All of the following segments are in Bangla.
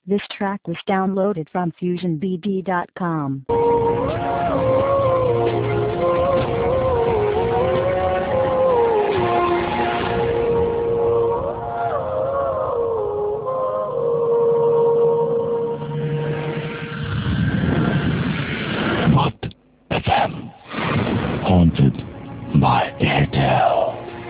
This track was downloaded from FusionBD.com. Mud FM, haunted by Airtel.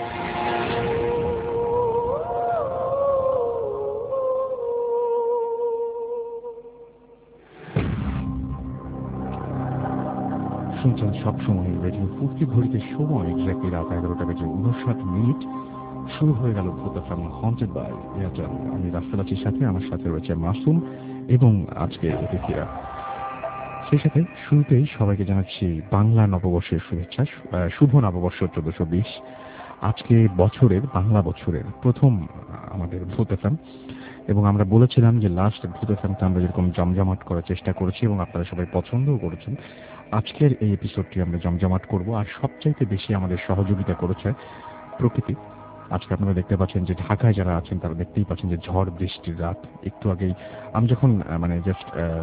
শুনছেন সবসময় রেডিও ফুর্তি ঘড়িতে সময় এক্স্যাক্টলি রাত 11টা বেজে 59 মিনিট। শুরু হয়ে গেল ভূত এফএম হন্টেড বাই এয়ারটেল। আমি রাস্তার আছি সাথে, আমার সাথে রয়েছে মাসুম এবং আজকে অতিথিরা। সেই সাথে শুরুতেই সবাইকে জানাচ্ছি বাংলা নববর্ষের শুভেচ্ছা, শুভ নববর্ষ 1420। আজকে বছরের বাংলা বছরের প্রথম আমাদের ভূত এফএম, এবং আমরা বলেছিলাম যে লাস্ট ভূত এফএমটা আমরা যেরকম জমজমাট করার চেষ্টা করেছি এবং আপনারা সবাই পছন্দও করেছেন, আজকের এই এপিসোডটি আমরা জমজমাট করব। আর সবচাইতে বেশি আমাদের সহযোগিতা করেছে প্রকৃতি। আজকে আপনারা দেখতে পাচ্ছেন যে ঢাকায় যারা আছেন তারা দেখতেই পাচ্ছেন যে ঝড় বৃষ্টির রাত। একটু আগেই আমি যখন জাস্ট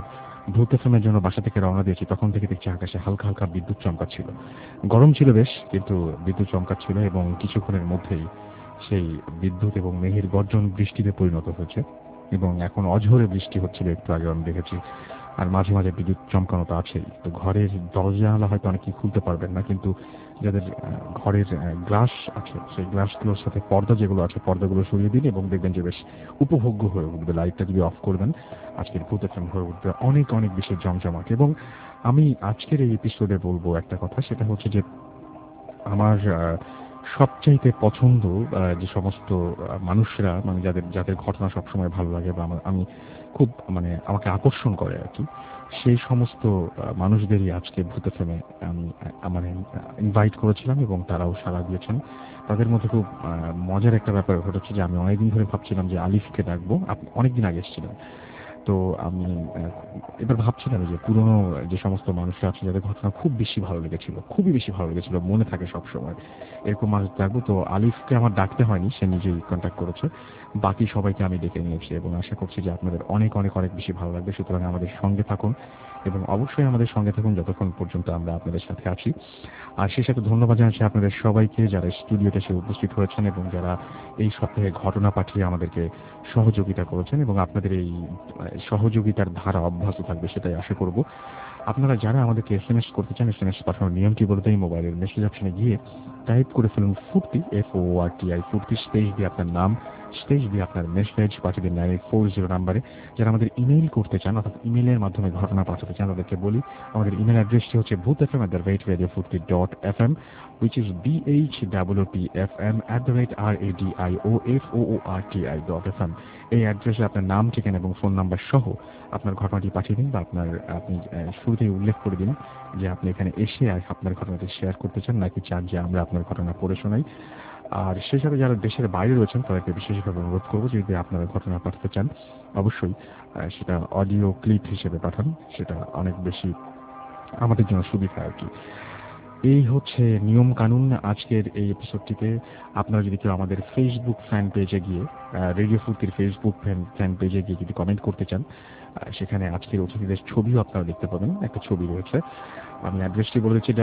ভূত এফএমের জন্য বাসা থেকে রওনা দিয়েছি তখন থেকে দেখছি আকাশে হালকা হালকা বিদ্যুৎ চমকাচ্ছিল। গরম ছিল বেশ, কিন্তু বিদ্যুৎ চমকাচ্ছিল এবং কিছুক্ষণের মধ্যেই সেই বিদ্যুৎ এবং মেঘের গর্জন বৃষ্টিতে পরিণত হয়েছে এবং এখন অঝোরে বৃষ্টি হচ্ছিল একটু আগে আমি দেখেছি। আর মাঝে মাঝে বিদ্যুৎ চমকানো তো আছেই। তো ঘরের দরজা জানালা হয়তো অনেকেই খুলতে পারবেন না, কিন্তু যাদের ঘরের গ্লাস আছে সেই গ্লাসগুলোর সাথে পর্দা যেগুলো আছে পর্দাগুলো সরিয়ে দিন এবং দেখবেন যে বেশ উপভোগ্য হয়ে উঠবে। লাইটটা যদি অফ করবেন আজকের ভূত এফএম হয়ে উঠবে অনেক অনেক বেশি জমজমাট। এবং আমি আজকের এই এপিসোডে বলবো একটা কথা, সেটা হচ্ছে যে আমার সবচাইতে পছন্দ যে সমস্ত মানুষরা যাদের যাদের ঘটনা সবসময় ভালো লাগে বা আমি খুব আমাকে আকর্ষণ করে আর কি, সেই সমস্ত মানুষদেরই আজকে ভূত এফএমে আমি ইনভাইট করেছিলাম এবং তারাও সাড়া দিয়েছেন। তাদের মধ্যে খুব মজার একটা ব্যাপার ঘটেছে যে আমি অনেকদিন ধরে ভাবছিলাম যে আলিফকে ডাকবো, অনেকদিন আগে এসেছিলেন। তো আমি এবার ভাবছিলাম যে পুরনো যে সমস্ত মানুষরা আছে যাদের ঘটনা খুব বেশি ভালো লেগেছিল, খুবই বেশি ভালো লেগেছিল, মনে থাকে সব সময়, এরকম মানুষ ডাকবো। তো আলিফকে আমার ডাকতে হয়নি, সে নিজেই কন্ট্যাক্ট করেছে। বাকি সবাইকে আমি ডেকে নিয়েছি এবং আশা করছি যে আপনাদের অনেক অনেক অনেক বেশি ভালো লাগবে। সুতরাং আমাদের সঙ্গে থাকুন এবং অবশ্যই আমাদের সঙ্গে থাকুন যতক্ষণ পর্যন্ত আমরা আপনাদের সাথে আছি। আর সেই সাথে ধন্যবাদ জানাচ্ছি আপনাদের সবাইকে যারা স্টুডিওতে এসে উপস্থিত হয়েছেন এবং যারা এই সপ্তাহে ঘটনা পাঠিয়ে আমাদেরকে সহযোগিতা করেছেন, এবং আপনাদের এই সহযোগিতার ধারা অব্যাহত থাকবে সেটাই আশা করব। আপনারা যারা আমাদেরকে এসএমএস করতে চান, এসএমএস পাঠানোর নিয়মটি বলে দেই। মোবাইলের মেসেজ অপশনে গিয়ে টাইপ করে ফেলুন ফুর্তি, FORTI ফুর্তি, স্পেস দিয়ে আপনার নাম, স্পেস দিয়ে আপনার মেসেজ পাঠিয়ে দিন 9840 নাম্বারে। যারা আমাদের ইমেইল করতে চান অর্থাৎ ইমেইলের মাধ্যমে ঘটনা পাঠাতে চান তাদেরকে বলি আমাদের ইমেল অ্যাড্রেসটি হচ্ছে bhfm@radiofurti.fm, which is BHWPFM@RADIOFOORTI.FM। এই অ্যাড্রেসে আপনার নাম, ঠিকানা এবং ফোন নাম্বার সহ আপনার ঘটনাটি পাঠিয়ে দিন, বা আপনি শুরুতেই উল্লেখ করে দিন যে আপনি এখানে এসে আপনার ঘটনাটি শেয়ার করতে চান নাকি চান যে আমরা আপনার ঘটনা পড়ে শোনাই। আর সেই সাথে যারা দেশের বাইরে রয়েছেন তাদেরকে বিশেষভাবে অনুরোধ করবো যদি আপনারা ঘটনা পাঠাতে চান অবশ্যই সেটা অডিও ক্লিপ হিসেবে পাঠান, সেটা অনেক বেশি আমাদের জন্য সুবিধা আর কি। এই হচ্ছে নিয়ম কানুন আজকের এই এপিসোডটিতে। আপনারা যদি কেউ আমাদের ফেসবুক ফ্যান পেজে গিয়ে রেডিও ফুর্তির ফেসবুক ফ্যান পেজে গিয়ে যদি কমেন্ট করতে চান, সেখানে আজকের অতিথিদের ছবিও আপনারা দেখতে পাবেন, একটা ছবি রয়েছে। আমি অ্যাড্রেসটি বলে দিচ্ছি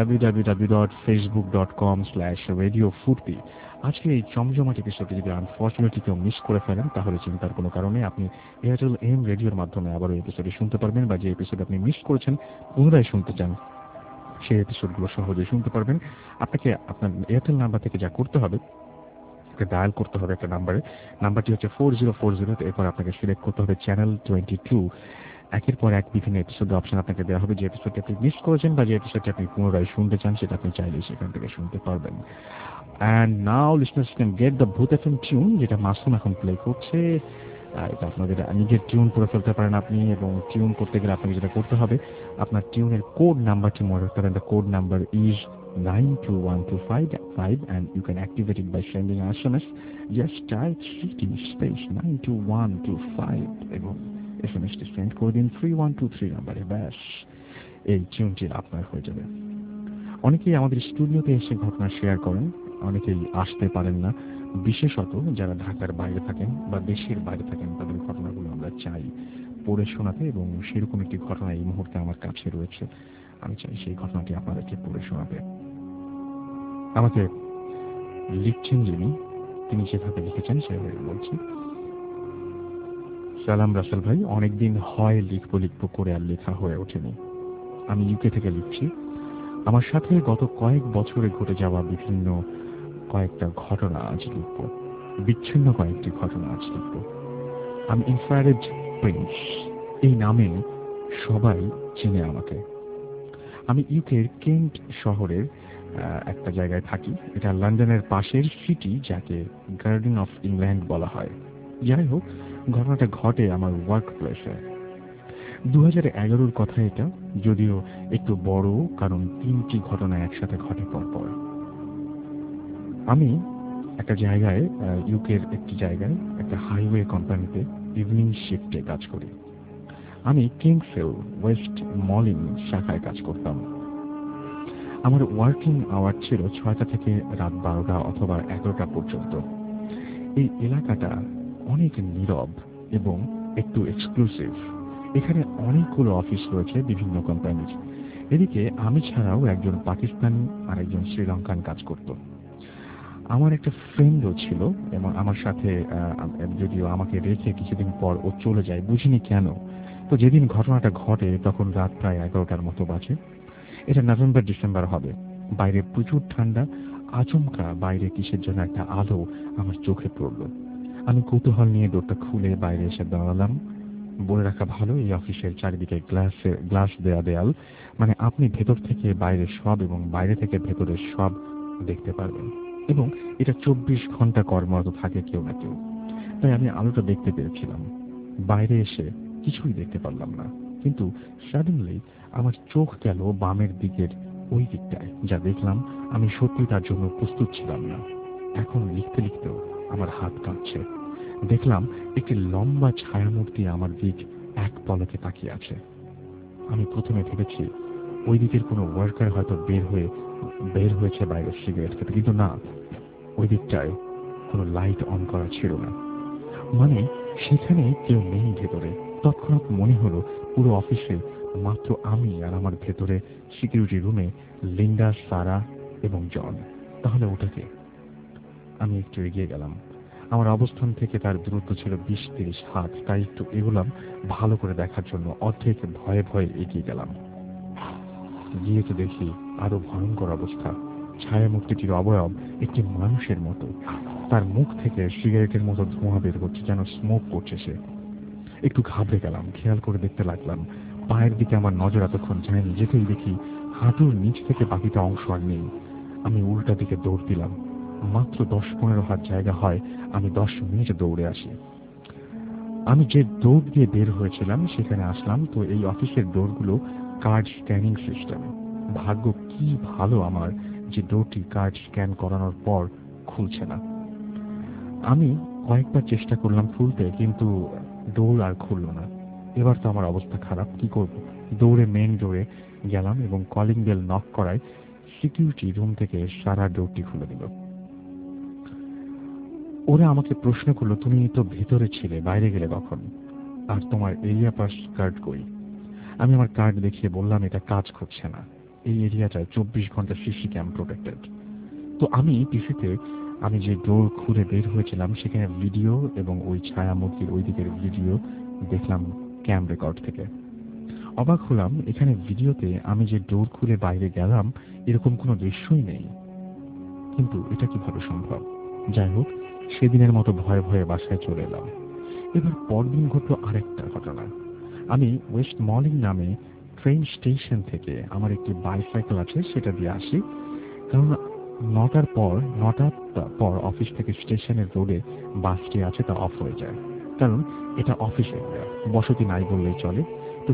www.facebook.com/radiofurti। আজকে এই জমজমাট এপিসোডটি যদি আনফর্চুনেটলি কেউ মিস করে ফেলেন তাহলে চিন্তার কোনো কারণে আপনি এয়ারটেল এম রেডিওর মাধ্যমে আবারও এপিসোডটি শুনতে পারবেন, বা যে এপিসোড আপনি মিস করেছেন পুনরায় শুনতে চান সেই এপিসোডগুলো সহজেই শুনতে পারবেন। আপনাকে আপনার এয়ারটেল নাম্বার থেকে যা করতে হবে, ডায়াল করতে হবে একটা নাম্বারটি হচ্ছে 4040। এরপর আপনাকে সিলেক্ট করতে হবে চ্যানেল 22। একের পর এক বিভিন্ন এপিসোডের অপশন আপনাকে দেওয়া হবে। যে এপিসোডটি আপনি মিস করেছেন বা যে এপিসোডটি আপনি পুনরায় শুনতে চান সেটা আপনি চাইলেই সেখান থেকে শুনতে পারবেন। And now listeners can get the Bhoot FM tune, যেটা মাসুম এখন প্লে করছে। এটা আপনাদের নিজের টিউন করে ফেলতে পারেন আপনি, এবং টিউন করতে গেলে আপনাকে যেটা করতে হবে আপনার টিউনের কোড নাম্বারটি মনে রাখতে হবে। The code number is 921255 and you can activate it by sending an SMS. Just type city space 92125 এবং এসএমএসটি সেন্ড করে দিন 3123 নাম্বারে। ব্যাস এই টিউনটি আপনার হয়ে যাবে। অনেকেই আমাদের স্টুডিওতে এসে ঘটনা শেয়ার করেন, অনেকেই আসতে পারেন না, বিশেষত যারা ঢাকার বাইরে থাকেন বা দেশের বাইরে থাকেন তাদের ঘটনাগুলো আমরা চাই পড়ে শোনাতে, এবং সেরকম একটি ঘটনা এই মুহূর্তে আমার কাছে রয়েছে। আমি চাই সেই ঘটনাটি আপনাদেরকে পড়ে শোনাতে। আমাকে লিখছেন যিনি, তিনি যেভাবে লিখেছেন সেভাবে বলছি। সালাম রাসেল ভাই, অনেকদিন হয় লিখবো লিখবো করে আর লেখা হয়ে ওঠেনি। আমি ইউকে থেকে লিখছি। আমার সাথে গত কয়েক বছরে ঘটে যাওয়া বিভিন্ন কয়েকটা ঘটনা আজ লিখব। বিচ্ছিন্ন কয়েকটি ঘটনা আজ লিখব। আমি ইনফ্রারেড প্রিন্স, এই নামে সবাই চেনে আমাকে। আমি ইউকের কেন্ট শহরের একটা জায়গায় থাকি। এটা লন্ডনের পাশের সিটি, যাকে গার্ডেন অফ ইংল্যান্ড বলা হয়। যাই হোক, ঘটনাটা ঘটে আমার ওয়ার্ক প্লেসে। 2011-র কথা এটা, যদিও একটু বড়, কারণ 3টি ঘটনা একসাথে ঘটে পরপর। আমি একটা জায়গায়, ইউকের একটি জায়গায়, একটা হাইওয়ে কোম্পানিতে ইভিনিং শিফটে কাজ করি। আমি কিংসেল ওয়েস্ট মলিং শাখায় কাজ করতাম। আমার ওয়ার্কিং আওয়ার ছিল 6টা থেকে রাত 12টা অথবা 11টা পর্যন্ত। এই এলাকাটা অনেক নীরব এবং একটু এক্সক্লুসিভ। এখানে অনেকগুলো অফিস রয়েছে বিভিন্ন কোম্পানির। এদিকে আমি ছাড়াও একজন পাকিস্তানি আর একজন শ্রীলঙ্কান কাজ করত। আমার একটা ফ্রেন্ডও ছিল এবং আমার সাথে, যদিও আমাকে রেখে কিছুদিন পর ও চলে যায়, বুঝিনি কেন। তো যেদিন ঘটনাটা ঘটে তখন রাত প্রায় 11টার মতো বাজে। এটা নভেম্বর ডিসেম্বর হবে। বাইরে প্রচুর ঠান্ডা। আচমকা বাইরে কিসের জন্য একটা আলো আমার চোখে পড়ল। আমি কৌতূহল নিয়ে ডোরটা খুলে বাইরে এসে দাঁড়ালাম। বলে রাখা ভালো, এই অফিসের চারিদিকে গ্লাস দেয়া দেয়াল, মানে আপনি ভেতর থেকে বাইরে সব এবং বাইরে থেকে ভেতরের সব দেখতে পারবেন। এবং এটা 24 ঘন্টা কর্মরত থাকে কেউ না কেউ। তাই আমি আলোটা দেখতে পেরেছিলাম। বাইরে এসে কিছুই দেখতে পারলাম না, কিন্তু সাডেনলি আমার চোখ গেল বামের দিকের ওই দিকটায়। যা দেখলাম আমি সত্যি তার জন্য প্রস্তুত ছিলাম না। এখন লিখতে লিখতেও আমার হাত কাঁপছে। দেখলাম একটি লম্বা ছায়ামূর্তি আমার দিক এক পলকে তাকিয়ে আছে। আমি প্রথমে ভেবেছি ওই দিকের কোনো ওয়ার্কার হয়তো বের হয়েছে বাইরে সিগারেট খেতে, কিন্তু না, ওই দিকটায় কোনো লাইট অন করা ছিল না। মানে সেখানে কেউ নেই ভেতরে। তৎক্ষণাৎ মনে হলো পুরো অফিসে মাত্র আমি আর আমার ভেতরে সিকিউরিটি রুমে লিন্ডা, সারা এবং জন। তাহলে ওটাকে? আমি একটু এগিয়ে গেলাম। আমার অবস্থান থেকে তার দূরত্ব ছিল 20-30 হাত। তাই একটু এগোলাম ভালো করে দেখার জন্য। অর্ধেক ভয়ে ভয়ে এগিয়ে গেলাম। গিয়ে তো দেখি আরো ভয়ঙ্কর অবস্থা। ছায়ামূর্তিটির অবয়ব একটি মানুষের মতো। তার মুখ থেকে সিগারেটের মতো ধোঁয়া বের হচ্ছে, যেন স্মোক করছে সে। একটু ঘাবড়ে গেলাম। খেয়াল করে দেখতে লাগলাম। পায়ের দিকে আমার নজর এতক্ষণ যায়নি। যেতেই দেখি হাঁটুর নিচ থেকে বাকিটা অংশ আর নেই। আমি উল্টা দিকে দৌড় দিলাম। মাত্র 10-15 হাত জায়গা হয়। আমি 10 মিনিট দৌড়ে আসি। আমি যে দৌড় দিয়ে বের হয়েছিলাম সেখানে আসলাম তো এই অফিসের ডোরগুলো কার্ড স্ক্যানিং সিস্টেম। ভাগ্য কি ভালো আমার যে ডোরটি কার্ড স্ক্যান করানোর পর খুলছে না। আমি কয়েকবার চেষ্টা করলাম খুলতে, কিন্তু ডোর আর খুলল না। এবার তো আমার অবস্থা খারাপ। কি করব? দৌড়ে মেন ডোরে গেলাম এবং কলিং বেল নক করায় সিকিউরিটি রুম থেকে সারা ডোরটি খুলে দিল। ওরা আমাকে প্রশ্ন করলো, তুমি তো ভেতরে ছিলে, বাইরে গেলে কখন? আর তোমার এরিয়া পাস কার্ড কই? আমি আমার কার্ড দেখিয়ে বললাম এটা কাজ করছে না। এই এরিয়াটায় 24 ঘন্টা সিসি ক্যাম প্রোটেক্টেড। তো আমি পিসিতে আমি যে ডোর খুলে বের হয়েছিলাম সেখানে ভিডিও এবং ওই ছায়ামূর্তির ওই দিকের ভিডিও দেখলাম ক্যাম রেকর্ড থেকে। অবাক হলাম, এখানে ভিডিওতে আমি যে ডোর খুলে বাইরে গেলাম এরকম কোনো দৃশ্যই নেই। কিন্তু এটা কিভাবে সম্ভব? যাই হোক, সেদিনের মতো ভয়ে ভয়ে বাসায় চলে এলাম। এবার পরদিন ঘটল আরেকটা ঘটনা। আমি ওয়েস্ট মর্নিং নামে ট্রেন স্টেশন থেকে, আমার একটি বাইসাইকেল আছে সেটা দিয়ে আসি, কারণ 9টার পর অফিস থেকে স্টেশনের রোডে বাসটি আছে তা অফ হয়ে যায়। কারণ এটা অফিস এরিয়া, বসতি নাই বললেই চলে। তো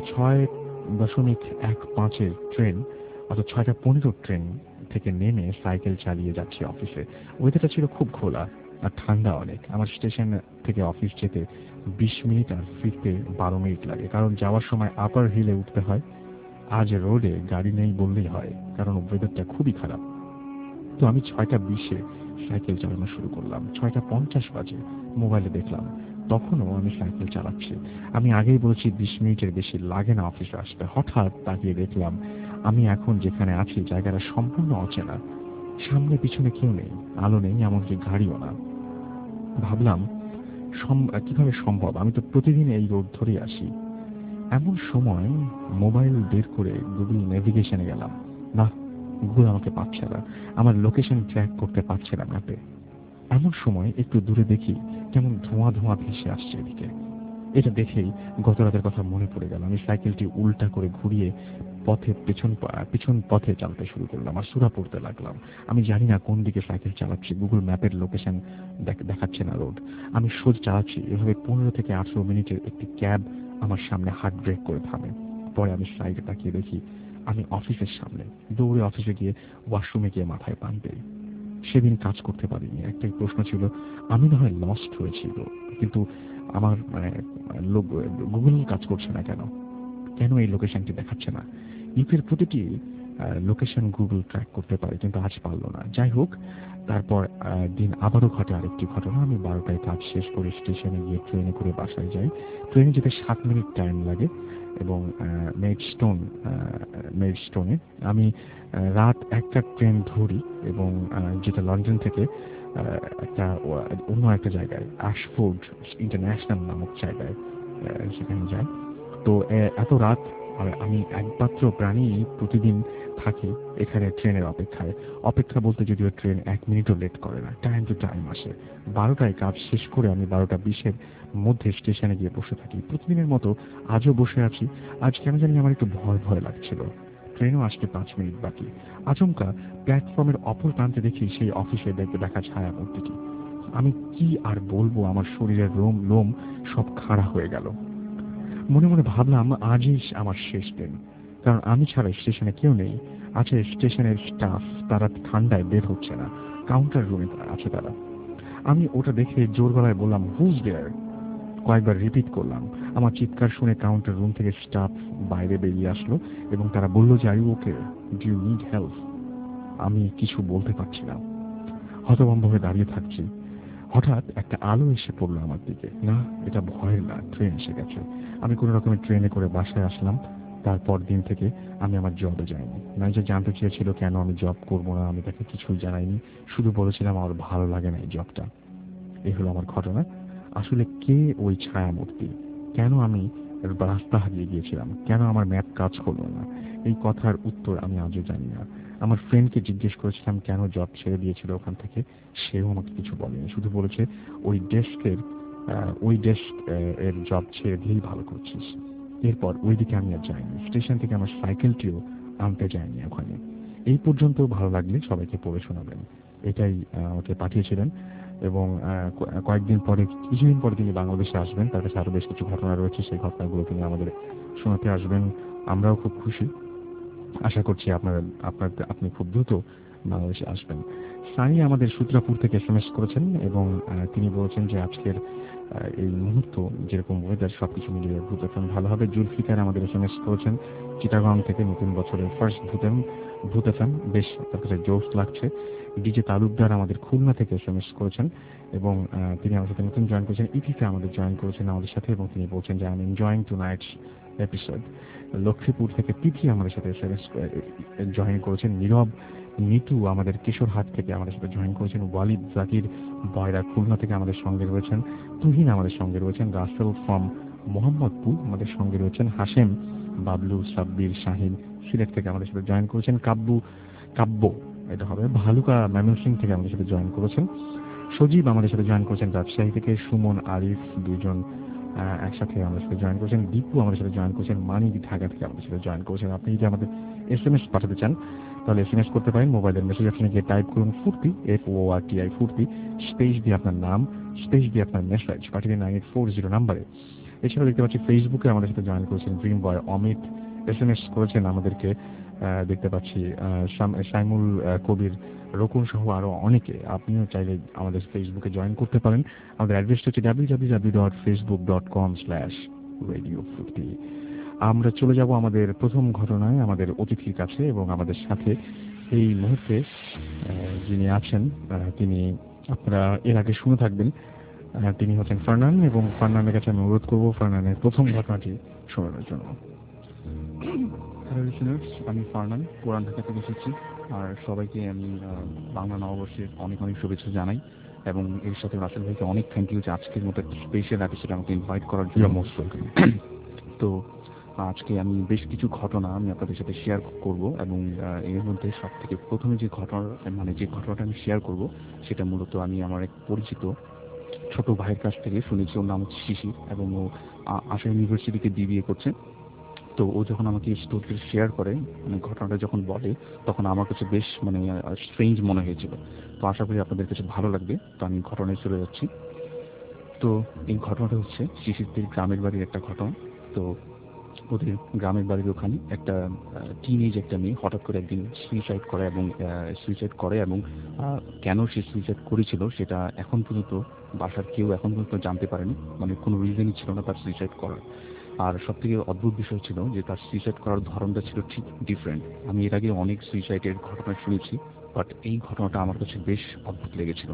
6.15 ট্রেন, অর্থাৎ 6টা 15 ট্রেন থেকে নেমে সাইকেল চালিয়ে যাচ্ছি অফিসে। ওয়েদারটা ছিল খুব খোলা আর ঠান্ডা অনেক। আমার স্টেশন থেকে অফিস যেতে 20 মিনিট আর ফিরতে 12 মিনিট লাগে, কারণ যাওয়ার সময় আপার হিলে উঠতে হয়। আজ রোডে গাড়ি নেই বললেই হয়, কারণ ওয়েদারটা খুবই খারাপ। তো আমি 6টা 20-এ সাইকেল চালানো শুরু করলাম। 6টা 50 বাজে মোবাইলে দেখলাম তখনও আমি সাইকেল চালাচ্ছি। আমি আগেই বলেছি 20 মিনিটের বেশি লাগে না অফিসে আসতে। হঠাৎ তাকিয়ে দেখলাম আমি এখন যেখানে আছি জায়গাটা সম্পূর্ণ অচেনা। সামনে পিছনে কেউ নেই, আলো নেই, এমনকি গাড়িও না। ভাবলাম কিভাবে সম্ভব? আমি তো প্রতিদিন এই রোড ধরেই আসি। এমন সময় মোবাইল বের করে গুগল নেভিগেশনে গেলাম। না, গুগল আমাকে পাচ্ছে না, আমার লোকেশন ট্র্যাক করতে পারছে না ম্যাপে। এমন সময় একটু দূরে দেখি কেমন ধোঁয়া ধোঁয়া ভেসে আসছে এদিকে। এটা দেখেই গত রাতের কথা মনে পড়ে গেল। আমি সাইকেলটি উল্টা করে ঘুরিয়ে পিছন পথে চালাতে শুরু করলাম আর সূরা পড়তে লাগলাম। আমি জানি না কোন দিকে সাইকেল চালাচ্ছি, গুগল ম্যাপের লোকেশন দেখাচ্ছে না রোড। আমি সোজা চালাচ্ছি। এভাবে 15 থেকে 18 মিনিটের একটি ক্যাব আমার সামনে হার্ড ব্রেক করে থামে। পরে আমি সাইডে তাকিয়ে দেখি আমি অফিসের সামনে। দৌড়ে অফিসে গিয়ে ওয়াশরুমে গিয়ে মাথায় পানি দেই। সেদিন কাজ করতে পারিনি। একটাই প্রশ্ন ছিল, আমি না হয় লস্ট হয়েছিল, কিন্তু আমার গুগল কাজ করছে না কেন? কেন এই লোকেশনটি দেখাচ্ছে না? ইউকের প্রতিটি লোকেশন গুগল ট্র্যাক করতে পারে, কিন্তু আজ পারল না। যাই হোক, তারপর দিন আবারও ঘটে আরেকটি ঘটনা। আমি 12টায় কাজ শেষ করে স্টেশনে গিয়ে ট্রেনে করে বাসায় যাই। ট্রেনে যেতে 7 মিনিট টাইম লাগে এবং মেডস্টোনে আমি রাত 1টা ট্রেন ধরি এবং যেটা লন্ডন থেকে অন্য একটা জায়গায় অ্যাশফোর্ড ইন্টারন্যাশনাল নামক জায়গায় সেখানে যাই। তো এত রাত আর আমি একমাত্র প্রাণী প্রতিদিন থাকি এখানে ট্রেনের অপেক্ষায়। অপেক্ষা বলতে যদিও ট্রেন 1 মিনিটও লেট করে না, টাইম টু টাইম আসে। 12টায় কাজ শেষ করে আমি 12টা 20-এর মধ্যে স্টেশনে গিয়ে বসে থাকি। প্রতিদিনের মতো আজও বসে আছি। আজ কেন জানি আমার একটু ভয় ভয় লাগছিল। ট্রেনও আসতে 5 মিনিট বাকি। আচমকা প্ল্যাটফর্মের অপর প্রান্তে দেখি সেই অফিসে দেখা ছায়া মূর্তিটি। আমি কি আর বলবো, আমার শরীরের লোম সব খাড়া হয়ে গেল। মনে মনে ভাবলাম আজই আমার শেষ দিন, কারণ আমি ছাড়া স্টেশনে কেউ নেই। আছে স্টেশনের স্টাফ, তারা ঠান্ডায় বের হচ্ছে না, কাউন্টার রুমে আছে তারা। আমি ওটা দেখে জোর গলায় বললাম, হুজ দেয়ার? কয়েকবার রিপিট করলাম। আমার চিৎকার শুনে কাউন্টার রুম থেকে স্টাফ বাইরে বেরিয়ে আসলো এবং তারা বলল যে, are you okay, do you need help? আমি কিছু বলতে পারছি না, হতভম্ব হয়ে দাঁড়িয়ে থাকছি। হঠাৎ একটা আলো এসে পড়লো আমার দিকে। না, এটা ভয়ের না, ট্রেন এসে গেছে। আমি কোনো রকমের ট্রেনে করে বাসায় আসলাম। তারপর দিন থেকে আমি আমার জবে যাইনি। ম্যানেজার জানতে চেয়েছিল কেন আমি জব করবো না, আমি তাকে কিছুই জানাইনি। শুধু বলেছিলাম আমার ভালো লাগে না এই জবটা। এই হলো আমার ঘটনা। আসলে কে ওই ছায়ামূর্তি? কেন আমি রাস্তা হারিয়ে গিয়েছিলাম? কেন আমার ম্যাপ কাজ করলো না? এই কথার উত্তর আমি আজও জানি না। আমার ফ্রেন্ডকে জিজ্ঞেস করেছিলাম কেন জব ছেড়ে দিয়েছিল ওখান থেকে, সেও আমাকে কিছু বলেনি। শুধু বলেছে ওই ডেস্ক এর জব ছেড়ে দিয়েই ভালো করছিস। এরপর ওইদিকে আমি আর যাইনি। স্টেশন থেকে আমার সাইকেলটিও আনতে যায়নি ওখানে। এই পর্যন্ত ভালো লাগলে সবাইকে পড়ে শোনাবেন। এটাই আমাকে পাঠিয়েছিলেন। এবং কিছুদিন পরে তিনি বাংলাদেশে আসবেন। তার কাছে আরো বেশ কিছু ঘটনা রয়েছে, সেই ঘটনাগুলো তিনি আমাদের শোনাতে আসবেন। আমরাও খুব খুশি। আশা করছি আপনি খুব দ্রুত বাংলাদেশে আসবেন। সানি আমাদের সূত্রাপুর থেকে এসএমএস করেছেন এবং তিনি বলেছেন যে আজকের এই মুহূর্ত যেরকম ওয়েদার সবকিছু মিলিয়ে ভূত এফএম ভালো হবে। জুলফিকার আমাদের এসএমএস করেছেন চিটাগং থেকে, নতুন বছরের ফার্স্ট ভূত এফএম বেশ তার কাছে জোশ লাগছে। ডিজে তালুকদার আমাদের খুলনা থেকে এসএমএস করেছেন এবং তিনি আমার সাথে নতুন জয়েন করেছেন। ইথিকা আমাদের জয়েন করেছেন আমাদের সাথে এবং তিনি বলছেন যে I am enjoying tonight's episode. Lakshmipur থেকে তিথি আমাদের সাথে এসএমএস জয়েন করেছেন। নীরব নিতু আমাদের কিশোরহাট থেকে আমাদের সাথে জয়েন করেছেন। ওয়ালিদ জাকির বয়রা খুলনা থেকে আমাদের সঙ্গে রয়েছেন। তুহিন আমাদের সঙ্গে রয়েছেন। রাসেল ফ্রম মোহাম্মদপুর আমাদের সঙ্গে রয়েছেন। হাশেম, বাবলু, সাব্বির, শাহিন সিলেট থেকে আমাদের সাথে জয়েন করেছেন। কাব্য এটা হবে ভালুকা ময়মনসিংহ থেকে আমাদের সাথে জয়েন করেছেন। সজীব আমাদের সাথে জয়েন করেছেন রাজশাহী থেকে। সুমন, আরিফ দুজন একসাথে আমাদের সাথে জয়েন করেছেন। দীপু আমাদের সাথে জয়েন করেছেন। মানিক ঢাকা থেকে আমাদের সাথে জয়েন করেছেন। আপনি যদি আমাদের এসএমএস পাঠাতে চান তাহলে এসএমএস করতে পারেন। মোবাইলের মেসেজ অপশনে গিয়ে টাইপ করুন ফুর্তি, FORTI ফুর্তি, স্পেস দিয়ে আপনার নাম, স্পেস দিয়ে আপনার মেসেজ পাঠিয়ে 9840 নাম্বারে। এছাড়াও দেখতে পাচ্ছি ফেসবুকে আমাদের সাথে জয়েন করেছেন ড্রিম বয় অমিত, এসএমএস করেছেন আমাদেরকে। দেখতে পাচ্ছি সাইমুল কবির, রকুন সহ আরো অনেকে। আপনিও চাইলে আমাদের ফেসবুকে জয়েন করতে পারেন। আমাদের অ্যাড্রেসটা হচ্ছে www.facebook.com/radio40। আমরা চলে যাব আমাদের প্রথম ঘটনায় আমাদের অতিথির কাছে এবং আমাদের সাথে এই মুহূর্তে যিনি আছেন তিনি আপনারা এর আগে শুনে থাকবেন তিনি হচ্ছেন ফারনান, এবং ফারনানের কাছে আমি অনুরোধ করবো ফারনানের প্রথম ঘটনাটি শোনানোর জন্য। হ্যালো লিসেনার্স, আমি ফারনান, পুরান ঢাকা থেকে এসেছি। আর সবাইকে আমি বাংলা নববর্ষের অনেক অনেক শুভেচ্ছা জানাই, এবং এর সাথে রাসেল ভাইকে অনেক থ্যাংক ইউ যে আজকের মতো একটা স্পেশাল এপিসোড আমাকে ইনভাইট করার জন্য। Most welcome. তো আজকে আমি বেশ কিছু ঘটনা আমি আপনাদের সাথে শেয়ার করব, এবং এর মধ্যে সব থেকে প্রথমে যে ঘটনাটা আমি শেয়ার করব সেটা মূলত আমি আমার এক পরিচিত ছোট ভাইয়ের কাছ থেকে শুনেছি। ওর নাম হচ্ছে শিশির, এবং ও আশা ইউনিভার্সিটিতে বিবিএ করছে। তো ও যখন আমাকে এই স্টোরিটা শেয়ার করে, মানে ঘটনাটা যখন বলে, তখন আমার কাছে বেশ স্ট্রেঞ্জ মনে হয়েছিল। তো আশা করি আপনাদের কাছে ভালো লাগবে। তো আমি ঘটনায় চলে যাচ্ছি। তো এই ঘটনাটা হচ্ছে শিশিরদের গ্রামের বাড়ির একটা ঘটনা। তো ওদের গ্রামের বাড়ির ওখানে একটা টিনেজ একটা মেয়ে হঠাৎ করে একদিন সুইসাইড করে, এবং কেন সে সুইসাইড করেছিল সেটা এখন পর্যন্ত বাসার কেউ এখন পর্যন্ত জানতে পারেনি। মানে কোনো রিজনই ছিল না তার সুইসাইড করার। আর সবথেকে অদ্ভুত বিষয় ছিল যে তার সুইসাইড করার ধরনটা ছিল ঠিক ডিফারেন্ট। আমি এর আগে অনেক সুইসাইডের ঘটনা শুনেছি, বাট এই ঘটনাটা আমার কাছে বেশ অদ্ভুত লেগেছিল।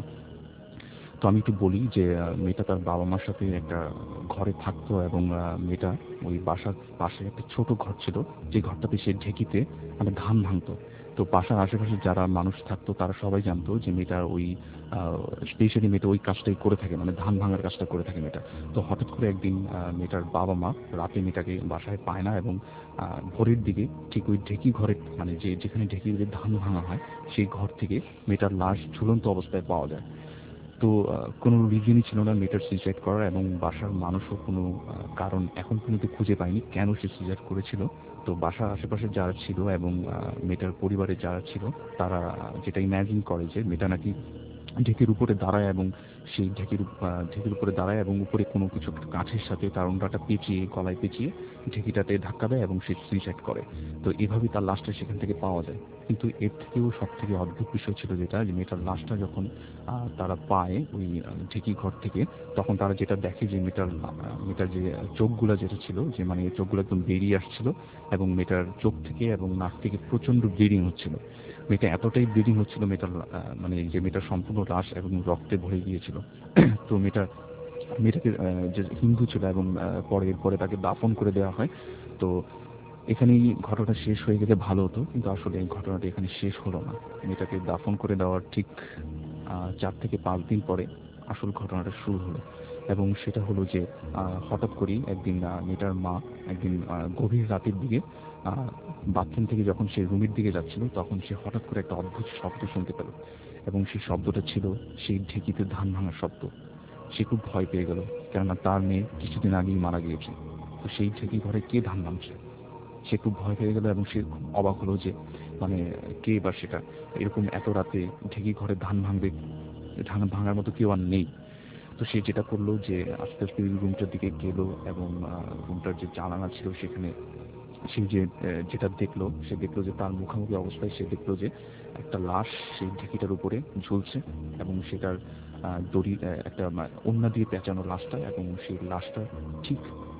তো আমি একটু বলি যে মেয়েটা তার বাবা মার সাথে একটা ঘরে থাকতো, এবং মেয়েটা ওই বাসার পাশে একটা ছোট ঘর ছিল, যে ঘরটাতে সে ঢেকিতে ধান ভাঙতো। তো বাসার আশেপাশে যারা মানুষ থাকতো তারা সবাই জানতো যে মেয়েটা ওই স্পেশালি মেয়েটা ওই কাজটাই করে থাকে, মানে ধান ভাঙার কাজটা করে থাকে মেয়েটা। তো হঠাৎ করে একদিন মেয়েটার বাবা মা রাতে মেয়েটাকে বাসায় পায় না, এবং ভোরের দিকে ঠিক ওই ঢেকি ঘরে, মানে যেখানে ঢেকি দিয়ে ধান ভাঙা হয়, সেই ঘর থেকে মেয়েটার লাশ ঝুলন্ত অবস্থায় পাওয়া যায়। তো কোনো রিজনই ছিল না মেয়েটার সুইসাইড করার, এবং বাসার মানুষও কোনো কারণ এখন পর্যন্ত খুঁজে পায়নি কেন সে সুইসাইড করেছিল। তো বাসার আশেপাশে যারা ছিল এবং মেয়েটার পরিবারে যারা ছিল, তারা যেটা ইম্যাজিন করে যে মেয়েটা নাকি ঢেকির উপরে দাঁড়ায়, এবং সেই ঢেকির উপরে দাঁড়ায়, এবং উপরে কোনো কিছু কাঠের সাথে তার অন্যটা পেঁচিয়ে, গলায় পেঁচিয়ে ঢেকিটাতে ধাক্কা দেয়, এবং সে সুইসাইড করে। তো এভাবেই তার লাশটা সেখান থেকে পাওয়া যায়। কিন্তু এর থেকেও সব থেকে অদ্ভুত বিষয় ছিল যেটা, যে মেয়েটার লাশটা যখন তারা পায় ওই ঢেকি ঘর থেকে, তখন তারা যেটা দেখে যে মেয়েটার যে চোখগুলা যেটা ছিল, যে চোখগুলো একদম বেরিয়ে আসছিল, এবং মেয়েটার চোখ থেকে এবং নাক থেকে প্রচন্ড ব্লিডিং হচ্ছিল। মেয়েটা এতটাই ব্লিডিং হচ্ছিল, মেয়েটার সম্পূর্ণ লাশ এবং রক্তে ভরে গিয়েছিল। তো মেয়েটাকে যে হিন্দু ছিল, এবং পরে তাকে দাফন করে দেওয়া হয়। তো এখানেই ঘটনাটা শেষ হয়ে গেলে ভালো হতো, কিন্তু আসলে এই ঘটনাটা এখানে শেষ হলো না। মেয়েটাকে দাফন করে দেওয়ার ঠিক 4 থেকে 5 দিন পরে আসল ঘটনাটা শুরু হলো। এবং সেটা হলো যে হঠাৎ করেই একদিন মেয়েটার মা একদিন গভীর রাতের দিকে বাথরুম থেকে যখন সে রুমের দিকে যাচ্ছিল, তখন সে হঠাৎ করে একটা অদ্ভুত শব্দ শুনতে পেল, এবং সেই শব্দটা ছিল সেই ঢেকিতে ধান ভাঙার শব্দ। সে খুব ভয় পেয়ে গেল, কেননা তার মেয়ে কিছুদিন আগেই মারা গিয়েছে। তো সেই ঢেকি ঘরে কে ধান ভাঙছে? সে খুব ভয় পেয়ে গেল, এবং সে খুব অবাক হলো যে মানে কে বা সেটা এরকম এত রাতে ঢেকি ঘরে ধান ভাঙবে, ধান ভাঙার মতো কেউ আর নেই। তো সে যেটা করলো যে আস্তে আস্তে ওই রুমটার দিকে গেল, এবং রুমটার যে জানালা ছিল সেখানে সে যেটা দেখলো, সে দেখলো যে তার মুখোমুখি অবস্থায় সে দেখলো যে একটা লাশ সেই ঢেকিটার উপরে ঝুলছে, এবং সেটার দড়ি একটা ওড়না দিয়ে পেঁচানো লাশটা, এবং সেই লাশটা ঠিক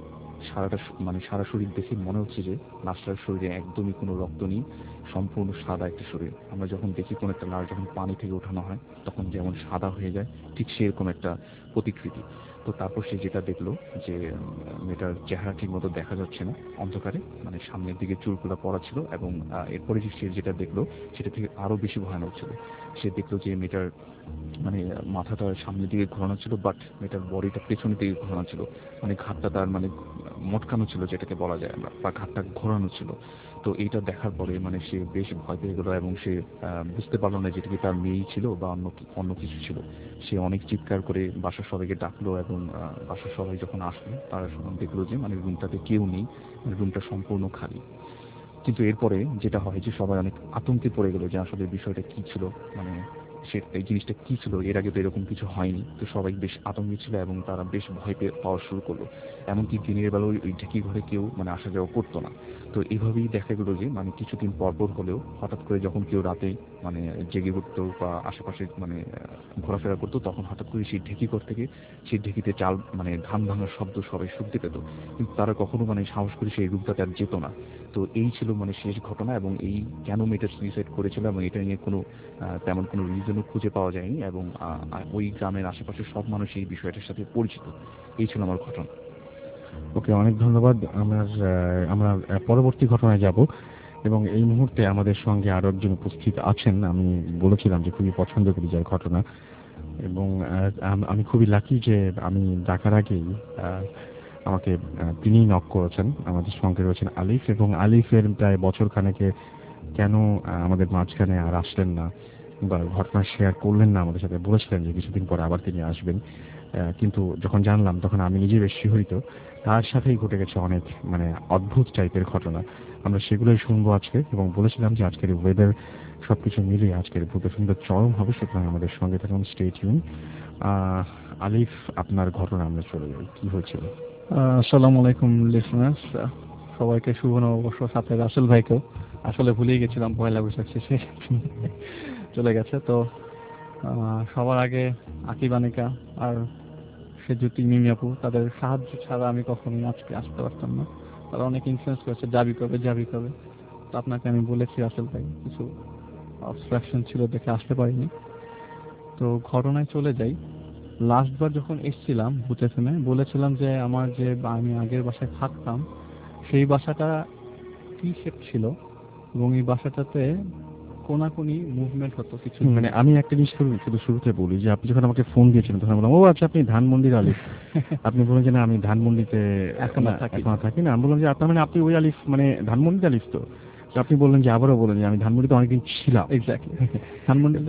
সারা শরীর দেখে মনে হচ্ছে যে লাশটার শরীরে একদমই কোনো রক্ত নেই, সম্পূর্ণ সাদা একটা শরীর। আমরা যখন দেখি কোনো একটা লাশ যখন পানি থেকে ওঠানো হয় তখন যেমন সাদা হয়ে যায়, ঠিক সেরকম একটা প্রতিকৃতি। তো তারপর সে যেটা দেখলো যে মেয়েটার চেহারা ঠিক মতো দেখা যাচ্ছে না অন্ধকারে, সামনের দিকে চুলগুলো পড়া ছিল, এবং এরপরে সে যেটা দেখলো সেটা থেকে আরো বেশি ভয়ানক ছিল। সে দেখলো যে মেয়েটার মাথাটা সামনের দিকে ঘোরানো ছিল, বাট মেয়েটার বডিটা পেছনের দিকে ঘোরানো ছিল। ঘাটটা তার মটকানো ছিল যেটাকে বলা যায় আমরা, বা ঘাটটা ঘোরানো ছিল। তো এইটা দেখার পরে সে বেশ ভয় পেয়ে গেল, এবং সে বুঝতে পারলো না যেটা কি তার মেয়েই ছিল বা অন্য কিছু ছিল। সে অনেক চিৎকার করে বাসার সবাইকে ডাকলো, এবং বাসার সবাই যখন আসলো তারা দেখলো যে রুমটাতে কেউ নেই, রুমটা সম্পূর্ণ খালি। কিন্তু এরপরে যেটা হয় যে সবাই অনেক আতঙ্কে পড়ে গেল যে আসলে বিষয়টা কি ছিল, মানে এই জিনিসটা কি ছিল, এর আগে তো এরকম কিছু হয়নি। তো সবাই বেশ আতঙ্কে ছিল, এবং তারা বেশ ভয় পাওয়া শুরু করলো। এমনকি দিনের বেলা ওই ঢেকি ঘরে কেউ আসা যাওয়া করতো না। তো এইভাবেই দেখা গেলো যে কিছুদিন পরপর হলেও হঠাৎ করে যখন কেউ রাতে জেগে উঠতো বা আশেপাশে ঘোরাফেরা করতো, তখন হঠাৎ করে সেই ঢেকি ঘর থেকে সেই ঢেকিতে চাল ধান ভাঙার শব্দ সবাই শুনতে পেত। কিন্তু তারা কখনো সাহস করে সেই রূপটাতে আর যেত না। তো এই ছিল শেষ ঘটনা, এবং এই কেন মেয়েটা সুইসাইড করেছিল, এবং এটা নিয়ে তেমন কোনো রিজন জন্য খুঁজে পাওয়া যায়নি, এবং ওই গ্রামের আশেপাশের সব মানুষ এই বিষয়টার সাথে পরিচিত। এই ছিল আমার ঘটনা। ওকে, অনেক ধন্যবাদ। আমরা পরবর্তী ঘটনায় যাব, এবং এই মুহূর্তে আমাদের সঙ্গে আরো একজন উপস্থিত আছেন। আমি বলেছিলাম যে খুবই পছন্দ করি যার ঘটনা, এবং আমি খুবই লাকি যে আমি ডাকার আগেই আমাকে তিনি নক করেছেন। আমাদের সঙ্গে রয়েছেন আলিফ, এবং আলিফের প্রায় বছর খানেকে কেন আমাদের মাঝখানে আর আসলেন না বা ঘটনা শেয়ার করলেন না আমাদের সাথে, বলেছিলেন যে কিছুদিন পর আবার তিনি আসবেন, কিন্তু যখন জানলাম তখন আমি নিজে বেশ শিহরিত। তার সাথেই ঘটে গেছে অনেক অদ্ভুত টাইপের ঘটনা। আমরা সেগুলোই শুনবো আজকে, এবং বলেছিলাম যে আজকের ওয়েদার সবকিছু মিলিয়ে আজকের ভূত সুন্দর চরম হবে, সুতরাং আমাদের সঙ্গে থাকুন, স্টে টিউন। আলিফ, আপনার ঘটনা আমরা চলে যাই, কি হয়েছিল? আসসালামু আলাইকুম লিসনার্স, সবাইকে শুভ নববর্ষ, সাথে রাসেল ভাইকেও। আসলে ভুলেই গেছিলাম, পয়লা বৈশাখ শেষে চলে গেছে। তো সবার আগে আকিব আনিকা আর সেজুতি মিমি আপু, তাদের সাহায্য ছাড়া আমি কখনোই আজকে আসতে পারতাম না। তারা অনেক ইনফ্লুয়েন্স করেছে, যাবি কবে। তো আপনাকে আমি বলেছি রাসেল ভাই, কিছু অবস্ট্রাকশন ছিল দেখে আসতে পারিনি। তো ঘটনায় চলে যাই। লাস্টবার যখন এসেছিলাম ভূতে ফেমে, বলেছিলাম যে আমার যে আমি আগের বাসায় থাকতাম সেই বাসাটা টি শেপ ছিল, এবং এই বাসাটাতে কোনাকুনি মুভমেন্ট হতো কিছু। আমি একটা জিনিস শুধু শুরুতে বলি যে আপনি যখন আমাকে ফোন দিয়েছিলেন তখন বললাম, ও আচ্ছা, আপনি ধানমন্ডির আলিফ। আপনি বলেন যে না, আমি ধানমন্ডিতে এখনো থাকি না। আমি বললাম যে আপনার আপনি ওই আলিফ, ধানমন্ডির আলিফ তো? আপনি বললেন যে, আবারও বলেন যে আমি ধানমন্ডিতে অনেকদিন ছিলাম। এক্স্যাক্টলি, ধানমন্ডিতে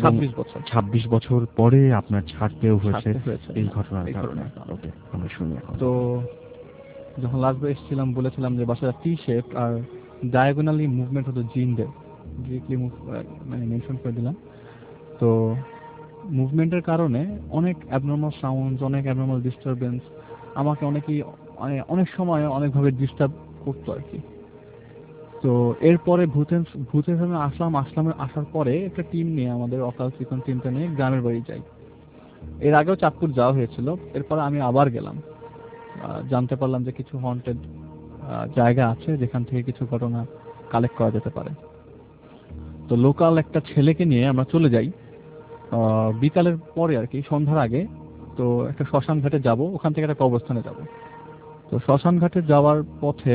26 বছর পরে আপনার ছাড়তেও হয়েছে এই ঘটনার কারণে। ওকে, আমরা শুনি এখন। তো যখন লাস্টবার এসেছিলাম বলেছিলাম যে বাসাটা টি শেপ আর ডায়াগোনালি মুভমেন্ট হতো জিনদের, ডিরেক্টলি মেনশন করে দিলাম। তো মুভমেন্টের কারণে অনেক অ্যাবনর্মাল সাউন্ড, অনেক অ্যাবনর্মাল ডিস্টারবেন্স আমাকে অনেক সময় অনেকভাবে ডিস্টার্ব করতো আর কি। তো এরপরে ভূতের ফেমে আসার পরে একটা টিম নিয়ে, আমাদের অকাল চিকন টিমটা নিয়ে গ্রামের বাড়ি যাই। এর আগেও চাঁদপুর যাওয়া হয়েছিল, এরপরে আমি আবার গেলাম। জানতে পারলাম যে কিছু হন্টেড জায়গা আছে যেখান থেকে কিছু ঘটনা কালেক্ট করা যেতে পারে। তো লোকাল একটা ছেলেকে নিয়ে আমরা চলে যাই বিকালের পরে আর কি, সন্ধ্যার আগে। তো একটা শ্মশান ঘাটে যাব, ওখান থেকে একটা কবরস্থানে যাব। তো শ্মশান ঘাটে যাওয়ার পথে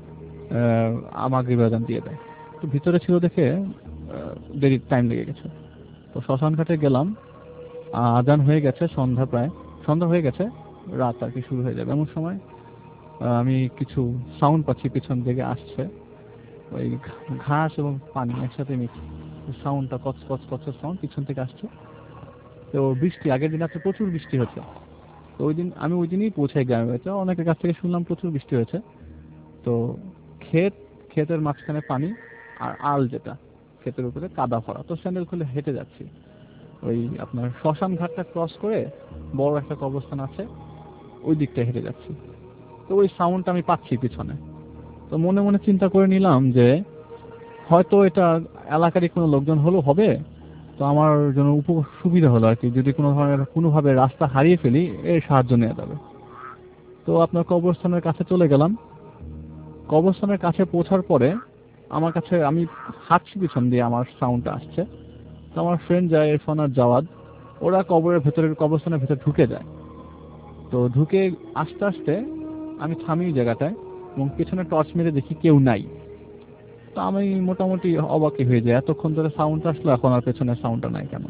মাগরিব আযান দিয়ে দেয়। তো ভিতরে ছিল দেখে দেরি টাইম লেগে গেছে। তো শ্মশান ঘাটে গেলাম, আজান হয়ে গেছে, সন্ধ্যা হয়ে গেছে, রাত আর কি শুরু হয়ে যাবে এমন সময় আমি কিছু সাউন্ড পাচ্ছি পিছন দিকে আসছে, ওই ঘাস এবং পানি একসাথে মিক্স সাউন্ডটা, কচ কচ কচের সাউন্ড পিছন থেকে আসছে। তো বৃষ্টি, আগের দিন রাত্রে প্রচুর বৃষ্টি হয়েছে। তো আমি ওই দিনই পৌঁছাই গ্রামে হয়েছে, অনেকের কাছ থেকে শুনলাম প্রচুর বৃষ্টি হয়েছে। তো ক্ষেতের মাঝখানে পানি, আর আল যেটা ক্ষেতের উপরে কাদা ভরা। তো স্যান্ডেল খুলে হেঁটে যাচ্ছি, ওই আপনার শ্মশান ঘাটটা ক্রস করে বড় একটা কবরস্থান আছে, ওই দিকটা হেঁটে যাচ্ছি। তো ওই সাউন্ডটা আমি পাচ্ছি পিছনে। তো মনে মনে চিন্তা করে নিলাম যে হয়তো এটা এলাকারই কোনো লোকজন হবে। তো আমার জন্য সুবিধা হলো আর কি, যদি কোনোভাবে রাস্তা হারিয়ে ফেলি, এর সাহায্য নেওয়া যাবে। তো আপনার কবরস্থানের কাছে চলে গেলাম। কবরস্থানের কাছে পৌঁছার পরে আমার কাছে, আমি হাঁটছি পিছন দিয়ে, আমার সাউন্ডটা আসছে। তো আমার ফ্রেন্ড যায়, ইরফান আর জাওয়াদ, ওরা কবরস্থানের ভেতরে ঢুকে যায়। তো ঢুকে আস্তে আস্তে আমি থামি জায়গাটায়, এবং পেছনে টর্চ মেরে দেখি কেউ নাই। তো আমি মোটামুটি অবাকই হয়ে যায়, এতক্ষণ ধরে সাউন্ড আসলো, এখন আর পেছনের সাউন্ডটা নাই কেন।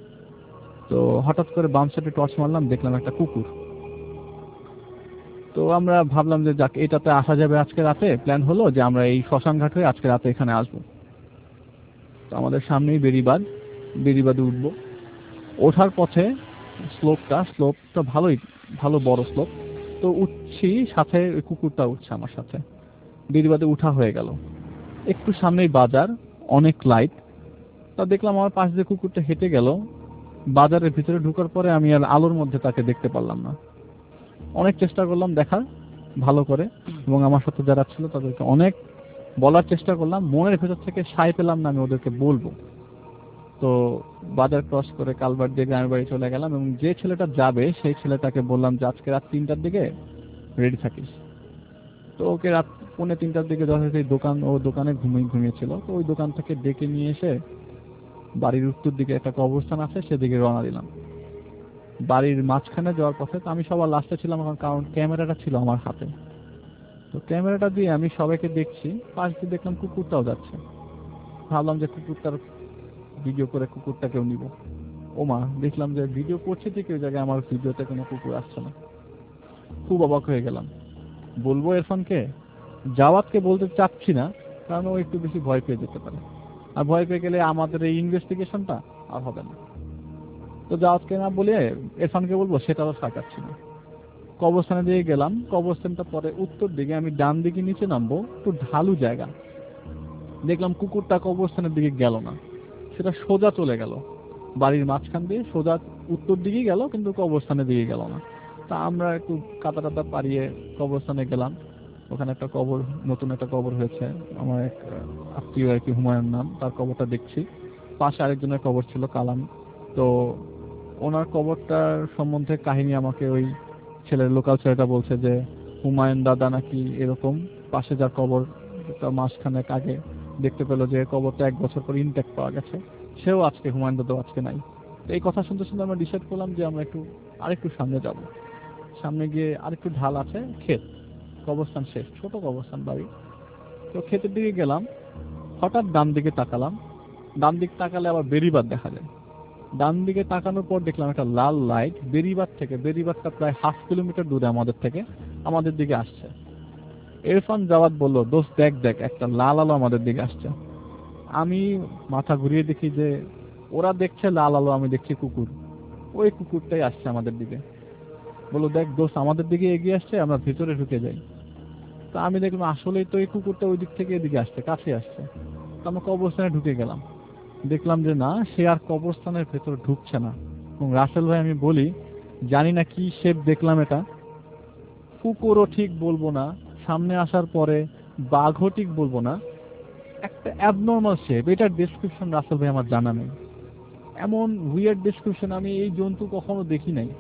তো হঠাৎ করে বাম সাইডে টর্চ মারলাম, দেখলাম একটা কুকুর। তো আমরা ভাবলাম যে যাক, এটাতে আসা যাবে আজকে রাতে। প্ল্যান হলো যে আমরা এই শ্মশান ঘাট হয়ে আজকে রাতে এখানে আসবো। তো আমাদের সামনেই বেড়িবাঁধে উঠবো। ওঠার পথে স্লোপটা ভালো বড় স্লোপ। তো উঠছি, সাথে ওই কুকুরটা উঠছে আমার সাথে। বেড়িবাঁধে উঠা হয়ে গেল, একটু সামনেই বাজার, অনেক লাইট। তা দেখলাম আমার পাশ দিয়ে কুকুরটা হেঁটে গেল। বাজারের ভিতরে ঢুকার পরে আমি আর আলোর মধ্যে তাকে দেখতে পারলাম না। অনেক চেষ্টা করলাম দেখার ভালো করে, এবং আমার সাথে যারা ছিল তাদেরকে অনেক বলার চেষ্টা করলাম, মনের ভেতর থেকে সায় পেলাম না আমি ওদেরকে বলবো। তো বাজার ক্রস করে কালভার্ট দিয়ে গ্রামের বাড়ি চলে গেলাম, এবং যে ছেলেটা যাবে সেই ছেলেটাকে বললাম যে আজকে রাত 3টার দিকে রেডি থাকিস। তো ওকে রাত 2:45 দিকে দোকানে ঘুমিয়েছিল। তো ওই দোকান থেকে ডেকে নিয়ে এসে বাড়ির উত্তর দিকে একটা কবরস্থান আছে, সেদিকে রওনা দিলাম। বাড়ির মাঝখানে যাওয়ার পথে তো আমি সবার লাস্টে ছিলাম, কারণ ক্যামেরাটা ছিল আমার হাতে। তো ক্যামেরাটা দিয়ে আমি সবাইকে দেখছি, পাশ দিয়ে দেখলাম কুকুরটাও যাচ্ছে। ভাবলাম যে কুকুরটার ভিডিও করে কুকুরটাকেও নিব। ওমা, দেখলাম যে ভিডিও করছে ঠিক ওই জায়গায় আমার ভিডিওতে কোনো কুকুর আসছে না। খুব অবাক হয়ে গেলাম। বলবো ইরফানকে, জাওয়াতকে বলতে চাচ্ছি না, কারণ ও একটু বেশি ভয় পেয়ে যেতে পারে, আর ভয় পেয়ে গেলে আমাদের এই ইনভেস্টিগেশনটা আর হবে না। তো জাওয়াতকে না বলে ইরফানকে বলবো, সেটাও সাকাচ্ছি না। কবরস্থানে দিয়ে গেলাম। কবরস্থানটা পরে উত্তর দিকে, আমি ডান দিকে নিচে নামবো, একটু ঢালু জায়গা। দেখলাম কুকুরটা কবরস্থানের দিকে গেল না, সেটা সোজা চলে গেল বাড়ির মাঝখান দিয়ে, সোজা উত্তর দিকে গেল, কিন্তু কবরস্থানের দিকে গেল না। তা আমরা একটু কাদা টাদা পাড়িয়ে কবরস্থানে গেলাম। ওখানে একটা কবর, নতুন একটা কবর হয়েছে, আমার এক আত্মীয় আর কি, হুমায়ুন নাম, তার কবরটা দেখছি। পাশে আরেকজনের কবর ছিল, কালাম। তো ওনার কবরটার সম্বন্ধে কাহিনী আমাকে ওই ছেলের, লোকাল ছেলেটা বলছে যে হুমায়ুন দাদা নাকি এরকম পাশে যার কবর মাসখানেক আগে দেখতে পেলো যে কবরটা 1 বছর পর ইনট্যাক্ট পাওয়া গেছে, সেও আজকে, হুমায়ুন দাদাও আজকে নাই। তো এই কথা শুনতে শুনতে আমরা ডিসাইড করলাম যে আমরা আরেকটু সামনে যাব। সামনে গিয়ে আরেকটু ঢাল আছে, ক্ষেত, কবরস্থান শেষ, ছোট কবরস্থান বাড়ি। তো ক্ষেতের দিকে গেলাম, হঠাৎ ডান দিকে তাকালাম। ডান দিক তাকালে আবার বেড়িবাঁধ দেখা যায়। ডান দিকে তাকানোর পর দেখলাম একটা লাল লাইট বেড়িবাঁধটা প্রায় 1/2 কিলোমিটার দূরে আমাদের থেকে, আমাদের দিকে আসছে। ইরফান জাওয়াত বলল, দোস্ত দেখ দেখ, একটা লাল আলো আমাদের দিকে আসছে। আমি মাথা ঘুরিয়ে দেখি যে ওরা দেখছে লাল আলো, আমি দেখছি কুকুর। ওই কুকুরটাই আসছে আমাদের দিকে। বললো, দেখ দোস্ত, আমাদের দিকে এগিয়ে আসছে, আমরা ভিতরে ঢুকে যাই। তা আমি দেখলাম আসলেই তো এই কুকুরটা ওই দিক থেকে এদিকে আসছে, কাছে আসছে। তো আমরা কবরস্থানে ঢুকে গেলাম। দেখলাম যে না, সে আর কবরস্থানের ভেতর ঢুকছে না। এবং রাসেল ভাই, আমি বলি, জানি না কি শেপ দেখলাম, এটা কুকুরও ঠিক বলবো না, সামনে আসার পরে বাঘও ঠিক বলবো না, একটা অ্যাবনর্মাল শেপ। এটার ডেসক্রিপশন রাসেল ভাই আমার জানা নেই। এমন উইয়ার্ড ডেসক্রিপশন আমি এই জন্তু কখনো দেখি নাই।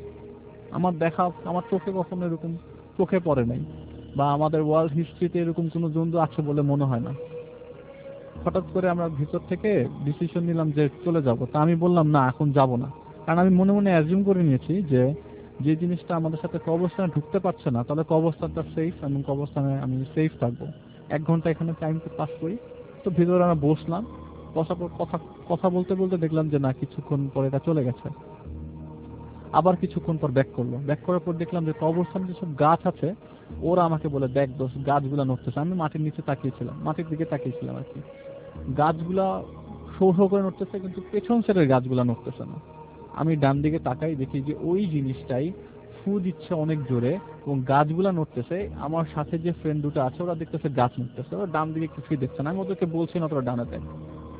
আমার চোখে কখনো এরকম চোখে পড়ে নাই, বা আমাদের ওয়ার্ল্ড হিস্ট্রিতে এরকম কোনো জন্তু আছে বলে মনে হয় না। হঠাৎ করে আমরা ভিতর থেকে ডিসিশন নিলাম যে চলে যাব। তা আমি বললাম, না, এখন যাব না। কারণ আমি মনে মনে অ্যাজিউম করে নিয়েছি যে যে জিনিসটা আমাদের সাথে কবরস্থানে ঢুকতে পারছে না, তাহলে কবরস্থানটা সেফ, এবং কবরস্থানে আমি সেফ থাকবো। 1 ঘন্টা এখানে টাইম পাস করি। তো ভিতরে আমরা বসলাম, বসার পর কথা বলতে বলতে দেখলাম যে না, কিছুক্ষণ পরে এটা চলে গেছে। আবার কিছুক্ষণ পর ব্যাক করলো। ব্যাক করার পর দেখলাম যে কবরস্থানে যেসব গাছ আছে, ওরা আমাকে বলে, দেখ দোস্ত, গাছগুলা নড়তেছে। আমি মাটির নিচে তাকিয়েছিলাম, মাটির দিকে তাকিয়েছিলাম আর কি। গাছগুলা শো শো করে নড়তেছে, কিন্তু পেছন সাইডের গাছগুলা নড়তেছে না। আমি ডান দিকে তাকাই, দেখি যে ওই জিনিসটাই ফু দিচ্ছে অনেক জোরে, এবং গাছগুলা নড়তেছে। আমার সাথে যে ফ্রেন্ড দুটো আছে, ওরা দেখতেছে গাছ নড়তেছে, ওরা ডান দিকে কিছুই দেখছে না। আমি ওদেরকে বলছি না তোরা ডানে দেখ।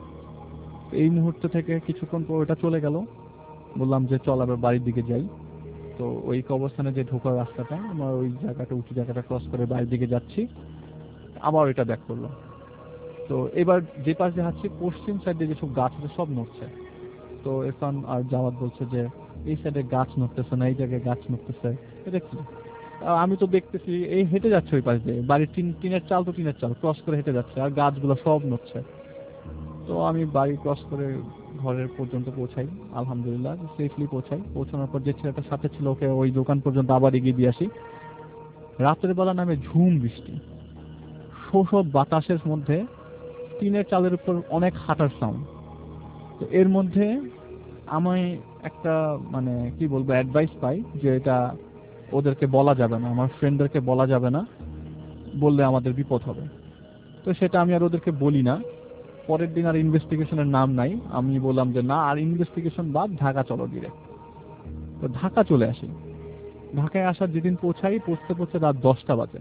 এই মুহূর্ত থেকে কিছুক্ষণ পর ওটা চলে গেল। বললাম যে চল আবার বাড়ির দিকে যাই। তো ওই কবরস্থানে যে ঢোকার রাস্তাটা, আমরা ওই জায়গাটা, উঁচু জায়গাটা ক্রস করে বাড়ির দিকে যাচ্ছি। আবার এটা ব্যাক করলো। তো এবার যে পাশ দিয়ে হাঁটছি, পশ্চিম সাইডে যেসব গাছ আছে সব নড়ছে। তো এখন আর জাওয়াত বলছে যে এই সাইডে গাছ নড়তেছে না, এই জায়গায় গাছ নড়তেছে, এটা কি? আমি তো দেখতেছি এই হেঁটে যাচ্ছে ওই পাশ দিয়ে, বাড়ির টিনের চাল তো টিনের চাল ক্রস করে হেঁটে যাচ্ছে, আর গাছগুলো সব নড়ছে। তো আমি বাড়ি ক্রস করে ঘরের পর্যন্ত পৌঁছাই, আলহামদুলিল্লাহ সেফলি পৌঁছাই। পৌঁছানোর পর যে ছেলেটার সাথে ছিল, ওকে ওই দোকান পর্যন্ত আবার এগিয়ে দিয়ে আসি। রাতের বেলা নামে ঝুম বৃষ্টি, শোষক বাতাসের মধ্যে টিনের চালের উপর অনেক হাঁটার সাউন্ড। তো এর মধ্যে আমি একটা, মানে কি বলবো, অ্যাডভাইস পাই যে এটা ওদেরকে বলা যাবে না, আমার ফ্রেন্ডদেরকে বলা যাবে না, বললে আমাদের বিপদ হবে। তো সেটা আমি আর ওদেরকে বলি না। পরের দিন আর ইনভেস্টিগেশনের নাম নাই। আমি বললাম যে না, আর ইনভেস্টিগেশন বাদ, ঢাকা চলো ডিরেক্ট। তো ঢাকা চলে আসি। ঢাকায় আসার যেদিন পৌঁছতে রাত 10টা বাজে।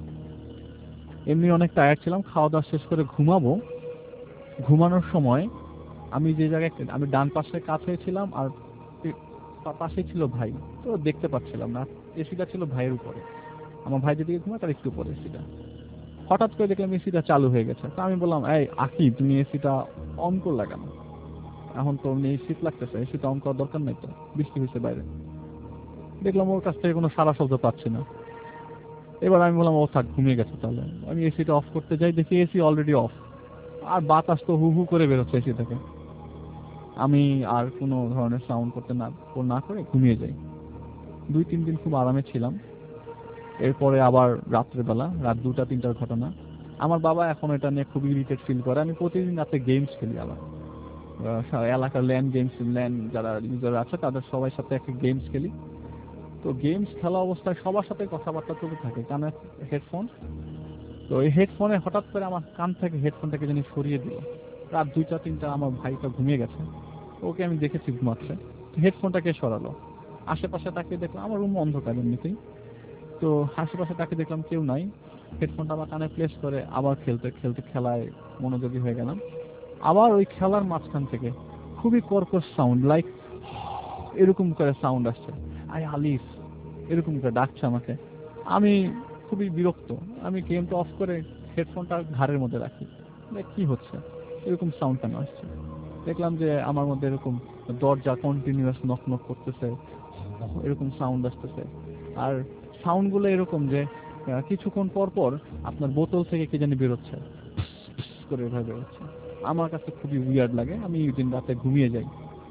এমনি অনেক টায়ার্ড ছিলাম, খাওয়া দাওয়া শেষ করে ঘুমাবো। ঘুমানোর সময় আমি যে জায়গায়, আমি ডান পাশে কাছে ছিলাম, আর পাশেই ছিল ভাই। তো দেখতে পাচ্ছিলাম না, এসিটা ছিল ভাইয়ের উপরে, আমার ভাই যেদিকে ঘুমায় তার একটু উপরে এসিটা। হঠাৎ করে দেখলাম এসিটা চালু হয়ে গেছে। তো আমি বললাম, এই আকি, তুমি এসিটা অন করলা কেন? এখন তো এমনি শীত লাগতেছে, এসিটা অন করার দরকার নাই তো, বৃষ্টি হয়েছে বাইরে। দেখলাম ওর কাছ থেকে কোনো সারা শব্দ পাচ্ছি না। এবার আমি বললাম, ও থাক, ঘুমিয়ে গেছে তাহলে। আমি এসিটা অফ করতে যাই, দেখি এসি অলরেডি অফ, আর বাতাস তো হু হু করে বেরোচ্ছে এসি থেকে। আমি আর কোনো ধরনের সাউন্ড করতে না করে ঘুমিয়ে যাই। 2-3 দিন খুব আরামে ছিলাম। এরপরে আবার রাত্রেবেলা রাত 2টা-3টার ঘটনা। আমার বাবা এখন এটা নিয়ে খুব ইরিটেট ফিল করে। আমি প্রতিদিন রাতে গেমস খেলি আবার। এলাকার ল্যান যারা ইউজার আছে তাদের সবার সাথে একটা গেমস খেলি। তো গেমস খেলা অবস্থায় সবার সাথে কথাবার্তা চলতে থাকে, কানে হেডফোন। তো এই হেডফোনে হঠাৎ করে আমার কান থেকে হেডফোনটাকে যেন সরিয়ে দিল। রাত 2টা-3টা, আমার ভাইটা ঘুমিয়ে গেছে, ওকে আমি দেখেছি ঘুমাচ্ছে। হেডফোনটাকে সরালো, আশেপাশে তাকিয়ে দেখলাম আমার রুম অন্ধকার এমনিতেই। তো আশেপাশে তাকে দেখলাম কেউ নাই। হেডফোনটা আমার কানে প্লেস করে আবার খেলতে খেলতে খেলায় মনোযোগী হয়ে গেলাম। আবার ওই খেলার মাঝখান থেকে খুবই কর্কশ সাউন্ড, লাইক এরকম করে সাউন্ড আসছে, আই আলিফ এরকম করে ডাকছে আমাকে। আমি খুবই বিরক্ত, আমি গেমটা অফ করে হেডফোনটা ঘাড়ের মধ্যে রাখি। কি হচ্ছে, এরকম সাউন্ড কেন আসছে? দেখলাম যে আমার মধ্যে এরকম দরজা কন্টিনিউয়াস নক নক করতেছে, এরকম সাউন্ড আসতেছে। আর সাউন্ডগুলো এরকম যে কিছুক্ষণ পর পর আপনার বোতল থেকে কি জানি বেরোচ্ছে, করে এভাবে বেরোচ্ছে। আমার কাছে খুবই উইয়ার্ড লাগে। আমি ওই দিন রাতে ঘুমিয়ে যাই।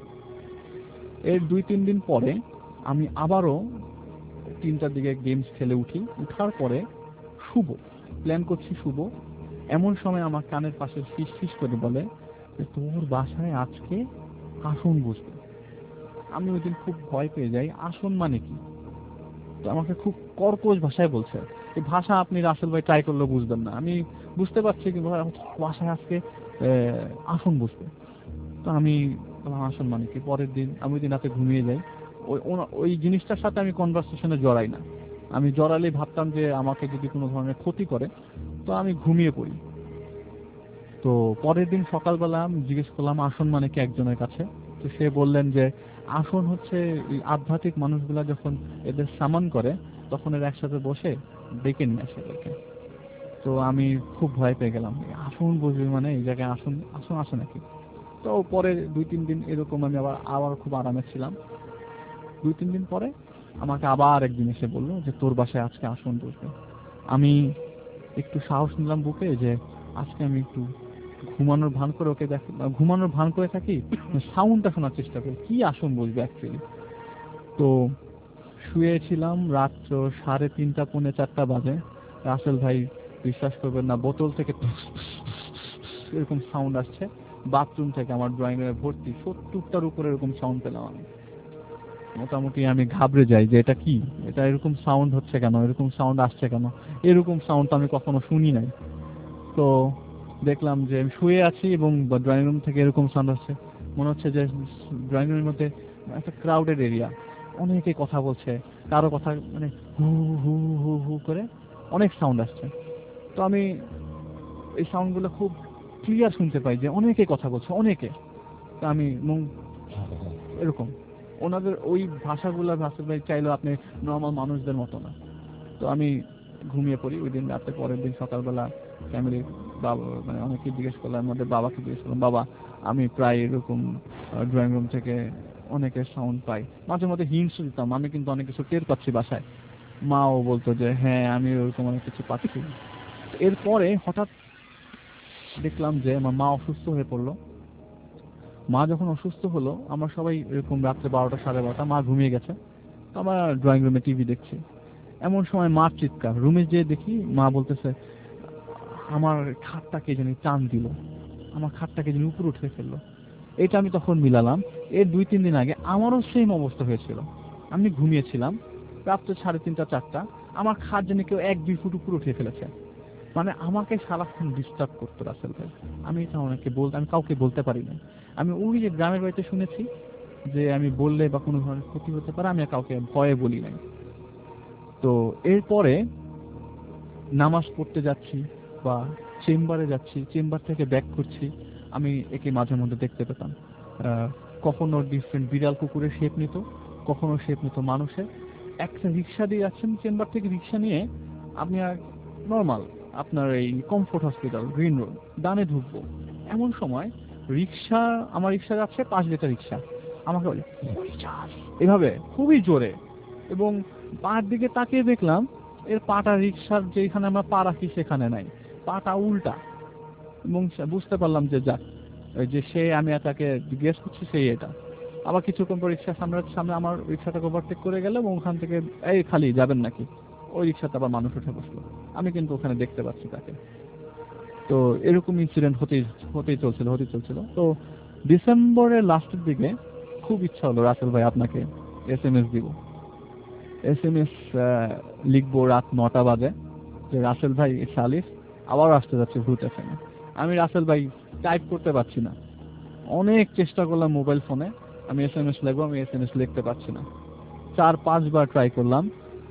এর 2-3 দিন পরে আমি আবারও 3টার দিকে গেমস খেলে উঠি। উঠার পরে প্ল্যান করছি শুভ। এমন সময় আমার কানের পাশে ফিস ফিস করে বলে যে তোর বাসায় আজকে আসন বসবে। আমি ওই দিন খুব ভয় পেয়ে যাই। আসন মানে কি? তো আমাকে খুব কর্কশ ভাষায় বলছে। এই ভাষা আপনি রাসেল ভাই ট্রাই করলেও বুঝবেন না। আমি বুঝতে পারছি কিন্তু বাসায় আজকে আসন বসবে। তো আমি বললাম আসন মানে কি? পরের দিন আমি ওই দিন রাতে ঘুমিয়ে যাই। ওই জিনিসটার সাথে আমি কনভারসেশনে জড়াই না। আমি জড়ালেই ভাবতাম যে আমাকে যদি কোনো ধরনের ক্ষতি করে, তো আমি ঘুমিয়ে পড়ি। তো পরের দিন সকালবেলা আমি জিজ্ঞেস করলাম আসন মানে কি একজনের কাছে। তো সে বললেন যে আসন হচ্ছে আধ্যাত্মিক মানুষগুলা যখন এদের সামান করে তখন এরা একসাথে বসে ডেকে নিয়ে আসে এদেরকে। তো আমি খুব ভয় পেয়ে গেলাম, আসন বসবে মানে এই জায়গায় আসন আসন আসে নাকি? তো পরে 2-3 দিন এরকম আমি আবার খুব আরামে ছিলাম। 2-3 দিন পরে আমাকে আবার একদিন এসে বললো যে তোর বাসায় আজকে আসন বসবে। আমি একটু সাহস নিলাম বুকে যে আজকে আমি একটু ঘুমানোর ভান করে ওকে ঘুমানোর ভান করে থাকি, সাউন্ডটা শোনার চেষ্টা করি কি আসন বসবে অ্যাকচুয়ালি। তো শুয়েছিলাম, রাত্র 3:30 পৌনে 4টা বাজে। রাসেল ভাই বিশ্বাস করবেন না, বোতল থেকে এরকম সাউন্ড আসছে। বাথরুম থেকে আমার ড্রয়িং রুমে ভর্তি 70টার উপরে এরকম সাউন্ড পেলাম। আমি মোটামুটি আমি ঘাবড়ে যাই যে এটা কি, এটা এরকম সাউন্ড হচ্ছে কেন, এরকম সাউন্ড আসছে কেন, এরকম সাউন্ড তো আমি কখনো শুনি নাই। তো দেখলাম যে আমি শুয়ে আছি এবং ড্রয়িং রুম থেকে এরকম সাউন্ড আসছে। মনে হচ্ছে যে ড্রয়িং রুমের মধ্যে একটা ক্রাউডেড এরিয়া, অনেকে কথা বলছে, কারো কথা মানে হু হু হু হু করে অনেক সাউন্ড আসছে। তো আমি এই সাউন্ডগুলো খুব ক্লিয়ার শুনতে পাই যে অনেকে কথা বলছে, অনেকে। তো আমি এরকম ওনাদের ওই ভাষাগুলো ভাই চাইলেও আপনি নর্মাল মানুষদের মতো না। তো আমি ঘুমিয়ে পড়ি ওই দিন রাতে। পরের দিন সকালবেলা ফ্যামিলির বাবা মানে অনেকে জিজ্ঞেস করলাম, আমাদের বাবাকে জিজ্ঞেস করলাম, বাবা আমি প্রায় এরকম ড্রয়িং রুম থেকে অনেকের সাউন্ড পাই, মাঝে মধ্যে হিংস দিতাম, আমি কিন্তু অনেক কিছু টের পাচ্ছি বাসায়। মাও বলতো যে হ্যাঁ আমি ওরকম অনেক কিছু পাচ্ছি। এরপরে হঠাৎ দেখলাম যে আমার মা অসুস্থ হয়ে পড়লো। মা যখন অসুস্থ হলো, আমরা সবাই এরকম রাত্রে 12টা 12:30, মা ঘুমিয়ে গেছে। তো আমরা ড্রয়িং রুমে টিভি দেখছি। এমন সময় মার চিৎকার, রুমে যেয়ে দেখি মা বলতেছে আমার খাটটাকে যেন টান দিল, আমার খাটটাকে যেন উপরে উঠে ফেললো। এটা আমি তখন মিলালাম এর 2-3 দিন আগে আমারও সেম অবস্থা হয়েছিল। আমি ঘুমিয়েছিলাম রাত্রে 3:30 4টা, আমার খাট যেন কেউ 1-2 ফুট উপরে উঠে ফেলেছে। মানে আমাকে সারাক্ষণ ডিস্টার্ব করতো রাসেল ভাই। আমি এটা আমি কাউকে বলতে পারি না। আমি ওই যে গ্রামের বাড়িতে শুনেছি যে আমি বললে বা কোনো ধরনের ক্ষতি হতে পারে, আমি কাউকে ভয়ে বলি নাই। তো এরপরে নামাজ পড়তে যাচ্ছি বা চেম্বারে যাচ্ছি, চেম্বার থেকে ব্যাক করছি, আমি একে মাঝে মধ্যে দেখতে পেতাম। কখনো ডিফারেন্ট বিড়াল কুকুরের শেপ নিত, কখনো শেপ নিত মানুষের। একটা রিক্সা দিয়ে যাচ্ছেন, চেম্বার থেকে রিক্সা নিয়ে আপনি নর্মাল আপনার এই কমফোর্ট হসপিটাল গ্রিন রোড ডানে ঢুকবো, এমন সময় আমার রিক্সা যাচ্ছে, পাশ দিয়ে একটা রিক্সা আমাকে বলে এভাবে খুবই জোরে, এবং পার দিকে তাকিয়ে দেখলাম এর পাটা রিক্সার যেখানে আমরা পা রাখি সেখানে নাই, পাটা উল্টা। এবং বুঝতে পারলাম যে যাক ওই যে সে, আমি তাকে জিজ্ঞেস করছি সেই এটা। আবার কিছুক্ষণ পর রিক্সার সামনে আমার রিক্সাটাকে ওভারটেক করে গেল এবং ওখান থেকে এই খালি যাবেন নাকি, ওই রিক্সাতে আবার মানুষ উঠে বসলো। আমি কিন্তু ওখানে দেখতে পাচ্ছি তাকে। তো এরকম ইনসিডেন্ট হতেই চলছিল। তো ডিসেম্বরের লাস্টের দিকে খুব ইচ্ছা হলো রাসেল ভাই আপনাকে SMS দিব, SMS লিখবো রাত 9টা বাজে যে রাসেল ভাই সালিফ আবার আসতে যাচ্ছে ভূত FM এ। আমি রাসেল ভাই টাইপ করতে পারছি না, অনেক চেষ্টা করলাম মোবাইল ফোনে আমি SMS লিখবো, আমি SMS লিখতে পারছি না। 4-5 বার ট্রাই করলাম,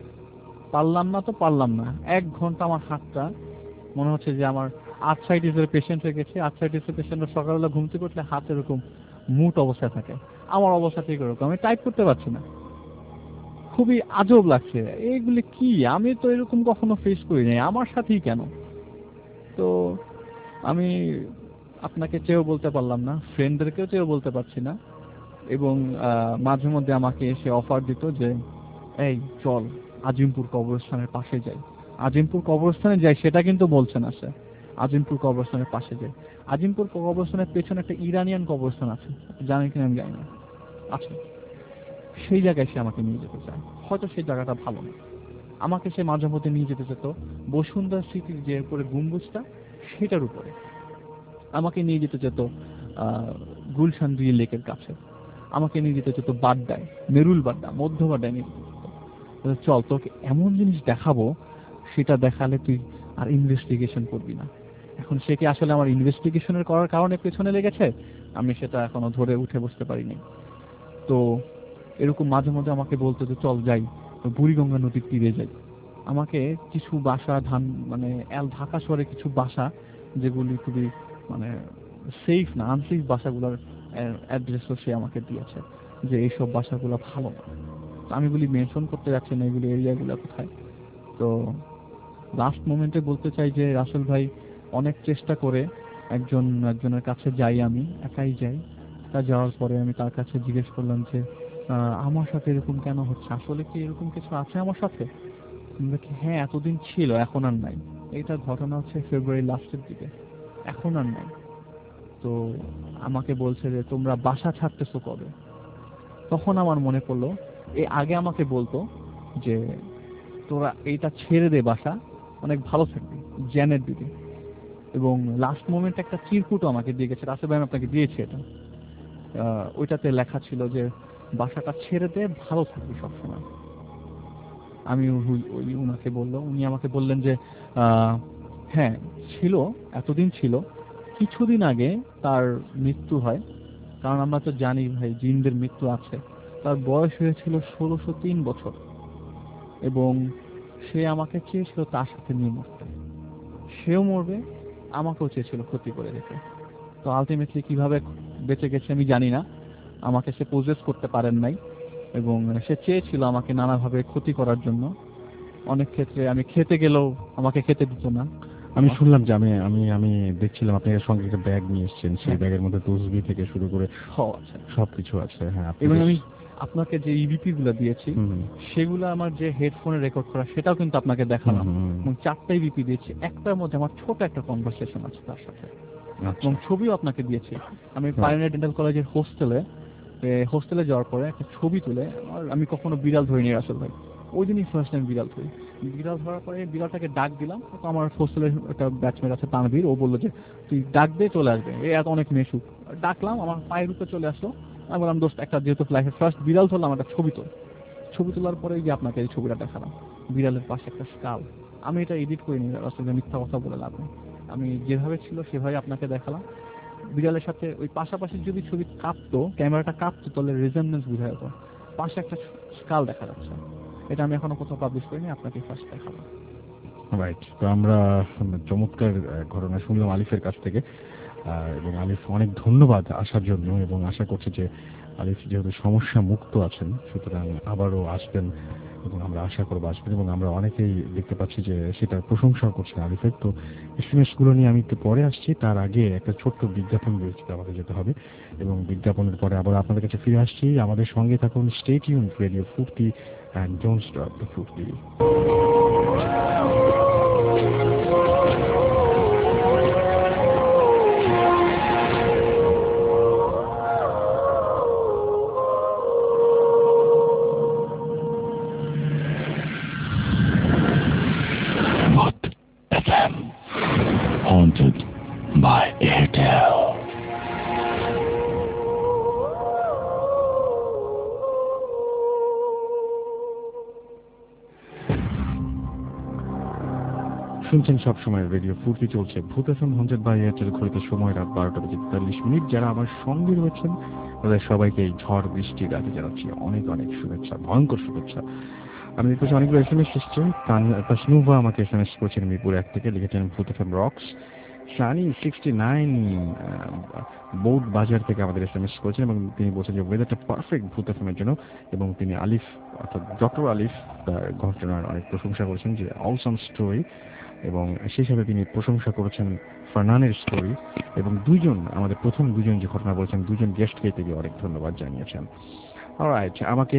পারলাম না। 1 ঘন্টা আমার হাতটা মনে হচ্ছে যে আমার আর্থ্রাইটিসের পেশেন্ট হয়ে গেছে। আর্থ্রাইটিসের পেশেন্টরা সকালবেলা ঘুম থেকে উঠলে হাত এরকম মুট অবস্থায় থাকে, আমার অবস্থা ঠিক এরকম, আমি টাইপ করতে পারছি না। খুবই আজব লাগছে, এইগুলি কি, আমি তো এরকম কখনো ফেস করি নাই, আমার সাথেই কেন? তো আমি আপনাকে চেয়েও বলতে পারলাম না, ফ্রেন্ডদেরকেও চেয়েও বলতে পারছি না। এবং মাঝে মধ্যে আমাকে এসে অফার দিত যে এই চল আজিমপুর কবরস্থানের পাশে যাই। আজিমপুর কবরস্থানে যাই সেটা কিন্তু বলছে না সে, আজিমপুর কবরস্থানের পাশে যাই। আজিমপুর কবরস্থানের পেছনে একটা ইরানিয়ান কবরস্থান আছে, জানেন কিনা আমি জানি না, আছে। সেই জায়গায় সে আমাকে নিয়ে যেতে চায়, হয়তো সেই জায়গাটা ভালো না। আমাকে সে মাঝে মধ্যে নিয়ে যেতে যেত বসুন্ধরা স্মৃতির যে উপরে গম্বুজটা সেটার উপরে, আমাকে নিয়ে যেতে যেত গুলশান 2 লেকের কাছে, আমাকে নিয়ে যেতে যেত বাড্ডায়, মেরুল বাড্ডা, মধ্য বাড্ডায় নিয়ে যেত। চল তোকে এমন জিনিস দেখাবো, সেটা দেখালে তুই আর ইনভেস্টিগেশন করবি না। এখন সে কি আসলে আমার ইনভেস্টিগেশনের করার কারণে পেছনে লেগেছে, আমি সেটা এখনো ধরে উঠে বসতে পারিনি। তো এরকম মাঝে মধ্যে আমাকে বলতো যে চল যাই বুড়িগঙ্গা নদীর তীরে যাই। আমাকে কিছু বাসা ঢাকা শহরে কিছু বাসা যেগুলি খুবই সেফ না, আনসেফ বাসাগুলোর অ্যাড্রেসও সে আমাকে দিয়েছে যে এইসব বাসাগুলো ভালো না। আমি বলি মেনশন করতে যাচ্ছি না এগুলি এরিয়াগুলো কোথায়। তো লাস্ট মোমেন্টে বলতে চাই যে রাসেল ভাই অনেক চেষ্টা করে একজনের কাছে যাই, আমি একাই যাই। তা যাওয়ার পরে আমি তার কাছে জিজ্ঞেস করলাম যে আমার সাথে এরকম কেন হচ্ছে, আসলে কি এরকম কিছু আছে আমার সাথে? হ্যাঁ এতদিন ছিল, এখন আর নাই। এইটা ঘটনা হচ্ছে ফেব্রুয়ারি লাস্টের দিকে, এখন আর নাই। তো আমাকে বলছে যে তোমরা বাসা ছাড়তেছো কবে? তখন আমার মনে পড়লো আগে আমাকে বলতো যে তোরা এইটা ছেড়ে দে, বাসা অনেক ভালো থাকবে, জ্যানের দিকে। এবং লাস্ট মোমেন্টে একটা চিরকুটও আমাকে দিয়ে গেছে, রাসেল ভাই আমি আপনাকে দিয়েছি এটা। ওইটাতে লেখা ছিল যে বাসাটা ছেড়ে দে, ভালো থাকবি সবসময়। আমি উনাকে বললাম, উনি আমাকে বললেন যে হ্যাঁ ছিল, এতদিন ছিল, কিছুদিন আগে তার মৃত্যু হয়। কারণ আমরা তো জানি ভাই জিনদের মৃত্যু আছে। তার বয়স হয়েছিল 1603 বছর এবং সে আমাকে চেয়েছিল তার সাথে নিয়ে মরতে, সেও মরবে, আমাকেও চেয়েছিল ক্ষতি করে রেখে। তো আলটিমেটলি কিভাবে বেঁচে গেছে আমি জানি না, আমাকে সে পজেস করতে পারেন নাই এবং সে চেয়েছিল আমাকে নানাভাবে ক্ষতি করার জন্য। অনেক ক্ষেত্রে আমি খেতে গেলেও আমাকে খেতে দিত না। আমি শুনলাম যে আমি দেখছিলাম আপনি এর সঙ্গে একটা ব্যাগ নিয়ে এসেছেন, সেই ব্যাগের মধ্যে তসবিহ থেকে শুরু করে সবকিছু আছে। হ্যাঁ, এবং আমি আপনাকে যে ইভিপি গুলো দিয়েছি সেগুলো আমার যে হেডফোনে রেকর্ড করা সেটাও কিন্তু আপনাকে দেখালাম এবং 4টা ইভিপি দিয়েছি, একটার মধ্যে আমার ছোট একটা কনভারসেশন আছে তার সাথে এবং ছবিও আপনাকে দিয়েছি। আমি পাইওনিয়ার ডেন্টাল কলেজের হোস্টেলে যাওয়ার পরে একটা ছবি তুলে, আমি কখনো বিড়াল ধরিনি রাসেল ভাই, ওই দিনই ফার্স্ট টাইম বিড়াল ধরি। বিড়াল ধরার পরে বিড়ালটাকে ডাক দিলাম, তো আমার হোস্টেলের একটা ব্যাচমেট আছে তানভীর, ও বললো যে তুই ডাক দে চলে আসবে, এত অনেক মেশুক। ডাকলাম, আমার পায়ের উপরে চলে আসলো। আমি বললাম দোস্ত একটা যেহেতু লাইফে ফার্স্ট বিড়াল ধরলাম, একটা ছবি তোলার পরে যে আপনাকে এই ছবিটা দেখালাম, বিড়ালের পাশে একটা স্কাল। আমি এটা এডিট করিনি আসলে, মিথ্যা কথা বলে লাভ নেই, আমি যেভাবে ছিল সেভাবে আপনাকে দেখালাম। বিড়ালের সাথে ওই পাশাপাশি যদি ছবি কাঁপতো, ক্যামেরাটা কাঁপতো, তাহলে রেজেন্ডেন্স বোঝা যেত। পাশে একটা স্কাল দেখা যাচ্ছে, এটা আমি এখনো কোথাও পাবলিশ করিনি, আপনাকে ফার্স্ট দেখাবো। রাইট। তো আমরা চমৎকার ঘটনা শুনলাম আলিফের কাছ থেকে, এবং আলিফ অনেক ধন্যবাদ আসার জন্য, এবং আশা করছি যে আলিফ যেহেতু সমস্যা মুক্ত আছেন সুতরাং আবারও আসবেন এবং আমরা আশা করবো আসবেন, এবং আমরা অনেকেই দেখতে পাচ্ছি যে সেটার প্রশংসাও করছেন আলিফের। তো এসএমএস গুলো নিয়ে আমি একটু পরে আসছি, তার আগে একটা ছোট্ট বিজ্ঞাপন রয়েছে, আমাদের যেতে হবে এবং বিজ্ঞাপনের পরে আবার আপনাদের কাছে ফিরে আসছি। আমাদের সঙ্গে থাকুন, stay tuned radio 50 and don't stop the 50. Haunted by Airtel. শুনছেন সবসময় রেডিও ফুর্তি চলছে Bhoot FM haunted by Airtel. ঘড়িতে সময় রাত 12:43। যারা আমার সঙ্গে রয়েছেন তাদের সবাইকে এই ঝড় বৃষ্টির রাতে জানাচ্ছি অনেক অনেক শুভেচ্ছা, ভয়ঙ্কর শুভেচ্ছা। আমি দেখছি অনেকগুলো এসএমএস এসছে। তাসনুভা আমাকে এসএমএস করেছেন মিরপুর 1 থেকে, লিখেছেন ভূত এফএম রক্স। সানি 69 বোর্ড বাজার থেকে আমাদের এসএমএস করেছেন এবং তিনি বলছেন যে ওয়েদারটা পারফেক্ট ভূত এফএমের জন্য। এবং তিনি আলিফ অর্থাৎ ডক্টর আলিফ তার ঘটনার অনেক প্রশংসা করেছেন যে অলসাম স্টোরি, এবং সেই সাথে তিনি প্রশংসা করেছেন ফারনানের স্টোরি। এবং আমাদের প্রথম দুজন যে ঘটনা বলেছেন দুজন গেস্টকে তিনি অনেক ধন্যবাদ জানিয়েছেন। অলরাইট, আমাকে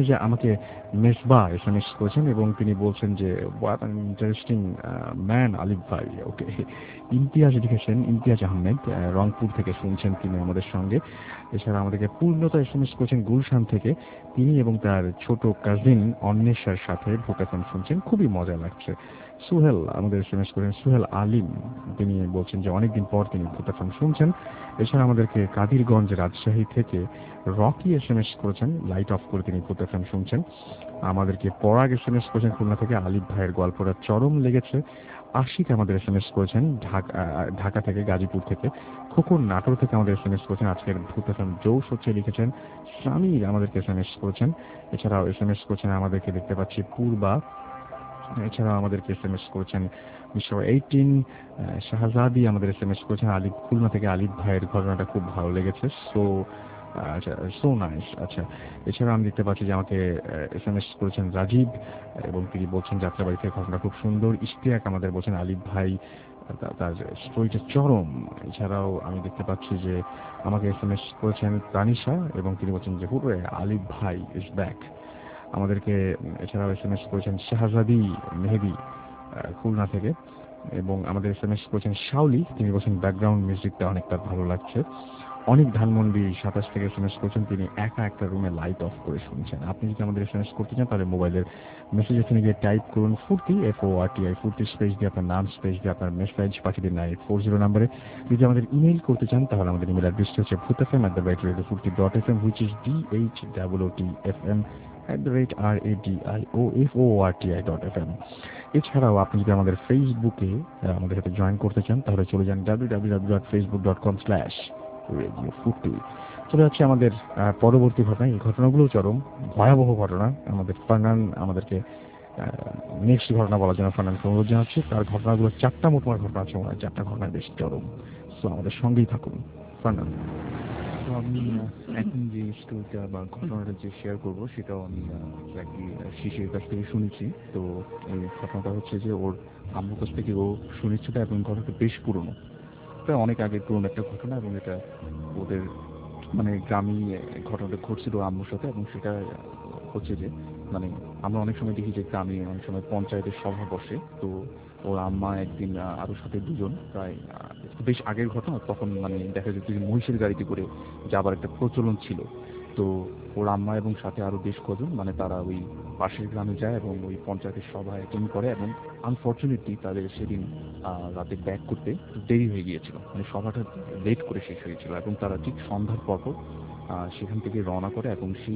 মেজবা এসএমএস করেছেন এবং তিনি বলছেন যে হোয়াট অ্যান ইন্টারেস্টিং ম্যান আলিফ ভাই। ওকে, ইমতিয়াজ লিখেছেন, ইমতিয়াজ আহমেদ রংপুর থেকে শুনছেন তিনি আমাদের সঙ্গে। এছাড়া আমাদেরকে পূর্ণতা এসএমএস করেছেন গুলশান থেকে, তিনি এবং তার ছোট কাজিন অন্বেষার সাথে ভূত এফএম শুনছেন, খুবই মজা লাগছে। সুহেল আমাদের এসএমএস করেন, সুহেল আলিম, তিনি বলছেন যে অনেকদিন পর তিনি ভূত এফএম শুনছেন। এছাড়া আমাদেরকে কাদিরগঞ্জ রাজশাহী থেকে রকি এসএমএস করেছেন, লাইট অফ করে তিনি ভূত এফএম শুনছেন। আমাদেরকে পরাগ এসএমএস করেছেন খুলনা থেকে, আলিফ ভাইয়ের গল্পটা চরম লেগেছে। আশিক আমাদের এসএমএস করেছেন ঢাকা থেকে, গাজীপুর থেকে। খোকন নাটোর থেকে আমাদের এসএমএস করেছেন আজকের ভূত এফএম জোশ হচ্ছে লিখেছেন। স্বামীর আমাদেরকে এসএমএস করেছেন। এছাড়াও এসএমএস করেছেন আমাদেরকে দেখতে পাচ্ছি পূর্বা। এছাড়াও আমাদেরকে এসএমএস করেছেন 18 শাহজাদি আমাদের এসএমএস করেছেন আলিফ খুলনা থেকে, আলিফ ভাইয়ের ঘটনাটা খুব ভালো লেগেছে। আচ্ছা, সো নাইস। আচ্ছা, এছাড়া আমি দেখতে পাচ্ছি যে আমাকে এসএমএস করেছেন রাজীব এবং তিনি বলছেন যাত্রাবাড়ি থেকে ঘটনা খুব সুন্দর। ইশতিয়াক আমাদের বলছেন আলিফ ভাই তার স্টোরিটা চরম। এছাড়াও আমি দেখতে পাচ্ছি যে আমাকে এসএমএস করেছেন তানিশা এবং তিনি বলছেন যে হুরে আলিফ ভাই ইজ ব্যাক আমাদেরকে। এছাড়াও এসএমএস করেছেন শাহজাদি মেহেদি খুলনা থেকে এবং আমাদের এসএমএস করেছেন শাওলি, তিনি বলছেন ব্যাকগ্রাউন্ড মিউজিকটা অনেক তার ভালো লাগছে। অনেক ধানমন্ডি 27 থেকে এসএমএস করেছেন, তিনি একা একটা রুমে লাইট অফ করে শুনছেন। আপনি যদি আমাদের এসএমএস করতে চান তাহলে মোবাইলের মেসেজ এখানে গিয়ে টাইপ করুন ফুর্তি FORTI ফুর্তি স্পেস দিয়ে আপনার নাম স্পেস দিয়ে আপনার মেসেজ পাঠিয়ে দিন 9840 নম্বরে। যদি আমাদের ইমেইল করতে চান তাহলে আমাদের ইমেল অ্যাড্রেসটা হচ্ছে bhutfm@radiofurti.fm which is DHOOTFM@radiofurti.fm। এছাড়াও আপনি যদি আমাদের ফেসবুকে আমাদের সাথে জয়েন করতে চান তাহলে চলে যান www.facebook.com/radiofurti। চলে যাচ্ছে আমাদের পরবর্তী ঘটনা। এই ঘটনাগুলো চরম ভয়াবহ ঘটনা। আমাদের ফারনান আমাদেরকে নেক্সট ঘটনা বলার জন্য ফারনানকে অনুরোধ জানাচ্ছি। তার ঘটনাগুলো 4টা মোটমাট ঘটনা আছে, মনে হয় 4টা ঘটনা বেশ চরম। সো আমাদের সঙ্গেই থাকুন। ফারনান, তো আমি এখন যে স্টোরিটা বা ঘটনাটা যে শেয়ার করবো সেটাও আমি একটি শিশির কাছ থেকে শুনেছি। তো এই ঘটনাটা হচ্ছে যে ওর আম্মুর কাছ থেকে ও শুনেছিল এবং ঘটনাটা বেশ পুরনো, প্রায় অনেক আগে পুরনো একটা ঘটনা। এবং এটা ওদের মানে গ্রামে ঘটনাটা ঘটছিল আম্মুর সাথে। এবং সেটা হচ্ছে যে মানে আমরা অনেক সময় দেখি যে গ্রামে অনেক সময় পঞ্চায়েতের সভা বসে। তো ওর আম্মা একদিন আরো সাথে দুজন, প্রায় বেশ আগের ঘটনা, তখন মানে দেখা যেত যে মহিষের গাড়িতে করে যাবার একটা প্রচলন ছিল। তো ওর আম্মা এবং সাথে আরো বেশ কজন মানে তারা ওই পাশের গ্রামে যায় এবং ওই পঞ্চায়েতের সভা অ্যাটেন্ড করে। এবং আনফর্চুনেটলি তাদের সেদিন রাতে ব্যাক করতে দেরি হয়ে গিয়েছিল, মানে সভাটা লেট করে শেষ হয়েছিল। এবং তারা ঠিক সন্ধ্যার পর সেখান থেকে রওনা করে এবং সেই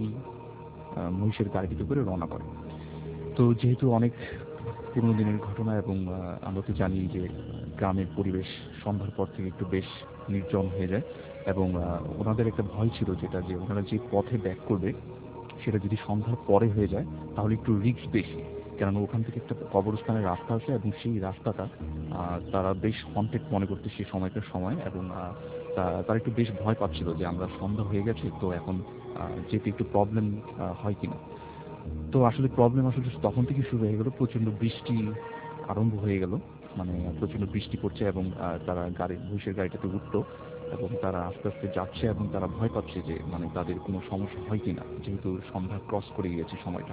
মহিষের গাড়িতে করে রওনা করে। তো যেহেতু অনেক পুরনো দিনের ঘটনা এবং আমরা তো জানি যে গ্রামের পরিবেশ সন্ধ্যার পর থেকে একটু বেশ নির্জন হয়ে যায়। এবং ওনাদের একটা ভয় ছিল যেটা যে ওনারা যে পথে ব্যাক করবে সেটা যদি সন্ধ্যার পরে হয়ে যায় তাহলে একটু রিস্ক বেশি, কেননা ওখান থেকে একটা কবরস্থানের রাস্তা আছে এবং সেই রাস্তাটা তারা বেশ হন্টেড মনে করতে সেই সময়টার সময়। এবং তারা একটু বেশ ভয় পাচ্ছিল যে আমরা সন্ধ্যা হয়ে গেছে, তো এখন যেতে একটু প্রবলেম হয় কিনা। তো আসলে প্রবলেম আসলে তখন থেকে শুরু হয়ে গেল, প্রচন্ড বৃষ্টি আরম্ভ হয়ে গেল, মানে প্রচন্ড বৃষ্টি পড়ছে এবং তারা মহিষের গাড়িটাতে উঠলো এবং তারা আস্তে আস্তে যাচ্ছে এবং তারা ভয় পাচ্ছে যে মানে তাদের কোনো সমস্যা হয় কিনা, যেহেতু সন্ধ্যা ক্রস করে গিয়েছে সময়টা।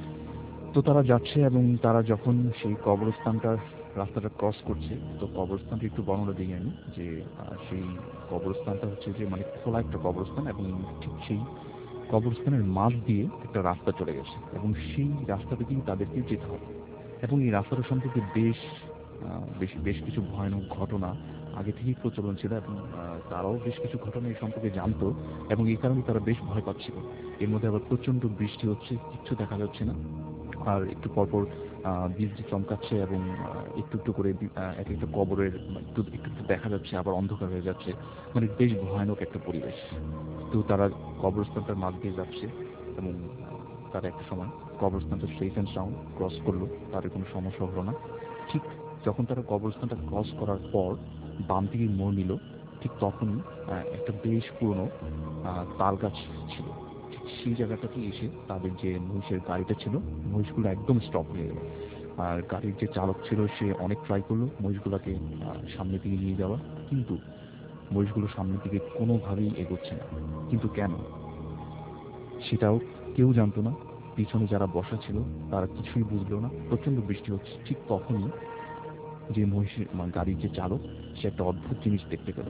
তো তারা যাচ্ছে এবং তারা যখন সেই কবরস্থানটার রাস্তাটা ক্রস করছে, তো কবরস্থানটা একটু বর্ণনা দিই আমি যে সেই কবরস্থানটা হচ্ছে যে মানে খোলা একটা কবরস্থান এবং ঠিক সেই কবরস্থানের মাঝ দিয়ে একটা রাস্তা চলে গেছে এবং সেই রাস্তাটা দিয়ে তাদেরকে যেতে হবে। এবং এই রাস্তাটা সম্পর্কে বেশ বেশ কিছু ভয়ানক ঘটনা আগে থেকেই প্রচলন ছিল এবং তারাও বেশ কিছু ঘটনা এই সম্পর্কে জানতো এবং এই কারণে তারা বেশ ভয় পাচ্ছিল। এর মধ্যে আবার প্রচন্ড বৃষ্টি হচ্ছে, কিচ্ছু দেখা যাচ্ছে না, আর একটু পরপর বিজলি চমকাচ্ছে এবং একটু একটু করে এক একটা কবরের একটু একটু একটু দেখা যাচ্ছে, আবার অন্ধকার হয়ে যাচ্ছে, মানে বেশ ভয়ানক একটা পরিবেশ। তো তারা কবরস্থানটার মাঝ দিয়ে যাচ্ছে এবং তার একটা সময় কবরস্থানটা সেফ অ্যান্ড সাউন্ড ক্রস করলো, তাদের কোনো সমস্যা হলো না। ঠিক যখন তারা কবরস্থানটা ক্রস করার পর বাম দিকে মোড় নিল, ঠিক তখনই একটা বেশ পুরনো তাল গাছ ছিল। ঠিক সেই জায়গাটাতে এসে তাদের যে মহিষের গাড়িটা ছিল, মহিষগুলো একদম স্টপ হয়ে গেল। আর গাড়ির যে চালক ছিল সে অনেক ট্রাই করলো মহিষগুলোকে সামনের দিকে নিয়ে যাওয়া, কিন্তু মহিষগুলো সামনের দিকে কোনোভাবেই এগোচ্ছে না। কিন্তু কেন সেটাও কেউ জানতো না। পিছনে যারা বসা ছিল তারা কিছুই বুঝলো না। প্রচন্ড বৃষ্টি হচ্ছে, ঠিক তখনই যে মহিষের গাড়ির যে চালক সে একটা অদ্ভুত জিনিস দেখতে পেল।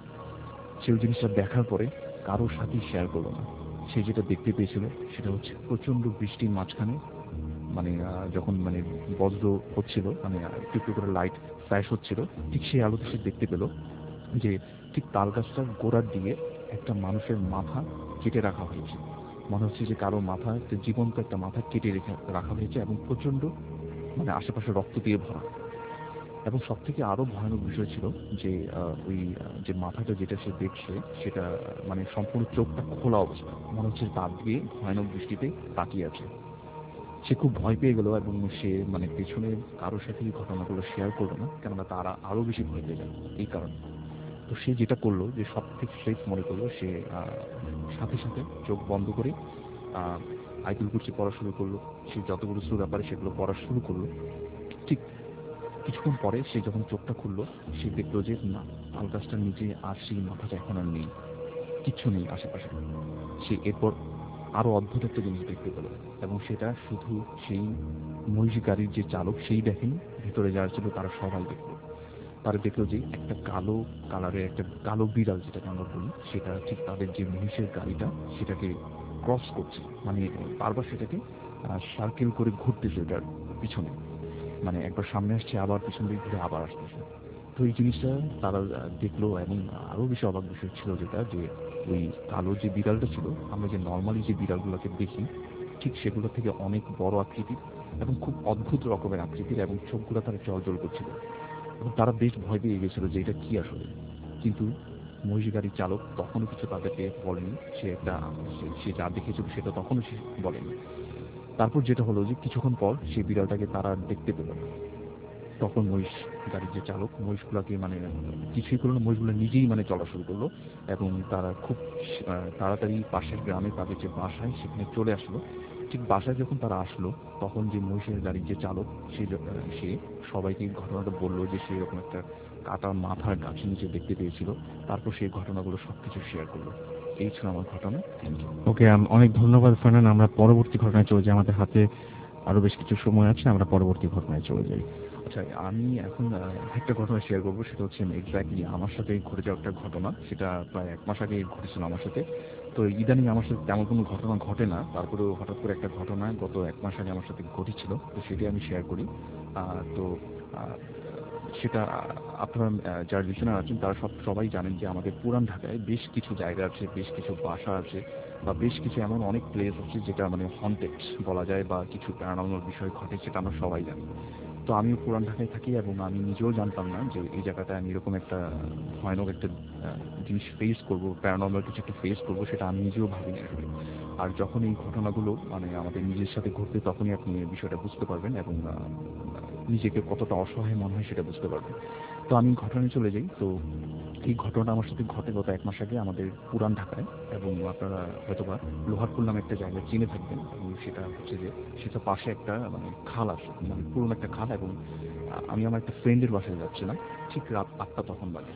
সে ওই জিনিসটা দেখার পরে কারোর সাথেই শেয়ার করলো না। সে যেটা দেখতে পেয়েছিল সেটা হচ্ছে প্রচন্ড বৃষ্টির মাঝখানে, মানে যখন মানে বজ্র হচ্ছিল, মানে একটু একটু করে লাইট ফ্ল্যাশ হচ্ছিল, ঠিক সেই আলোতে সে দেখতে পেল যে ঠিক তাল গাছটার গোড়ার দিয়ে একটা মানুষের মাথা কেটে রাখা হয়েছে। মনে হচ্ছে যে কারো মাথা, একটা জীবন্ত একটা মাথা কেটে রাখা হয়েছে এবং প্রচন্ড মানে আশেপাশে রক্ত দিয়ে ভরা। এবং সব থেকে আরো ভয়ানক বিষয় ছিল যে ওই যে মাথাটা যেটা সে দেখছে সেটা মানে সম্পূর্ণ চোখটা খোলা অবস্থা, মনে হচ্ছে তার দিয়ে ভয়ানক দৃষ্টিতে তাকিয়ে আছে। সে খুব ভয় পেয়ে গেল এবং সে মানে পেছনে কারোর সাথে এই ঘটনাগুলো শেয়ার করলো না, কেননা তারা আরো বেশি ভয় পেয়ে গেল এই কারণে। তো সে যেটা করলো যে সব থেকে সেফ মনে করলো, সে সাথে সাথে চোখ বন্ধ করে আয়াতুল কুরসি পড়া শুরু করলো। সে যতগুলো সূরা পারে সেগুলো পড়া শুরু করলো। ঠিক কিছুক্ষণ পরে সে যখন চোখটা খুললো, সে দেখলো যে না, তাল গাছটার নিচে আর সেই মাথাটা এখন আর নেই, কিচ্ছু নেই আশেপাশে। সে এরপর আরো অদ্ভুত একটা জিনিস দেখতে পেল এবং সেটা শুধু সেই মহিষ গাড়ির যে চালক সেই দেখেনি, ভেতরে যারা ছিল তারা সবাই দেখলো। তারা দেখলো যে একটা কালো কালারের একটা কালো বিড়াল, যেটাকে আমরা বলি, সেটা ঠিক তাদের যে মহিষের গাড়িটা সেটাকে ক্রস করছে, মানে বারবার সেটাকে সার্কেল করে ঘুরতেছে এটার পিছনে, মানে একবার সামনে আসছে আবার পিছন দিক ঘুরে আবার আসতেছে। তো এই জিনিসটা তারা দেখলো এবং আরো বেশি অবাক বিষয় ছিল যেটা যে ওই কালো যে বিড়ালটা ছিল, আমরা যে নর্মালি যে বিড়ালগুলোকে দেখি ঠিক সেগুলো থেকে অনেক বড় আকৃতির এবং খুব অদ্ভুত রকমের আকৃতির, এবং চোখগুলো তারা জল করছিল এবং তারা বেশ ভয় পেয়ে গেছিল যে এটা কি আসলে। কিন্তু মহিষ গাড়ির চালক তখনও কিছু তাদেরকে বলেনি, সে যা দেখেছিল সেটা তখনও সে বলেনি। তারপর যেটা হলো যে কিছুক্ষণ পর সেই বিড়ালটাকে তারা দেখতে পেল না। তখন মহিষ গাড়ির যে চালক মহিষগুলাকে মানে কিছুই করলো না, মহিষগুলো নিজেই মানে চলা শুরু করলো এবং তারা খুব তাড়াতাড়ি পাশের গ্রামে তাদের যে বাসায় সেখানে চলে আসলো। ঠিক বাসায় যখন তারা আসলো তখন যে মহিষের গাড়ির যে চালক সে সবাইকে ঘটনাটা বললো যে সে এরকম একটা কাটা মাথার গাছের নিচে দেখতে পেয়েছিল। তারপর সেই ঘটনাগুলো সবকিছু শেয়ার করলো। এই ছিল আমার ঘটনা। Thank you. ওকে, অনেক ধন্যবাদ ফারহান। আমরা পরবর্তী ঘটনায় চলে যাই, আমাদের হাতে আরো বেশ কিছু সময় আছে, আমরা পরবর্তী ঘটনায় চলে যাই। আচ্ছা, আমি এখন একটা ঘটনা শেয়ার করবো। সেটা হচ্ছে এক্স্যাক্টলি আমার সাথে ঘটে যাওয়া একটা ঘটনা। সেটা প্রায় 1 মাস আগে ঘটেছিল আমার সাথে। তো ইদানিং আমার সাথে তেমন কোনো ঘটনা ঘটে না, তারপরেও হঠাৎ করে একটা ঘটনা গত 1 মাস আগে আমার সাথে ঘটেছিল, তো সেটাই আমি শেয়ার করি। তো আহ, সেটা আপনারা যারা লিসেনার আছেন তারা সবাই জানেন যে আমাদের পুরান ঢাকায় বেশ কিছু জায়গা আছে, বেশ কিছু বাসা আছে, বা বেশ কিছু এমন অনেক প্লেস আছে যেটা মানে হন্টেড বলা যায়, বা কিছু প্যারানর্মাল বিষয় ঘটে, সেটা আমরা সবাই জানি। তো আমিও পুরান ঢাকায় থাকি এবং আমি নিজেও জানতাম না যে এই জায়গাটায় আমি এরকম একটা ভয়ানক একটা জিনিস ফেস করবো, প্যারানর্মাল কিছু একটা ফেস করবো, সেটা আমি নিজেও ভাবিনি আসলে। আর যখন এই ঘটনাগুলো মানে আমাদের নিজের সাথে ঘটবে তখনই আপনি এই বিষয়টা বুঝতে পারবেন এবং নিজেকে কতটা অসহায় মনে হয় সেটা বুঝতে পারবেন। তো আমি ঘটনায় চলে যাই। তো এই ঘটনাটা আমার সাথে ঘটে গত 1 মাস আগে আমাদের পুরান ঢাকায়, এবং আপনারা হয়তোবা লোহারপুর নামে একটা জায়গায় চিনে থাকবেন, এবং সেটা হচ্ছে যে সেটা পাশে একটা মানে খাল আছে, মানে পুরনো একটা খাল। এবং আমি আমার একটা ফ্রেন্ডের বাসায় যাচ্ছিলাম, ঠিক রাত 8টা তখন বাজে।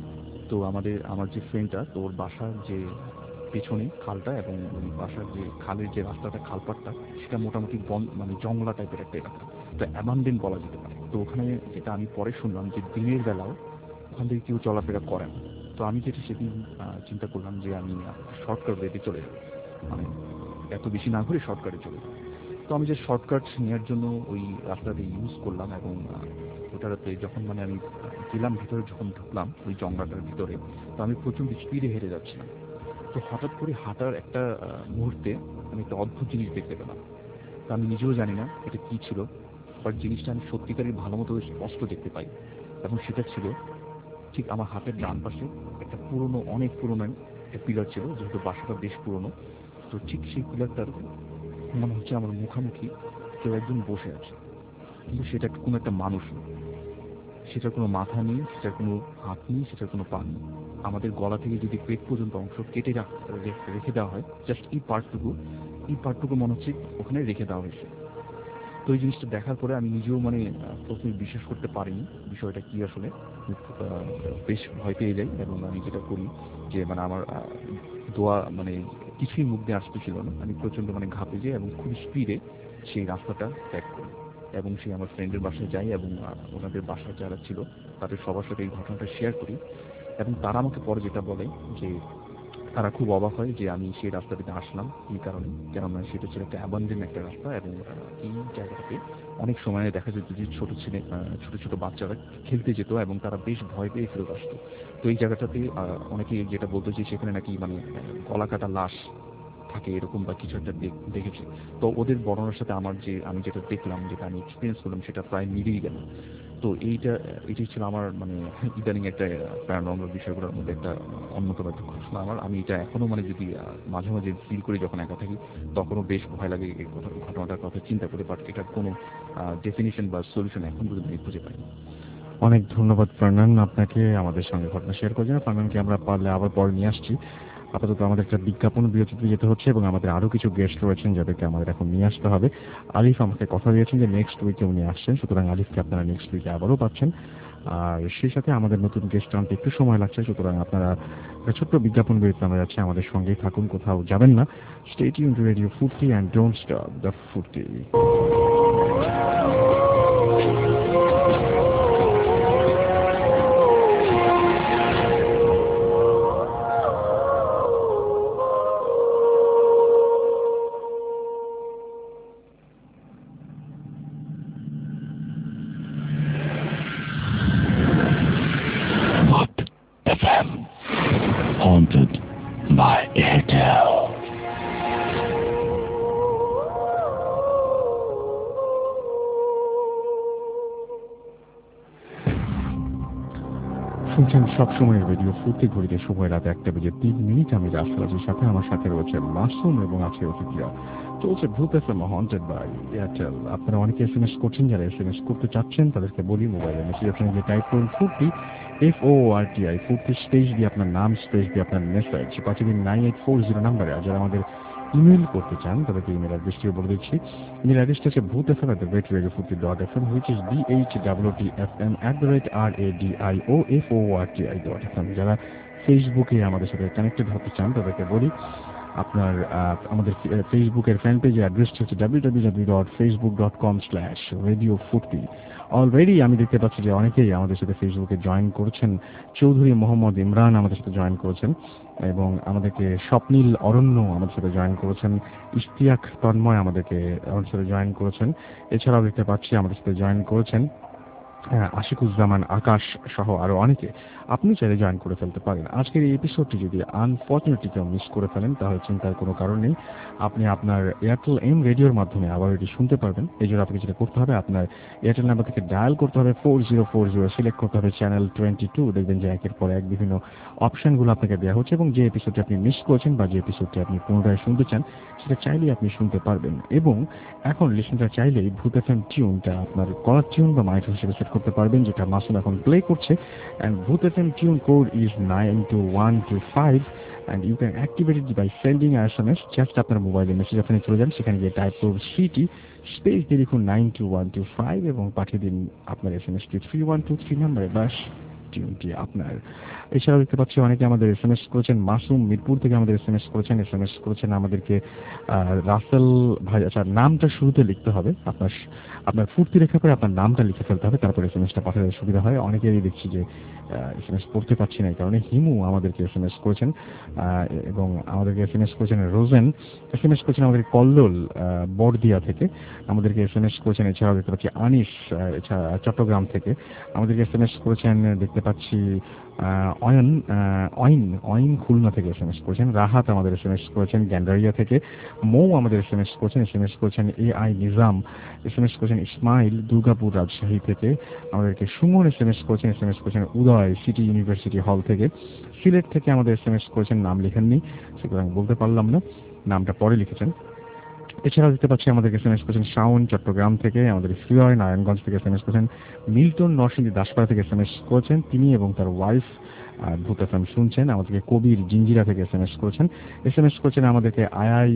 তো আমার যে ফ্রেন্ডটা, তো ওর বাসার যে পেছনে খালটা এবং ওই বাসার যে খালের যে রাস্তাটা, খালপাটটা, সেটা মোটামুটি মানে জংলা টাইপের একটা এলাকা, তো অ্যাবান্ডেন্ট বলা যেতে পারে। তো ওখানে যেটা আমি পরে শুনলাম যে দিনের বেলাও ওখান থেকে কেউ চলাফেরা করে না। তো আমি যেটা সেদিন চিন্তা করলাম যে আমি শর্টকাট ওয়েতে চলে যাবো, মানে এত বেশি না ঘুরে শর্টকাটে চলে যাবো। তো আমি যে শর্টকাট নেওয়ার জন্য ওই রাস্তাটা ইউজ করলাম এবং ওটাতে যখন মানে আমি গেলাম ভিতরে, যখন ঢুকলাম ওই জঙ্গলটার ভিতরে, তো আমি প্রচণ্ড স্পিডে হেঁটে যাচ্ছিলাম। তো হঠাৎ করে হাঁটার একটা মুহূর্তে আমি একটা অদ্ভুত জিনিস দেখতে পেলাম। তো আমি নিজেও জানি না এটা কি ছিল, বাট জিনিসটা আমি সত্যিকারই ভালো মতো স্পষ্ট দেখতে পাই। এবং সেটা ছিল ঠিক আমার হাতের ডান পাশে একটা পুরনো, অনেক পুরনো একটা পিলার ছিল, যেহেতু বাসাটা বেশ পুরনো। তো ঠিক সেই পিলারটার মনে হচ্ছে আমার মুখামুখি কেউ একজন বসে আছে, কিন্তু সেটা কোনো একটা মানুষ না। সেটার কোনো মাথা নেই, সেটার কোনো হাত নেই, সেটার কোনো পা নেই। আমাদের গলা থেকে যদি পেট পর্যন্ত অংশ কেটে রেখে দেওয়া হয়, জাস্ট এই পার্টটুকু মনে হচ্ছে ওখানে রেখে দেওয়া হয়েছে। তো এই জিনিসটা দেখার পরে আমি নিজেও মানে প্রথমে বিশ্বাস করতে পারিনি বিষয়টা কি আসলে। বেশ ভয় পেয়ে যাই এবং আমি যেটা করি যে মানে আমার দোয়া মানে কিছুই মুখ দিয়ে আসতেছিল না, আমি প্রচণ্ড মানে ঘাপে যাই এবং খুব স্পিডে সেই রাস্তাটা ত্যাগ করি এবং সেই আমার ফ্রেন্ডের বাসায় যাই এবং ওনাদের বাসায় যারা ছিল তাদের সবার সাথে এই ঘটনাটা শেয়ার করি। এবং তারা আমাকে পরে যেটা বলে যে তারা খুব অবাক হয় যে আমি সেই রাস্তাটিতে আসলাম এই কারণে, কেননা সেটা ছিল একটা অ্যাবান্ডেন একটা রাস্তা এবং এই জায়গাটাতে অনেক সময় দেখা যেত যে ছোট ছোট বাচ্চারা খেলতে যেত এবং তারা বেশ ভয় পেয়ে ফেরত আসতো। তো এই জায়গাটাতে অনেকে যেটা বলতো যে সেখানে নাকি মানে গলা কাটা লাশ থাকে এরকম বা কিছু একটা দেখেছে। তো ওদের বর্ণনার সাথে আমি যেটা দেখলাম, যেটা আমি এক্সপিরিয়েন্স করলাম, সেটা প্রায় মিলেই গেল। তো এটাই ছিল আমার মানে ইদানিং একটা প্যারানর্মাল বিষয়গুলোর মধ্যে একটা অন্যতম একটা ঘটনা আমার। আমি এটা এখনো মানে যদি মাঝে মাঝে ফিল করি যখন একা থাকি, তখনও বেশ ভয় লাগে এই ঘটনাটার কথা চিন্তা করে, বাট এটার কোনো ডেফিনিশন বা সলিউশন এখন পর্যন্ত আমি খুঁজে পাইনি। অনেক ধন্যবাদ ফারনান আপনাকে আমাদের সঙ্গে ঘটনা শেয়ার করার জন্য। ফারনানকে আমরা পারলে আবার পরে নিয়ে আসছি। আপাতত আমাদের একটা বিজ্ঞাপন বিরতিতে যেতে হচ্ছে এবং আমাদের আরো কিছু গেস্ট রয়েছেন যাদেরকে আমাদের এখন নিয়ে আসতে হবে। আলিফ আমাকে কথা দিয়েছেন যে নেক্সট উইকে উনি আসছেন, সুতরাং আলিফকে আপনারা নেক্সট উইকে আবারও পাচ্ছেন। আর সেই সাথে আমাদের নতুন গেস্ট আনতে একটু সময় লাগছে, সুতরাং আপনারা একটা ছোট্ট বিজ্ঞাপন বিরতি আমরা যাচ্ছি, আমাদের সঙ্গেই থাকুন, কোথাও যাবেন না। Stay tune to radio Foorti and don't stop the Foorti. FM haunted by Airtel. শুনছেন সবসময়ের রেডিও ফুর্তি, ঘড়িতে সময় রাত 1:03। আমি রাস্তার সাথে আমার সাথে রয়েছে মাসুম এবং আছে অতিথিরা। চলছে Bhoot FM haunted by Airtel. আপনারা অনেকে SMS করছেন, যারা SMS করতে চাচ্ছেন তাদেরকে বলি মোবাইলে মেসেজ অপশনে গিয়ে টাইপ করুন ফুর্তি, FORTI, ফুর্তি স্পেস দিয়ে আপনার নাম, স্পেস দিয়ে আপনার মেসেজ পাঠিয়ে দিন 9840 নাম্বারে। আর যারা আমাদের ইমেল করতে চান তাদেরকে ইমেল অ্যাড্রেসটিও বলে দিচ্ছি। ইমেল অ্যাড্রেসটা হচ্ছে bhutfm@radiofurti.fm, which is BHWTFM@radiofurti.fm। যারা ফেসবুকে আমাদের সাথে কানেক্টেড হতে চান তাদেরকে বলি আপনার আমাদের ফেসবুকের ফ্যান পেজের অ্যাড্রেসটা হচ্ছে www.facebook.com/radiofurti। অলরেডি আমি দেখতে পাচ্ছি যে অনেকেই আমাদের সাথে ফেসবুকে জয়েন করেছেন। চৌধুরী মোহাম্মদ ইমরান আমাদের সাথে জয়েন করেছেন এবং আমাদেরকে স্বপ্নীল অরণ্য আমাদের সাথে জয়েন করেছেন, ইশতিয়াক তন্ময় আমাদের সাথে জয়েন করেছেন। এছাড়াও দেখতে পাচ্ছি আমাদের সাথে জয়েন করেছেন আশিকুজ্জামান, আকাশ সহ আরো অনেকে। আপনি চাইলে জয়েন করে ফেলতে পারেন। আজকের এই এপিসোডটি যদি আনফর্চুনেটলি কেউ মিস করে ফেলেন তাহলে চিন্তার কোনো কারণ নেই, আপনি আপনার এয়ারটেল এম রেডিওর মাধ্যমে আবার এটি শুনতে পারবেন। এই জন্য আপনাকে যেটা করতে হবে, আপনার এয়ারটেল নাম্বার থেকে ডায়াল করতে হবে 4040, সিলেক্ট করতে হবে চ্যানেল 22। দেখবেন যে একের পর এক বিভিন্ন অপশনগুলো আপনাকে দেওয়া হচ্ছে এবং যে এপিসোডটি আপনি মিস করেছেন বা যে এপিসোডটি আপনি পুনরায় শুনতে চান সেটা চাইলেই আপনি শুনতে পারবেন। এবং এখন লিসেনটা চাইলেই ভূত এফএম টিউনটা আপনার কলার টিউন বা মাইক্রো হিসেবে সেট করতে পারবেন, যেটা মাসুম এখন প্লে করছে। and Bhoot FM tune code is 92125 and you can activate it by sending a SMS। Just আপনার মোবাইলে মেসেজ অপশনে চলে যান, সেখানে গিয়ে টাইপ করুন সিটি স্পেস দিয়ে লিখুন 92125 এবং পাঠিয়ে দিন আপনার SMS টি 3123 নম্বরে। বাস অপরচুনিটি আপনার। এছাড়াও দেখতে পাচ্ছি অনেকে আমাদের SMS করেছেন। মাসুম মিরপুর থেকে আমাদের SMS করেছেন আমাদেরকে রাসেল ভাই। আচ্ছা, নামটা শুরুতে লিখতে হবে, আপনার ফুর্তি রেখা করে আপনার নামটা লিখে ফেলতে হবে, তারপরে SMS টা পাঠাতে সুবিধা হয়। অনেকেরই দেখছি যে SMS পড়তে পারছি না, এই কারণে হিমু আমাদেরকে SMS করেছেন এবং আমাদেরকে SMS করেছেন রোজেন, SMS করেছেন আমাদের কল্লোল বড়দিয়া থেকে আমাদেরকে SMS করেছেন। এছাড়াও দেখতে পাচ্ছি আনিস চট্টগ্রাম থেকে আমাদেরকে SMS করেছেন। দেখতে পাচ্ছি অয়ন খুলনা থেকে SMS করেছেন। রাহাত আমাদের SMS করেছেন গ্যান্ডারিয়া থেকে। মৌ আমাদের SMS করেছেন AI নিজাম SMS করেছেন। ইসমাইল দুর্গাপুর রাজশাহী থেকে আমাদেরকে সুমন SMS করেছেন উদয় সিটি ইউনিভার্সিটি হল থেকে। সিলেট থেকে আমাদের SMS করেছেন, নাম লেখেননি সেগুলো আমি বলতে পারলাম না, নামটা পরে লিখেছেন। এছাড়াও দেখতে পাচ্ছি আমাদেরকে SMS করেছেন শাওন চট্টগ্রাম থেকে, আমাদের ফিরয় নারায়ণগঞ্জ থেকে SMS করেছেন। মিল্টন নরসিংদী দাসপাড়া থেকে SMS করেছেন, তিনি এবং তার ওয়াইফ ভূত FM শুনছেন। আমাদেরকে কবির জিঞ্জিরা থেকে SMS করেছেন আমাদেরকে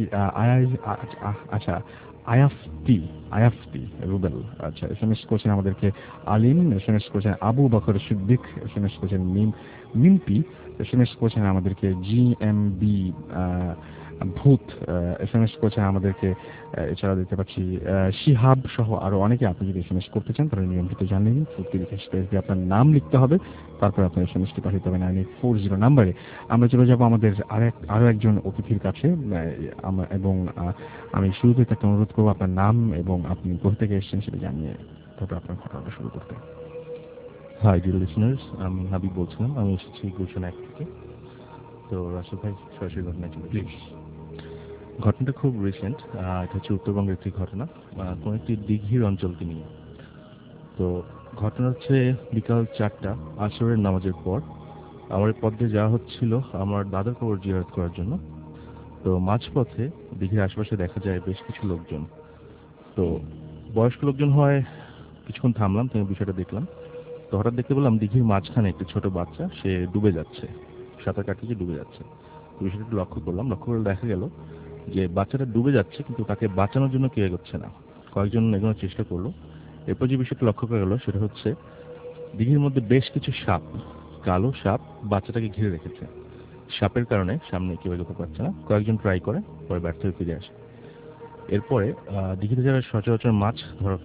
আয়াফতি রুবেল। আচ্ছা, SMS করেছেন আমাদেরকে আলিম, SMS করেছেন আবু বকর সিদ্দিক, SMS করেছেন মিম্পি, SMS করেছেন আমাদেরকে GMB ভূত, SMS করেছেন আমাদেরকে। এছাড়া দেখতে পাচ্ছি শিহাব সহ আরো অনেকে। আপনি যদি SMS করতে চান তাহলে নিয়মিত জানিয়ে নিন, ফুর্তি লিখে স্পেস দিয়ে আপনার নাম লিখতে হবে, তারপর আপনার SMS-টি পাঠিয়ে দেবেন 9840 নাম্বারে। আমরা চলে যাব আমাদের আরো একজন অতিথির কাছে এবং আমি শুরুতে একটা অনুরোধ করবো আপনার নাম এবং আপনি কোথা থেকে এসেছেন সেটা জানিয়ে তারপর আপনার ঘটনাটা শুরু করতে। হাই ডিয়ার লিসনার্স, আমি হাবিব বলছিলাম, আমি এসেছি গুলশান 1 থেকে। তো রাসেল ভাই সরাসরি ঘটনা চলে প্লিজ। ঘটনাটা খুব রিসেন্ট, এটা হচ্ছে উত্তরবঙ্গের একটি ঘটনা, কোনো একটি দিঘির অঞ্চলকে নিয়ে। তো ঘটনা হচ্ছে বিকাল 4টা আসরের নামাজের পর আমার এই পথ দিয়ে যাওয়া হচ্ছিল আমার দাদার কবর জিয়ারত করার জন্য। তো মাঝপথে দিঘির আশেপাশে দেখা যায় বেশ কিছু লোকজন। তো বয়স্ক লোকজন হয়, কিছুক্ষণ থামলাম, তুমি বিষয়টা দেখলাম। তো হঠাৎ দেখতে পেলাম দিঘির মাঝখানে একটি ছোট বাচ্চা, সে ডুবে যাচ্ছে, সাঁতার কাটিয়ে ডুবে যাচ্ছে। তো বিষয়টা একটু লক্ষ্য করে দেখা গেল যে বাচ্চাটা ডুবে যাচ্ছে কিন্তু তাকে বাঁচানোর জন্য কেউ এগোচ্ছে না। কয়েকজন এগোনোর চেষ্টা করলো। এরপর যে বিষয়টা লক্ষ্য করা গেল সেটা হচ্ছে দিঘির মধ্যে বেশ কিছু সাপ, কালো সাপ বাচ্চাটাকে ঘিরে রেখেছে। সাপের কারণে সামনে কেউ এগোতে পারছে না। কয়েকজন ট্রাই করে, পরে ব্যর্থ হয়ে ফিরে আসে। এরপরে দিঘিতে যারা সচরাচর মাছ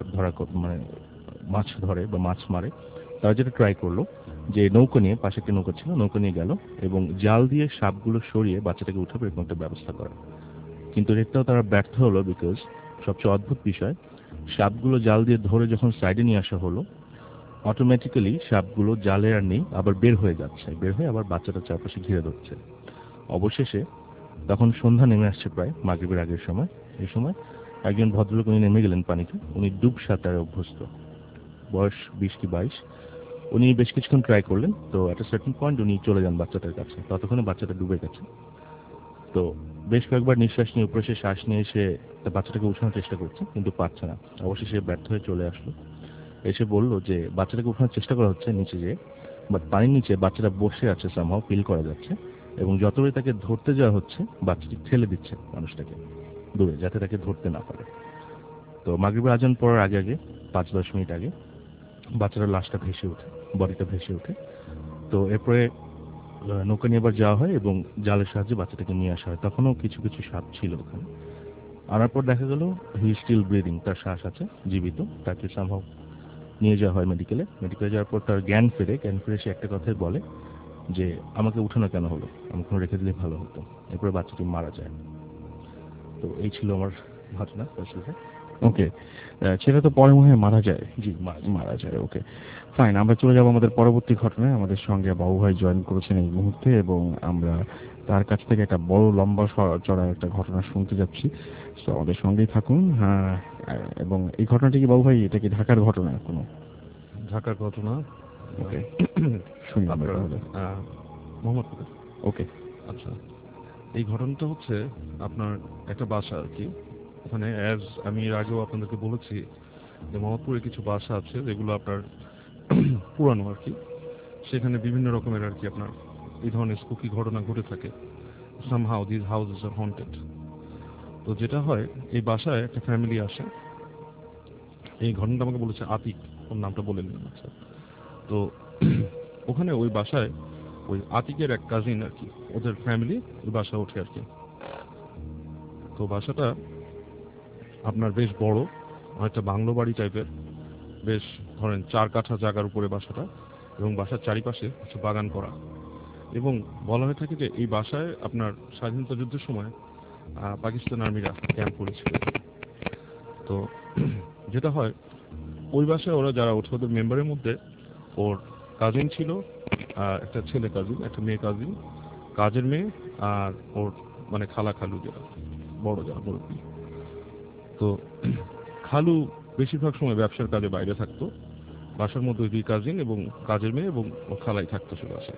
ধরে বা মাছ মারে, তারা যেটা ট্রাই করলো যে নৌকো নিয়ে, পাশে একটি নৌকো ছিল, নৌকো নিয়ে গেল এবং জাল দিয়ে সাপগুলো সরিয়ে বাচ্চাটাকে উঠাবে এরকম একটা ব্যবস্থা করা। কিন্তু এটাও তারা ব্যর্থ হলো, বিকজ সবচেয়ে অদ্ভুত বিষয়, সাপগুলো জাল দিয়ে ধরে যখন সাইডে নিয়ে আসা হলো, অটোমেটিক্যালি সাপগুলো জালে আর নেই, আবার বের হয়ে আবার বাচ্চাটার চারপাশে ঘিরে ধরছে। অবশেষে তখন সন্ধ্যা নেমে আসছে, প্রায় মাগরিবের আগের সময়। এই সময় একজন ভদ্রলোক উনি নেমে গেলেন পানিতে। উনি ডুব সাঁতারে অভ্যস্ত, বয়স 20 কি 22। উনি বেশ কিছুক্ষণ ট্রাই করলেন। তো একটা সার্টেন পয়েন্ট উনি চলে যান বাচ্চাটার কাছে, ততক্ষণে বাচ্চাটা ডুবে গেছে। তো বেশ কয়েকবার নিঃশ্বাস নিয়ে উপরে শ্বাস নিয়ে এসে বাচ্চাটাকে উঠানোর চেষ্টা করছে, কিন্তু পারছে না। অবশেষে ব্যর্থ হয়ে চলে আসলো। এসে বললো যে বাচ্চাটাকে উঠানোর চেষ্টা করা হচ্ছে নিচে যেয়ে, বাট পানির নিচে বাচ্চাটা বসে আছে, সামহাও ফিল করা যাচ্ছে। এবং যতবারই তাকে ধরতে যাওয়া হচ্ছে, বাচ্চাটি ঠেলে দিচ্ছে মানুষটাকে দূরে, যাতে তাকে ধরতে না পারে। তো মাগরিবের আজান পড়ার আগে 5-10 মিনিট আগে বাচ্চাটার লাশটা ভেসে ওঠে, বডিটা ভেসে ওঠে। তো এরপরে নৌকা নিয়ে আবার যাওয়া হয় এবং জালের সাহায্যে বাচ্চাটাকে নিয়ে আসা হয়। তখনও কিছু কিছু সাপ ছিল ওখানে। আনার পর দেখা গেল হি স্টিল ব্রিদিং, তার শ্বাস আছে, জীবিত। তাকে সামহাও নিয়ে যাওয়া হয় মেডিকেলে যাওয়ার পর তার জ্ঞান ফেরে সে একটা কথাই বলে যে আমাকে উঠানো কেন হলো, আমাকে রেখে দিলে ভালো হতো। এরপরে বাচ্চাটি মারা যায়। তো এই ছিল আমার ঘটনা। ওকে, সেটা তো পরে মনে হয় মারা যায়। জি, মারা যায়। Okay, fine. আমরা চলে যাব আমাদের পরবর্তী ঘটনায়। আমাদের সঙ্গে বাবু ভাই জয়েন করেছেন এই মুহূর্তে এবং আমরা তার কাছ থেকে একটা বড় লম্বা চড়া একটা ঘটনা শুনতে যাচ্ছি। তো আমাদের সঙ্গেই থাকুন। হ্যাঁ, এবং এই ঘটনাটি কি বাবু ভাই, এটা কি ঢাকার ঘটনা? কোনো ঢাকার ঘটনা? ওকে, শুনি আমরা তাহলে। মোহাম্মদপুরে। ওকে, আচ্ছা, এই ঘটনাটা হচ্ছে আপনার একটা বাসা আর কি। ওখানে আমি এর আগেও আপনাদেরকে বলেছি যে মোহাম্মদপুরে কিছু বাসা আছে যেগুলো আপনার পুরানো আর কি। সেখানে বিভিন্ন রকমের আর কি আপনার এই ধরনের স্পুকি ঘটনা ঘটে থাকে। Somehow this houses are haunted. তো যেটা হয়, এই বাসায় একটা ফ্যামিলি আসে। এই ঘটনাটা আমাকে বলেছে আতিক, ওর নামটা বলে নিন। আচ্ছা, তো ওখানে ওই বাসায় ওই আতিকের এক কাজিন আর কি, ওদের ফ্যামিলি ওই বাসা ওঠে আর কি। তো বাসাটা আপনার বেশ বড়, অনেকটা বাংলো বাড়ি টাইপের, বেশ ধরেন 4 কাঠা জায়গার উপরে বাসাটা, এবং বাসার চারিপাশে কিছু বাগান করা। এবং বলা হয়ে থাকে যে এই বাসায় আপনার স্বাধীনতা যুদ্ধের সময় পাকিস্তান আর্মিরা ক্যাম্প করেছিল। তো যেটা হয় ওই বাসায় ওরা যারা ওঠে ওদের মেম্বারের মধ্যে ওর কাজিন ছিল, একটা ছেলে কাজিন, একটা মেয়ে কাজিন, কাজের মেয়ে, আর ওর মানে খালা খালু যারা বড় যারা মুরব্বী। তো খালু বেশিরভাগ সময় ব্যবসার কাজে বাইরে থাকতো, বাসার মধ্যে 2 কাজিন এবং কাজের মেয়ে এবং ওর খালাই থাকতো সে বাসায়।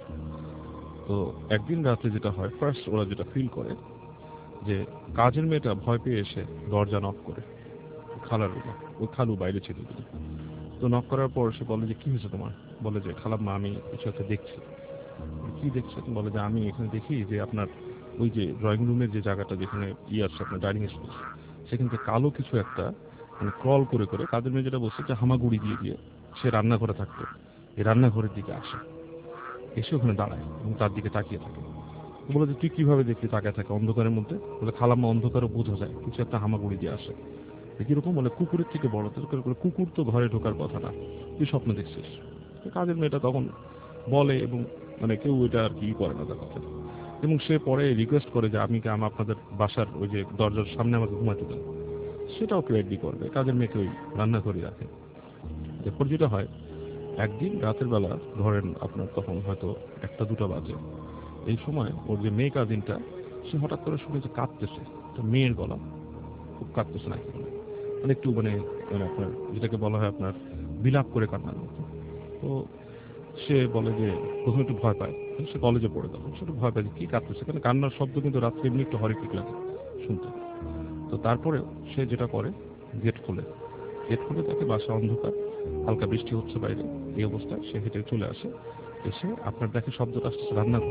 তো একদিন রাতে যেটা হয়, ফার্স্ট ওরা যেটা ফিল করে যে কাজের মেয়েটা ভয় পেয়ে এসে দরজা নক করে খালার রুমে, ওই খালু বাইরে ছিল। তো নক করার পর সে বলে যে কি হয়েছে তোমার? বলে যে খালাম্মা আমি কিছু একটা দেখছি। কি দেখছেন? বলে যে আমি এখানে দেখি যে আপনার ওই যে ড্রয়িং রুমের যে জায়গাটা যেখানে আছে আপনার ডাইনিং স্পেস, সেখান থেকে কালো কিছু একটা মানে ক্রল করে করে, কাজের মেয়ে যেটা বলছে যে হামাগুড়ি দিয়ে দিয়ে সে রান্নাঘরে থাকতো, এই রান্নাঘরের দিকে আসে, এসে ওখানে দাঁড়ায় এবং তার দিকে তাকিয়ে থাকে। বলে যে তুই কিভাবে দেখলি তাকায় থাকে অন্ধকারের মধ্যে? বলে খালাম্মা অন্ধকারও বোঝা যায় কিছু একটা হামাগুড়ি দিয়ে আসে। কিরকম? বলে কুকুরের থেকে বড়। কুকুর তো ঘরে ঢোকার কথা না, তুই স্বপ্ন দেখছিস। কাজের মেয়েটা তখন বলে এবং মানে কেউ এটা আর কি করে না তার কথা। এবং সে পরে রিকোয়েস্ট করে যে আমি আপনাদের বাসার ওই যে দরজার সামনে আমাকে ঘুমাতে দেন, সেটাও কেউ এগ্রি করবে। কাজের মেয়েকে ওই রান্না করে রাখে। এরপর যেটা হয়, একদিন রাতের বেলা ধরেন আপনার তখন হয়তো 1-2টা বাজে, এই সময় ওর যে মেয়ে কাজিনটা সে হঠাৎ করে শুনে যে কাঁদতেছে, তো মেয়ের গলা খুব কাঁদতেছে নাকি, মানে একটু মানে আপনার যেটাকে বলা হয় আপনার বিলাপ করে কান্নার মতো। তো সে বলে যে প্রথমে একটু ভয় পায়, সে কলেজে পড়ে, তখন সে একটু ভয় পায় যে কি কাঁদতেছে, কারণ কান্নার শব্দ কিন্তু রাত্রে এমনি একটু হরিফিক লাগে শুনতে। তো তারপরে সে যেটা করে, গেট খোলে দেখে বাসা অন্ধকার, হালকা বৃষ্টি হচ্ছে বাইরে, এই অবস্থায় সে হেঁটে চলে আসে, এসে আপনার দেখে শব্দটা আসতেছে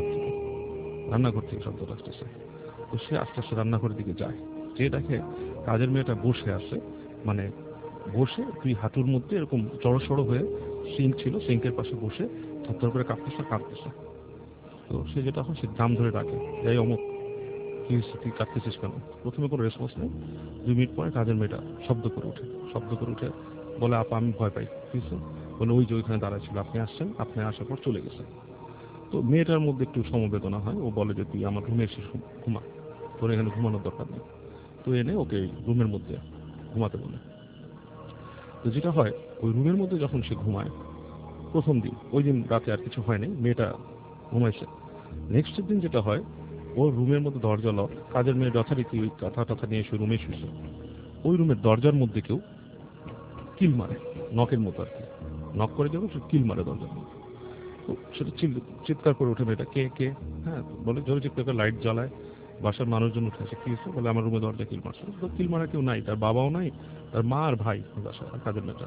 রান্নাঘর থেকে শব্দটা আসতেছে। তো সে আস্তে আস্তে রান্নাঘরের দিকে যায়, যে দেখে কাজের মেয়েটা বসে আছে, মানে বসে 2 হাঁটুর মধ্যে এরকম জড়সড় হয়ে, সিঙ্ক ছিল, সিঙ্কের পাশে বসে থরথর করে কাঁপতেছে। তো সে যেটা হয়, সে দাম ধরে ডাকে, যাই অমুক, কি হয়েছে, তুই কাঁদতেছিস কেন? প্রথমে কোনো রেসপন্স নেই। 2 মিনিট পরে কাজের মেয়েটা শব্দ করে উঠে বলে আপা আমি ভয় পাই। কি হয়েছে? বলে ওই যে ওইখানে দাঁড়ায় ছিল, আপনি আসছেন, আপনি আসার পর চলে গেছেন। তো মেয়েটার মধ্যে একটু সমবেদনা হয়, ও বলে যে তুই আমার রুমে এসে ঘুমা, তোর এখানে ঘুমানোর দরকার নেই। তো এনে ওকে রুমের মধ্যে ঘুমাতে বলে। তো যেটা হয়, ওই রুমের মধ্যে যখন সে ঘুমায়, প্রথম দিন ওই দিন রাতে আর কিছু হয়নি, মেয়েটা ঘুমাইছে। নেক্সট দিন যেটা হয়, ওর রুমের মধ্যে দরজা লক, কাজের মেয়ে যথারীতি ওই কথা নিয়ে এসে রুমে শুয়েছে। ওই রুমের দরজার মধ্যে কেউ কিল মারে, নকের মতো আর কি, নক করে দেবে, সে কিল মারে দরজার মধ্যে। তো সেটা চিৎকার করে ওঠে মেয়েটা, কে কে? হ্যাঁ, বলে জোরে চিৎকার করে লাইট জ্বালায়, বাসার মানুষজন উঠে আসে, কি হয়েছে? বলে আমার রুমে দরজা কিল মারছে। তো কিল মারা কেউ নাই, তার বাবাও নাই, তার মা আর ভাই বাসায়, আর কাজের মেয়েটা।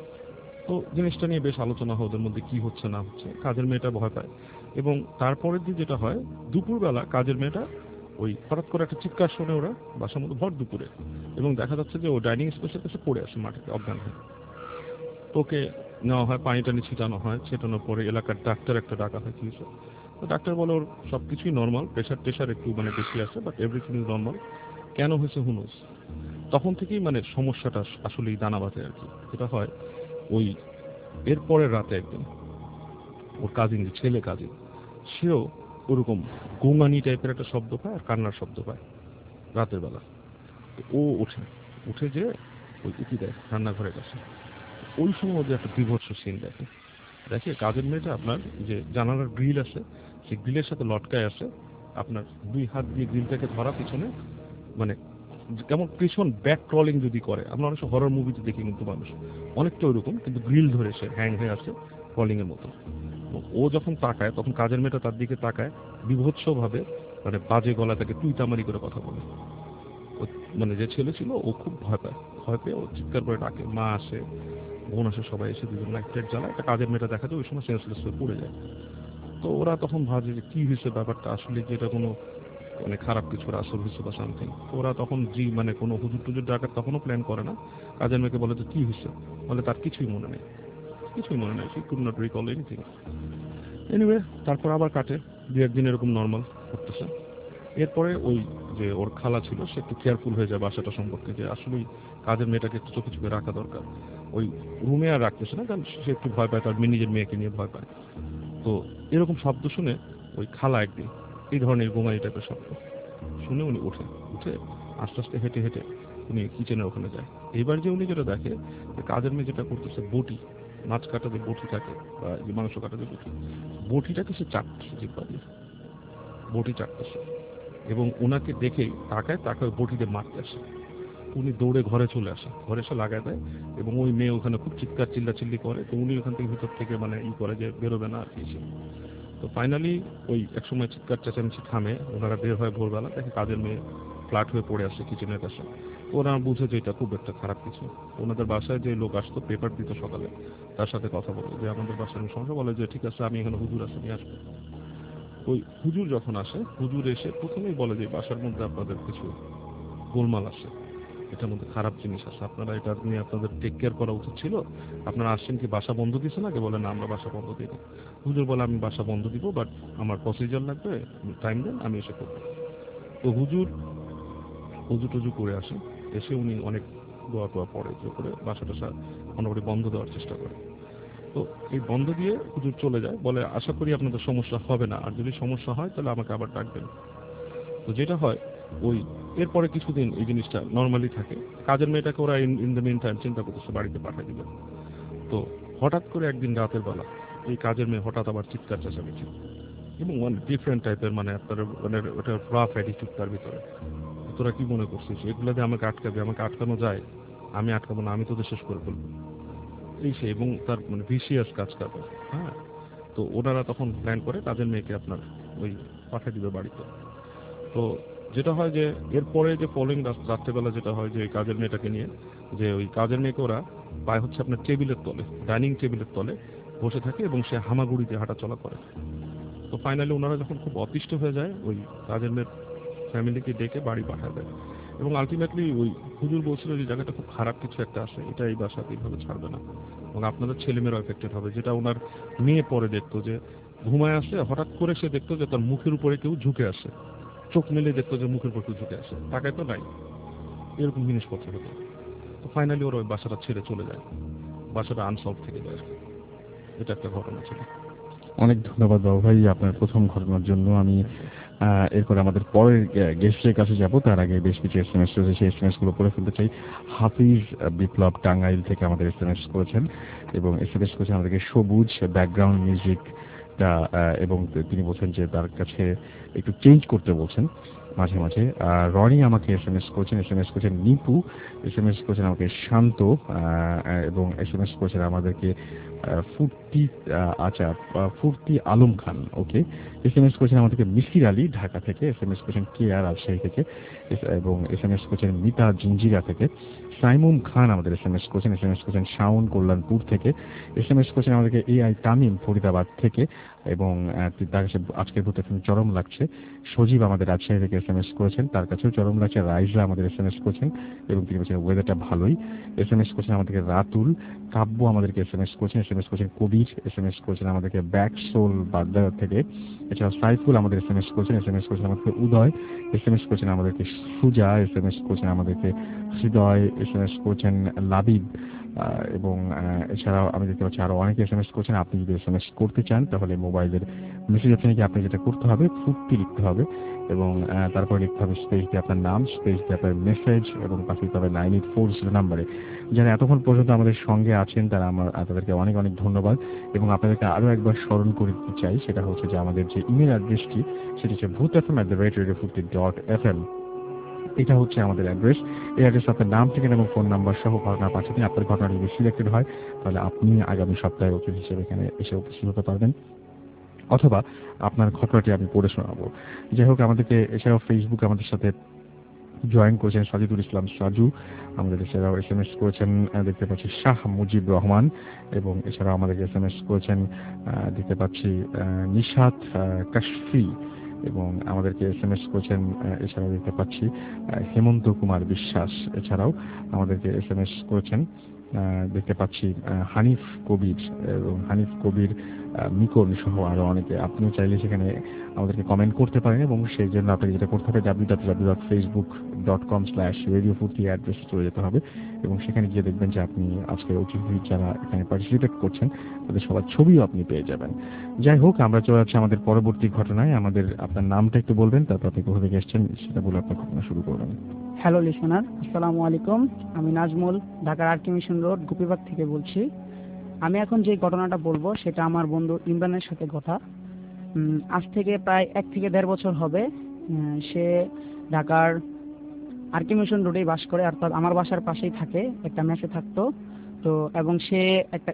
তো জিনিসটা নিয়ে বেশ আলোচনা হয় ওদের মধ্যে, কি হচ্ছে না হচ্ছে। কাজের মেয়েটা ভয় পায়। এবং তারপরের দিন যেটা হয়, দুপুরবেলা কাজের মেয়েটা ওই হঠাৎ করে একটা চিৎকার শোনে ওরা বাসার মধ্যে ভর দুপুরে, এবং দেখা যাচ্ছে যে ও ডাইনিং স্পেসের কাছে পড়ে আসে মাটিতে অজ্ঞান হয়ে। তোকে নেওয়া হয়, পানি টানি ছিটানো হয়, ছিটানোর পরে এলাকার ডাক্তার একটা ডাকা হয়। কি হয়েছে? তো ডাক্তার বলে ওর সবকিছুই নর্মাল, প্রেশার একটু মানে বেশি আছে, বাট এভরিথিং ইজ নর্মাল। কেন হয়েছে হুনোস? তখন থেকেই মানে সমস্যাটা আসলেই দানা বাঁধে আর কি। যেটা হয়, ওই এরপরের রাতে একদিন ওর কাজিন, যে ছেলে কাজিন, সেও ওরকম গোঙানি টাইপের একটা শব্দ পায় আর কান্নার শব্দ পায় রাতের বেলা। ও উঠে যে ওই উঠি দেয় রান্নাঘরের কাছে। ওই সময় ওদের একটা বিভৎস সিন দেখে কাজের মেয়েটা আপনার যে জানালার গ্রিল আছে, সেই গ্রিলের সাথে লটকায় আসে, আপনার 2 হাত দিয়ে গ্রিলটাকে ধরা পিছনে, মানে কেমন পিছন ব্যাক ক্রলিং যদি করে, আমরা অনেক হরর মুভিতে দেখি কিন্তু মানুষ অনেকটা ওইরকম, কিন্তু গ্রিল ধরে সে হ্যাং হয়ে আসে ক্রলিং এর মতো। ও যখন তাকায়, তখন কাজের মেয়েটা তার দিকে তাকায় বিভৎসভাবে, মানে বাজে গলা থেকে তুইতামারি করে কথা বলে। মানে যে ছেলে ছিল ও খুব ভয় পেয়ে ও চিৎকার করে ডাকে, মা আসে, বোন আসে, সবাই এসে 2জন লাইট জ্বালায়। একটা কাজের মেয়েটা দেখা যায় ওই সময় সেন্সলেস হয়ে পড়ে যায়। তো ওরা তখন ভাবে যে কি হয়েছে ব্যাপারটা, আসলে কি এটা কোনো মানে খারাপ কিছুর আসর হয়েছে বা সামথিং। তো ওরা তখন মানে কোনো হুজুর টুজুর ডাকার তখনও প্ল্যান করে না। কাজের মেয়েকে বলে যে কি হয়েছে, বলে তার কিছুই মনে নেই, সে could not recall anything. Anyway তারপর আবার কাটে, 2-1 দিন এরকম নর্মাল করতেছে। এরপরে ওই যে ওর খালা ছিল সে একটু কেয়ারফুল হয়ে যায় বাসাটা সম্পর্কে, যে আসলেই কাজের মেয়েটাকে একটু চোখে চোখে রাখা দরকার। ওই রুমে আর রাখতেছে না, কারণ সে একটু ভয় পায়, তার নিজের মেয়েকে নিয়ে ভয় পায়। তো এরকম শব্দ শুনে ওই খালা একদিন এই ধরনের গোমারি টাইপের শব্দ শুনে উনি উঠে আস্তে আস্তে হেঁটে হেঁটে উনি কিচেনের ওখানে যায়। এবার যে উনি যেটা দেখে যে কাজের মেয়ে যেটা করতেছে, বটি, মাছ কাটা যে বটি থাকে বা যে মাংস কাটা যে বটিটাকে সে চাটতেছে, জিব্বা দিয়ে বটি চাটতেছে, এবং ওনাকে দেখেই তাকে বটি দিয়ে মারতে আসে। উনি দৌড়ে ঘরে চলে আসে, ঘরে এসে লাগায় দেয়, এবং ওই মেয়ে ওখানে খুব চিৎকার চিল্লাচিল্লি করে। তো উনি ওখান থেকে ভিতর থেকে মানে করে যে বেরোবে না আর কি। তো ফাইনালি ওই একসময় চিৎকার চেঁচামেচি থামে, ওনারা বের হয় ভোরবেলা, দেখে কাজের মেয়ে ফ্ল্যাট হয়ে পড়ে আসে কিচেনের কাছে। ওরা বুঝে যে এটা খুব একটা খারাপ কিছু। ওনাদের বাসায় যে লোক আসতো পেপার দিত সকালে, তার সাথে কথা বলে যে আমাদের বাসায় সমস্যা, বলে যে ঠিক আছে আমি এখানে হুজুর আছে নিয়ে আসবো। ওই হুজুর যখন আসে, হুজুর এসে প্রথমেই বলে যে বাসার মধ্যে আপনাদের কিছু গোলমাল আছে, এটার মধ্যে খারাপ জিনিস আছে, আপনারা এটা নিয়ে আপনাদের টেক কেয়ার করা উচিত ছিল। আপনারা আসছেন কি বাসা বন্ধ দিয়েছেন? আগে বলে না আমরা বাসা বন্ধ দিই। হুজুর বলে আমি বাসা বন্ধ দিব, বাট আমার প্রসিজার লাগবে, টাইম দেন, আমি এসে করবো। তো হুজুর টুজু করে আসে, এসে উনি অনেক দোয়া টোয়া পড়ে, যে করে বাসাটা মোটামুটি বন্ধ দেওয়ার চেষ্টা করে। তো এই বন্ধ দিয়ে হুজুর চলে যায়, বলে আশা করি আপনাদের সমস্যা হবে না, আর যদি সমস্যা হয় তাহলে আমাকে আবার ডাকবেন। তো যেটা হয় ওই এরপরে কিছুদিন এই জিনিসটা নর্মালি থাকে। কাজের মেয়েটাকে ওরা ইন দ্য মিন টাইম চিন্তা করতেছে বাড়িতে পাঠিয়ে দিবে। তো হঠাৎ করে একদিন রাতের বেলা এই কাজের মেয়ে হঠাৎ আবার চিৎকার চেঁচামেচি, এবং ডিফারেন্ট টাইপের, মানে আপনার মানে ওটা রাফ অ্যাটিটিউড তার ভিতরে। তোরা কি মনে করছিস এগুলো দিয়ে আমাকে আটকাবে? আমাকে আটকানো যায়? আমি আটকাবো না, আমি তোদের শেষ করে ফেলবো, এই সে। এবং তার মানে ভিসিয়াস কাজ করবে। হ্যাঁ, তো ওনারা তখন প্ল্যান করে কাজের মেয়েকে আপনার ওই পাঠিয়ে দিবে বাড়িতে। তো যেটা হয় যে এরপরে যে ফলোইং রাত্রেবেলা যেটা হয় যে কাজের মেয়েটাকে নিয়ে, যে ওই কাজের মেয়েকে ওরা পায় হচ্ছে আপনার টেবিলের তলে, ডাইনিং টেবিলের তলে বসে থাকে, এবং সে হামাগুড়িতে হাঁটাচলা করে। তো ফাইনালি ওনারা যখন খুব অতিষ্ঠ হয়ে যায়, ওই কাজের মেয়ের ফ্যামিলিকে ডেকে বাড়ি পাঠায় দেয়। এবং আলটিমেটলি ওই হুজুর বলছিল যে জায়গাটা খুব খারাপ কিছু একটা আছে, এটা এই বাসাতে এইভাবে ছাড়বে না, এবং আপনাদের ছেলেমেয়েরা এফেক্টেড হবে। যেটা ওনার মেয়ে পরে দেখতো, যে ঘুমায় আসে, হঠাৎ করে সে দেখতো যে তার মুখের উপরে কেউ ঝুঁকে আসে, চোখ মেলে দেখতো যে মুখের উপর কেউ ঝুঁকে আসে, তাকায় তো নাই, এরকম জিনিসপত্র হতো। তো ফাইনালি ওরা ওই বাসাটা ছেড়ে চলে যায়, বাসাটা আনসলভ থেকে যায়। এটা একটা ঘটনা ছিল। অনেক ধন্যবাদ বাবু ভাই আপনার প্রথম ঘটনার জন্য। আমি এরপর আমাদের পরের গেস্টের কাছে যাব, তার আগে বেশ কিছু এসএমএস রয়েছে, সেই এসএমএস গুলো পড়ে ফেলতে চাই। হাফিজ বিপ্লব টাঙ্গাইল থেকে আমাদের এসএমএস করেছেন, এবং এসএমএস করেছেন আমাদেরকে সবুজ ব্যাকগ্রাউন্ড মিউজিক, এবং তিনি বলছেন যে তার কাছে একটু চেঞ্জ করতে বলছেন মাঝে মাঝে। রনি আমাকে এসএমএস করেছেন নিপু এসএমএস করেছেন আমাকে শান্ত, এবং এসএমএস করেছেন আমাদেরকে ফুর্তি আলম খান। ওকে, এসএমএস করেছেন আমাদেরকে মিসির আলী ঢাকা থেকে, এসএমএস করেছেন কে আর রাজশাহী থেকে, এবং এসএমএস করেছেন মিতা জিঞ্জিরা থেকে। সাইমুম খান আমাদের এসএমএস করেছেন শাওন কল্যাণপুর থেকে, এসএমএস করেছেন আমাদেরকে এআই তামিম ফরিদাবাদ থেকে, এবং তার কাছে আজকের ভূত এফএম চরম লাগছে। সজীব আমাদের রাজশাহী থেকে এসএমএস করেছেন, তার কাছেও চরম লাগছে। রাইজা আমাদের এসএমএস করেছেন, এবং তিনি বলছেন ওয়েদারটা ভালোই। এসএমএস করেছেন আমাদেরকে রাতুল। কাব্য আমাদেরকে এসএমএস করেছেন কবির, এসএমএস করেছেন আমাদেরকে ব্যাক সোল বাড্ডা থেকে। এছাড়া সাইফুল আমাদের এসএমএস করেছেন আমাদেরকে উদয়, এসএমএস করেছেন আমাদেরকে সুজা, এসএমএস করেছেন আমাদেরকে হৃদয়, এসএমএস করেছেন লাবিব, এবং এছাড়াও আমি দেখতে পাচ্ছি আরো অনেকে এসএমএস করছেন। আপনি যদি এসএমএস করতে চান তাহলে মোবাইলের মেসেজ অপশনে গিয়ে আপনি যেটা করতে হবে ফুর্তি লিখতে হবে, এবং তারপরে লিখতে হবে স্পেস দিয়ে আপনার নাম, স্পেস দিয়ে আপনার মেসেজ, এবং পাশে দিতে হবে 9840 নাম্বারে। যারা এতক্ষণ পর্যন্ত আমাদের সঙ্গে আছেন তাদেরকে অনেক অনেক ধন্যবাদ। এবং আপনাদেরকে আরো একবার স্মরণ করে দিতে চাই, সেটা হচ্ছে যে আমাদের যে ইমেল অ্যাড্রেসটি সেটি হচ্ছে bhutfm@radiofurti.fm। এটা হচ্ছে আমাদের অ্যাড্রেস। এই অ্যাড্রেস আপনার নাম, ঠিকানা এবং ফোন নাম্বার সহ ঘটনা পাঠাতে, আপনার ঘটনাটি যদি সিলেক্টেড হয় তাহলে আপনি আগামী সপ্তাহে অতিথি হিসেবে এখানে এসে উপস্থিত হতে পারবেন, অথবা আপনার ঘটনাটি আমি পড়ে শোনাবো। যাই হোক, আমাদেরকে এছাড়াও ফেসবুকে আমাদের সাথে জয়েন করেছেন সাজিদুল ইসলাম সাজু, আমাদের এছাড়াও এসএমএস করেছেন দেখতে পাচ্ছি শাহ মুজিব রহমান, এবং এছাড়াও আমাদেরকে এসএমএস করেছেন দেখতে পাচ্ছি নিশাত কাশফি, এবং আমাদেরকে এসএমএস করেছেন এছাড়াও দেখতে পাচ্ছি হেমন্ত কুমার বিশ্বাস। এছাড়াও আমাদেরকে এসএমএস করেছেন দেখতে পাচ্ছি হানিফ কবির, এবং হানিফ কবির মিকন সহ আরো অনেকে। আপনিও চাইলে সেখানে আমাদেরকে কমেন্ট করতে পারেন এবং সেই জন্য আপনাকে যেটা করতে হবে www.facebook.com/radiofurti অ্যাড্রেসে চলে যেতে হবে এবং সেখানে গিয়ে দেখবেন যে আপনি আজকে অতিথি যারা এখানে পার্টিসিপেট করছেন তাদের সবার ছবিও আপনি পেয়ে যাবেন। যাই হোক, আমরা চলে যাচ্ছি আমাদের পরবর্তী ঘটনায়। আপনার নামটা একটু বলবেন, তারপর আপনি কোথা থেকে এসেছেন সেটা বলে আপনার ঘটনা শুরু করবেন। হ্যালো লিসনার, আসসালামু আলাইকুম। আমি নাজমুল, ঢাকার আরকে মিশন রোড গোপীবাগ থেকে বলছি। আমি এখন যে ঘটনাটা বলবো সেটা আমার বন্ধু ইমরানের সাথে কথা। আজ থেকে প্রায় 1 থেকে 1.5 বছর হবে। সে ঢাকার আরকে মিশন রোডেই বাস করে, অর্থাৎ আমার বাসার পাশেই থাকে, একটা মেসে থাকতো। তো এবং সে একটা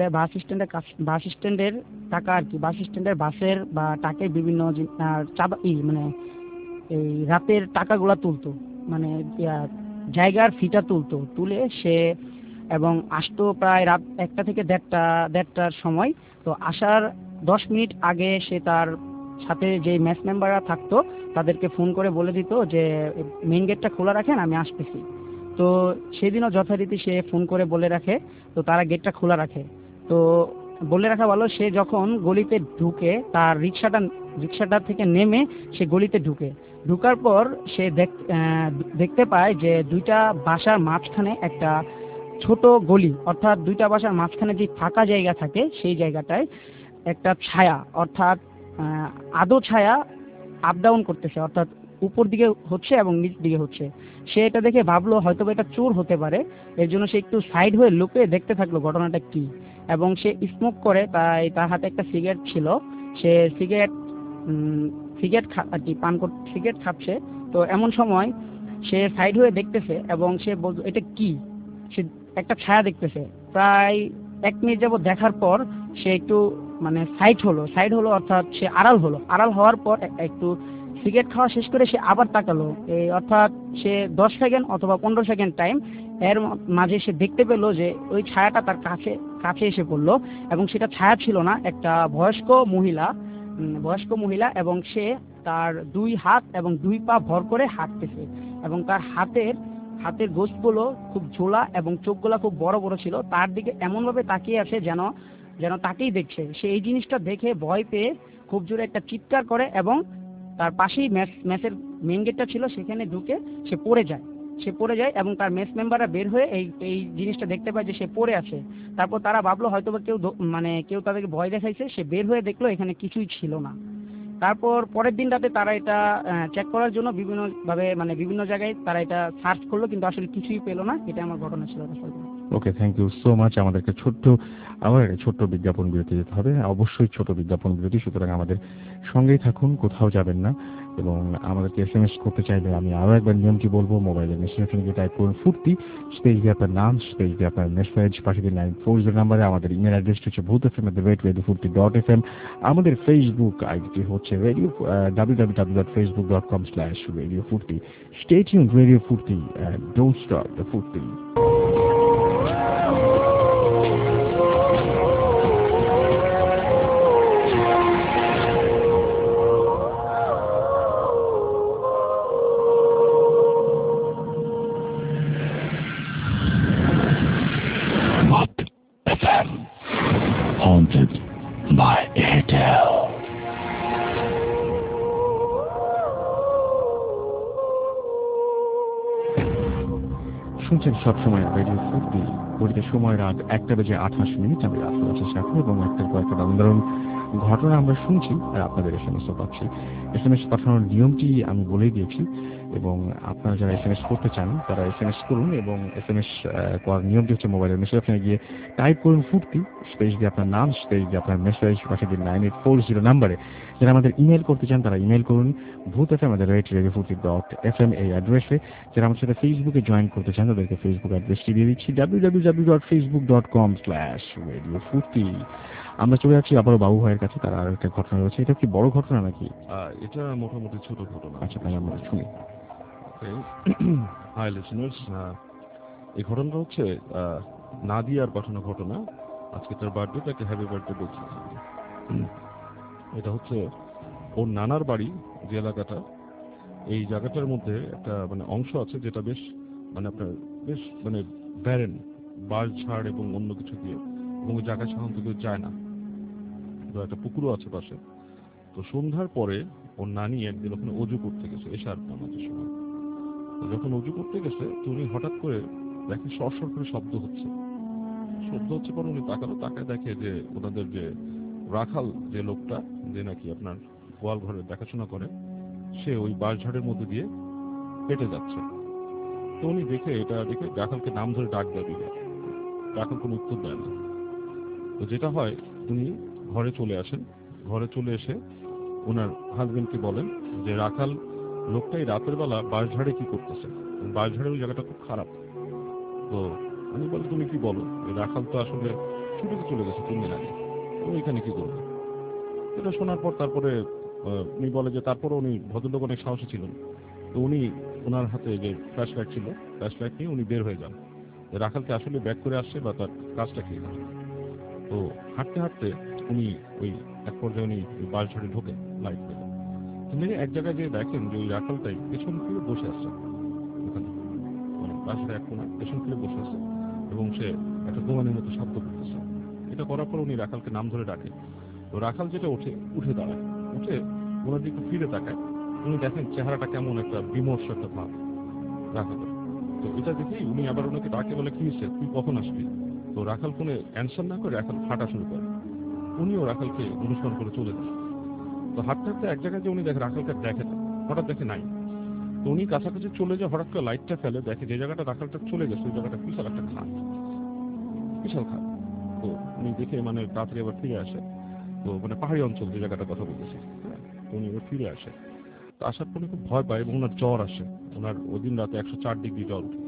বাস স্ট্যান্ডের টাকা আর কি, বাস স্ট্যান্ডের বাসের বা টাকায় বিভিন্ন মানে এই রাতের টাকাগুলা তুলতো, মানে জায়গার ফিটা তুলে সে এবং আসতো প্রায় রাত 1টা থেকে 1:30টার সময়। তো আসার 10 মিনিট আগে সে তার সাথে যে ম্যাচ মেম্বাররা থাকতো তাদেরকে ফোন করে বলে দিত যে মেইন গেটটা খোলা রাখেন, আমি আসতেছি। তো সেদিনও যথারীতি সে ফোন করে বলে রাখে, তো তারা গেটটা খোলা রাখে। তো বলে রাখা ভালো, সে যখন গলিতে ঢুকে তার রিক্সাটা থেকে নেমে সে গলিতে ঢুকার পর সে দেখতে পায় যে 2টা বাসার মাঝখানে একটা ছোট গলি, অর্থাৎ 2টা বাসার মাঝখানে যে ফাঁকা জায়গা থাকে সেই জায়গাটায় একটা ছায়া, অর্থাৎ আদো ছায়া আপ ডাউন করতেছে, অর্থাৎ উপর দিকে হচ্ছে এবং নিচ দিকে হচ্ছে। সে এটা দেখে ভাবলো হয়তো এটা চোর হতে পারে, এর জন্য সে একটু সাইড হয়ে লুকিয়ে দেখতে থাকলো ঘটনাটা কি। এবং সে স্মোক করে, তাই তার হাতে একটা সিগারেট ছিল। সে সিগারেট খাচ্ছে। তো এমন সময় সে সাইড হয়ে দেখতেছে এবং সে বলতো এটা কি, সে একটা ছায়া দেখতেছে। প্রায় 1 মিনিট যাবত দেখার পর সে একটু মানে সাইড হলো অর্থাৎ সে আড়াল হওয়ার পর একটু সিগারেট খাওয়া শেষ করে সে আবার তাকালো, অর্থাৎ সে 10 সেকেন্ড অথবা 15 সেকেন্ড টাইম, এর মাঝে সে দেখতে পেল যে ওই ছায়াটা তার কাছে এসে পড়লো এবং সেটা ছায়া ছিল না, একটা বয়স্ক মহিলা এবং সে তার 2 হাত এবং 2 পা ভর করে হাঁটতেছে এবং তার হাতের গোছগুলো খুব ঝোলা এবং চোখগুলো খুব বড় বড় ছিল। তার দিকে এমন ভাবে তাকিয়ে আছে যেন তাকেই দেখছে। সে এই জিনিসটা দেখে ভয় পেয়ে খুব জোরে একটা চিৎকার করে এবং তার পাশেই ম্যাচের মেইন গেটটা ছিল, সেখানে ঢুকে সে পড়ে যায় এবং তার ম্যাচ মেম্বাররা বের হয়ে এই জিনিসটা দেখতে পায় যে সে পড়ে আছে। তারপর তারা ভাবলো হয়তো বা কেউ তাদেরকে ভয় দেখাইছে। সে বের হয়ে দেখলো এখানে কিছুই ছিল না। তারপর পরের দিন রাতে তারা এটা চেক করার জন্য বিভিন্ন জায়গায় তারা এটা সার্চ করলো, কিন্তু আসলে কিছুই পেলো না। এটা আমার ঘটনা ছিল। Okay, thank you so much. আমাদেরকে আবার ছোট্ট বিজ্ঞাপন বিরতি যেতে হবে, অবশ্যই ছোট বিজ্ঞাপন বিরতি, সুতরাং আমাদের সঙ্গেই থাকুন, কোথাও যাবেন না। এবং আমাদেরকে SMS করতে চাইলে আমি আরো একবার নিয়মটি বলবো। মোবাইলের মেসেজ গিয়ে টাইপ করুন ফুর্তি, স্পেস দিয়ে আপনার নাম, স্পেস দিয়ে আপনার মেসেজ, পাশে দিয়ে 940 নাম্বারে। আমাদের ইমেল অ্যাড্রেসটি হচ্ছে bhutfm@radiofurti.fm। আমাদের ফেসবুক আইডিটি হচ্ছে www.facebook.com/radiofurti। Stay tuned, Radio Furti, and don't stop the Furti. Haunted by Airtel. শুনছেন সবসময় রেডিও ফুর্তি। ঘড়িতে সময় রাত 1:28। আমি রাস্তা সাথে এবং একটার পর একটা দারুণ ঘটনা আমরা শুনছি আর আপনাদের SMS পাচ্ছি। SMS পাঠানোর নিয়মটি আমি বলেই দিয়েছি এবং আপনারা যারা SMS করতে চান তারা SMS করুন এবং SMS করার নিয়মটি হচ্ছে মোবাইলের মেসেজ অপশনে গিয়ে টাইপ করুন ফুর্তি, স্পেস দিয়ে আপনার নাম, স্পেস দিয়ে আপনার মেসেজ, পাশে দিয়ে 9840 নাম্বারে। যারা আমাদের ইমেল করতে চান তারা ইমেল করুন bhutfm@radiofurti.fm এই অ্যাড্রেসে। যারা আমার সাথে ফেসবুকে জয়েন করতে চান তাদেরকে ফেসবুক অ্যাড্রেসটি দিয়ে দিচ্ছি www.facebook.com/radiofurti। আমরা চলে যাচ্ছি আবারও বাবু ভাইয়ের কাছে, তার আর একটা ঘটনা রয়েছে। এটা কি বড় ঘটনা নাকি? এটা মোটামুটি ছোট ঘটনা। আচ্ছা, তাহলে আমরা শুনি। হাই লিসেনার্স, এই ঘটনাটা হচ্ছে নাদিয়ার পাঠানো ঘটনা। আজকে তার বার্থডে, তাকে হ্যাপি বার্থডে বলছি। এটা হচ্ছে ওর নানার বাড়ি, যে এলাকাটা, এই জায়গাটার মধ্যে একটা অংশ আছে যেটা বেশ ব্যারেন, বাঁশ ঝাড় এবং অন্য কিছু দিয়ে, এবং ওই জায়গায় সাধারণত কেউ যায় না। তো একটা পুকুরও আছে পাশে। তো সন্ধ্যার পরে ওর নানি একদিন ওখানে অজু করতে গেছে এশার নামাজের সময়। তো যখন অজু করতে গেছে তো উনি হঠাৎ করে দেখে সরসর করে শব্দ হচ্ছে পরে উনি তাকায় দেখে যে ওনাদের যে রাখাল যে লোকটা যে নাকি আপনার গোয়াল ঘরে দেখাশোনা করে সে ওই বাঁশঝাড়ের মধ্যে দিয়ে হেঁটে যাচ্ছে। তো উনি দেখে রাখালকে নাম ধরে ডাক দেয় দিবে, রাখাল কোনো উত্তর দেয় না। তো যেটা হয় উনি ঘরে চলে আসেন, ঘরে চলে এসে ওনার হাজবেন্ডকে বলেন যে রাখাল লোকটাই রাতের বেলা বাঁশঝাড়ে কি করতেছে, বাঁশঝাড়ের ওই জায়গাটা খুব খারাপ। তো উনি বলে তুমি কি বলো, রাখাল তো আসলে ছুটিতে চলে গেছে 3 দিন আগে, তুমি এখানে কি করবে? এটা শোনার পর তারপরে উনি বলে যে তারপরে উনি ভদ্রলোক অনেক সাহসী ছিলেন। তো উনি ওনার হাতে যে ফ্ল্যাশ লাইট ছিল, ফ্ল্যাশ লাইট নিয়ে উনি বের হয়ে যান রাখালকে আসলে ব্যাক করে আসছে বা তার কাজটা কি। তো হাঁটতে হাঁটতে উনি ওই এক পর্যায়ে উনি বাঁশঝাড়ে ঢোকে লাইট পেলে। তিনি এক জায়গায় গিয়ে দেখেন যে ওই রাখালটাই পেছন ফিরে বসে আছে, ওখানে মানে বাঁশঝাড়ে এক কোণায় পেছন ফিরে বসে আছে এবং সে একটা দোকানের মতো শব্দ করতেছে। এটা করার পর উনি রাখালকে নাম ধরে ডাকে। তো রাখাল যেটা উঠে দাঁড়ায়, উঠে ওনার দিকে ফিরে তাকায়। উনি দেখেন চেহারাটা কেমন একটা বিমর্ষ একটা ভাব রাখালের। তো এটা দেখেই উনি আবার ওনাকে ডাকে বলে কি হয়েছে, তুই কখন আসবি? তো রাখাল ফোনে অ্যান্সার না করে রাখাল হাঁটা শুরু করে। উনিও রাখালকে অনুসরণ করে চলে যান। তো হাঁটতে হাঁটতে এক জায়গায় যে উনি দেখে রাখালকে দেখে না, হঠাৎ দেখে নাই। তো উনি কাছাকাছি চলে যায়, হঠাৎ করে লাইটটা ফেলে দেখে যে জায়গাটা রাখালটা চলে গেছে ওই জায়গাটা বিশাল একটা খাট, বিশাল খাট। তো উনি দেখে মানে তাড়াতাড়ি আবার ফিরে আসে। তো মানে পাহাড়ি অঞ্চল যে জায়গাটা কথা বলতেছি, হ্যাঁ, তো উনি এবার ফিরে আসে। তো আসার পরে খুব ভয় পায় এবং ওনার জ্বর আসে। ওনার ওই দিন রাতে 104 ডিগ্রি জ্বর উঠে।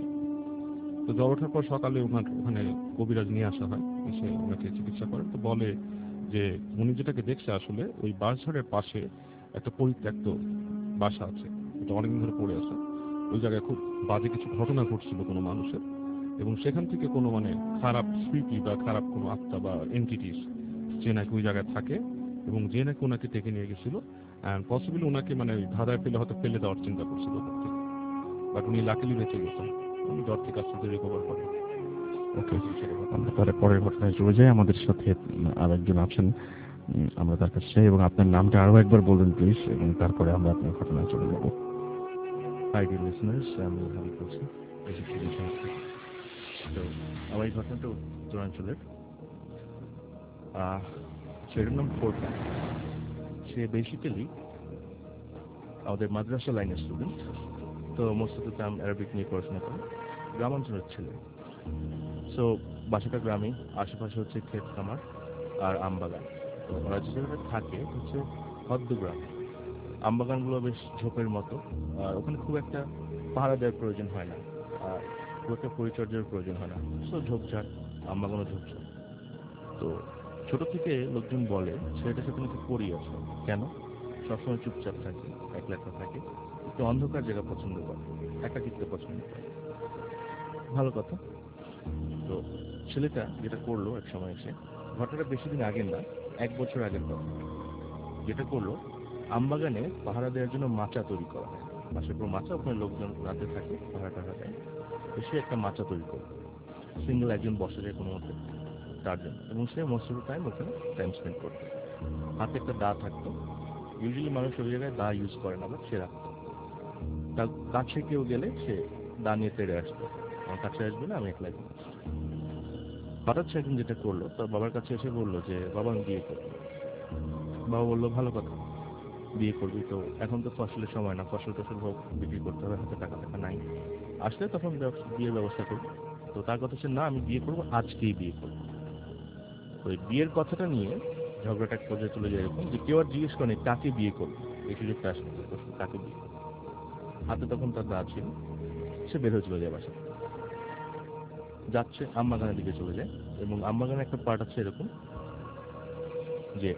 তো জ্বর ওঠার পর সকালে ওনার ওখানে কবিরাজ নিয়ে আসা হয়, এসে ওনাকে চিকিৎসা করে। তো বলে যে উনি যেটাকে দেখছে আসলে ওই বাঁশঝাড়ের পাশে একটা পরিত্যক্ত বাসা আছে, এটা অনেকদিন ধরে পড়ে আছে। ওই জায়গায় খুব বাজে কিছু ঘটনা ঘটছিল কোনো মানুষের, এবং সেখান থেকে কোনো মানে খারাপ স্মৃতি বা খারাপ কোনো আত্মা বা এন্টিটিস যে নাকি ওই জায়গায় থাকে এবং যে নাকি ওনাকে ডেকে নিয়ে গেছিল। অ্যান্ড পসিবলি ওনাকে মানে ধাঁধায় হয়তো ফেলে দেওয়ার চিন্তা করছিল, বাট উনি লাকিলি বেঁচে গেছেন, উনি জ্বর থেকে আস্তে আস্তে রিকভার করেন। ওকে, আমরা তাহলে পরের ঘটনায় চলে যাই। আমাদের সাথে আরেকজন আছেন, আমরা তার কাছে যাই এবং আপনার নামটা আরো একবার বলবেন প্লিজ, এবং তারপরে আমরা আপনার ঘটনায় চলে যাব। হাই ডিয়ার লিসনার্স, আমি হাবিব বলছি। তো আমার এই ঘটনাটা উত্তরাঞ্চলের, ছেলের নাম ফোরকান। সে বেসিক্যালি আমাদের মাদ্রাসা লাইনের স্টুডেন্ট। তো most of the time Arabic নিয়ে পড়াশোনা করে, গ্রামাঞ্চলের ছেলে। সো বাসাটা গ্রামে, আশেপাশে হচ্ছে ক্ষেত খামার আর আমবাগান। তো ওরা যে জায়গাটা থাকে হচ্ছে হদ্দগ্রাম। আমবাগানগুলো বেশ ঝোপের মতো, আর ওখানে খুব একটা পাহারা দেওয়ার প্রয়োজন হয় না, আর খুব একটা পরিচর্যার প্রয়োজন হয় না। সো ঝোপঝাড়, আমবাগানও ঝোপঝাড়। তো ছোট থেকে লোকজন বলে ছেলেটার সাথে নাকি পরি আছে। কেন? সবসময় চুপচাপ থাকে, একলা একলা থাকে, একটু অন্ধকার জায়গা পছন্দ করে, একাকিত্ব পছন্দ করে। ভালো কথা। তো ছেলেটা যেটা করলো এক সময় এসে, ঘটনাটা বেশি দিন আগের না, 1 বছর আগের কথা। যেটা করলো, আমবাগানে পাহারা দেওয়ার জন্য মাচা তৈরি করা হয়। বাসার পর মাচা, ওখানে লোকজন রাতে থাকে, পাহারা টাহারা দেয়। তো সে একটা মাচা তৈরি করলো, সিঙ্গেল একজন বসে যায় কোনো মতে, 4 জন, এবং সে মোস্ট অফ দ্য টাইম ওখানে টাইম স্পেন্ড করতো। হাতে একটা দা থাকতো, ইউজুয়ালি মানুষ ওই জায়গায় দা ইউজ করে না, বাট সে রাখতো। তার কাছে কেউ গেলে সে দা নিয়ে তেড়ে আসতো, আমার কাছে আসবে না, আমি একলাই করবো। হঠাৎ সে একদিন যেটা করলো, তার বাবার কাছে এসে বললো যে বাবা আমি বিয়ে করবো। বাবা বললো ভালো কথা, বিয়ে করবি তো, এখন তো ফসলের সময় না, ফসল টসল হোক, বিক্রি করতে হবে, হাতে টাকা টাকা নাই, আসলে তখন বিয়ের ব্যবস্থা করবো। তো তার কথা হচ্ছে না, আমি বিয়ে করবো, আজকেই বিয়ে করবো। তো এই বিয়ের কথাটা নিয়ে ঝগড়াটা এক পর্যায়ে চলে যায় এরকম যে কেউ আর জিজ্ঞেস করেনি কাকে বিয়ে করবো, এই সুযোগটা আসলে কাকে বিয়ে করবো। হাতে তখন তার দা ছিল, সে বের হয়ে চলে যায় বাসা, যাচ্ছে আমবাগানের দিকে চলে যায়। এবং আমবাগানের একটা পার্ট আছে এরকম যে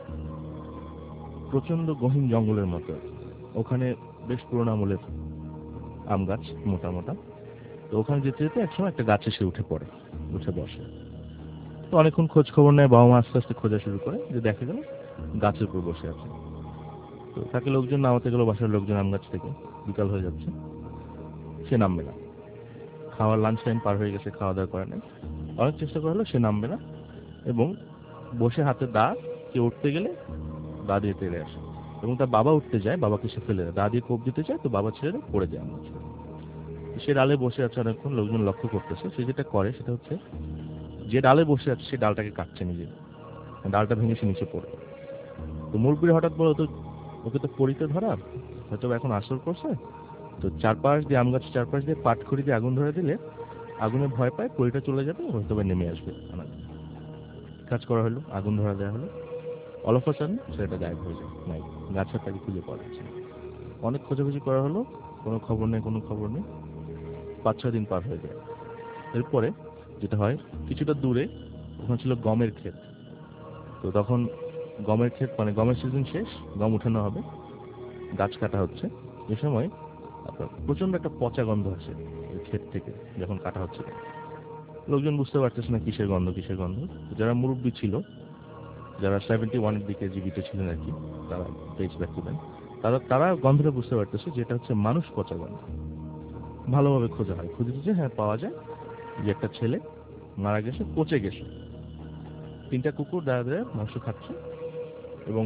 প্রচন্ড গহীন জঙ্গলের মতো, ওখানে বেশ পুরোনো আমলের আম গাছ, মোটা মোটা। তো ওখানে যেতে যেতে একসময় একটা গাছে সে উঠে পড়ে, উঠে বসে। তো অনেকক্ষণ খোঁজ খবর নেয়, বাবা মা আস্তে আস্তে খোঁজা শুরু করে, যে দেখা গেল গাছের উপর বসে আছে। তো তাকে লোকজন নামাতে গেল, বাসার লোকজন আম গাছ থেকে, বিকাল হয়ে যাচ্ছে, সে নামবে না। খাওয়ার লাঞ্চ টাইম পার হয়ে গেছে, খাওয়া দাওয়া করে নাই, অনেক চেষ্টা করা হলো, সে নামবে না। এবং বসে হাতে দা কেউ উঠতে গেলে দা দিয়ে তেড়ে আসে, এবং তার বাবা উঠতে যায়, বাবাকে সে ফেলে দেয়, দা দিয়ে কোপ দিতে চায় তো বাবা ছেড়ে পড়ে যায়। আমরা সে ডালে বসে আছে, অনেকক্ষণ লোকজন লক্ষ্য করতেছে। সে যেটা করে সেটা হচ্ছে যে ডালে বসে আছে সে ডালটাকে কাটছে নিজে, ডালটা ভেঙে সে নিচে পড়ে। তো মুরব্বী হঠাৎ বলে ওকে তো পরিতে ধরা, হয়তো এখন আসর করছে, তো চারপাশ দিয়ে আম গাছের চারপাশ দিয়ে পাটখড়ি দিয়ে আগুন ধরে দিলে আগুনে ভয় পায়, পরিটা চলে যাবে, হয়তো নেমে আসবে। কাজ করা হলো, আগুন ধরা দেওয়া হলো, অল অফ আ সাডেন সেটা গায়েব হয়ে যায়, নাই, গাছের তাকে খুঁজে পাওয়া যাচ্ছে না। অনেক খোঁজাখুঁজি করা হলো, কোনো খবর নেই, কোনো খবর নেই। 5-6 দিন পার হয়ে যায়। এরপরে যেটা হয়, কিছুটা দূরে ওখানে ছিল গমের ক্ষেত। তো তখন গমের ক্ষেত মানে গমের সিজন শেষ, গম উঠানো হবে, গাছ কাটা হচ্ছে। এ সময় আপনার প্রচন্ড একটা পচা গন্ধ আসে ওই ক্ষেত থেকে যখন কাটা হচ্ছে। লোকজন বুঝতে পারতেছে না কিসের গন্ধ কিসের গন্ধ। যারা মুরব্বী ছিল, যারা 71-এর দিকে জীবিত ছিলেন আর কি, তারা পেজ ব্যাক করবেন, তারা গন্ধটা বুঝতে পারতেছে যে এটা হচ্ছে মানুষ পচা গন্ধ। ভালোভাবে খোঁজা হয়, খুঁজে হ্যাঁ পাওয়া যায় যে একটা ছেলে মারা গেছে, পচে গেছে, 3টা কুকুর দাঁড়া মাংস খাচ্ছে, এবং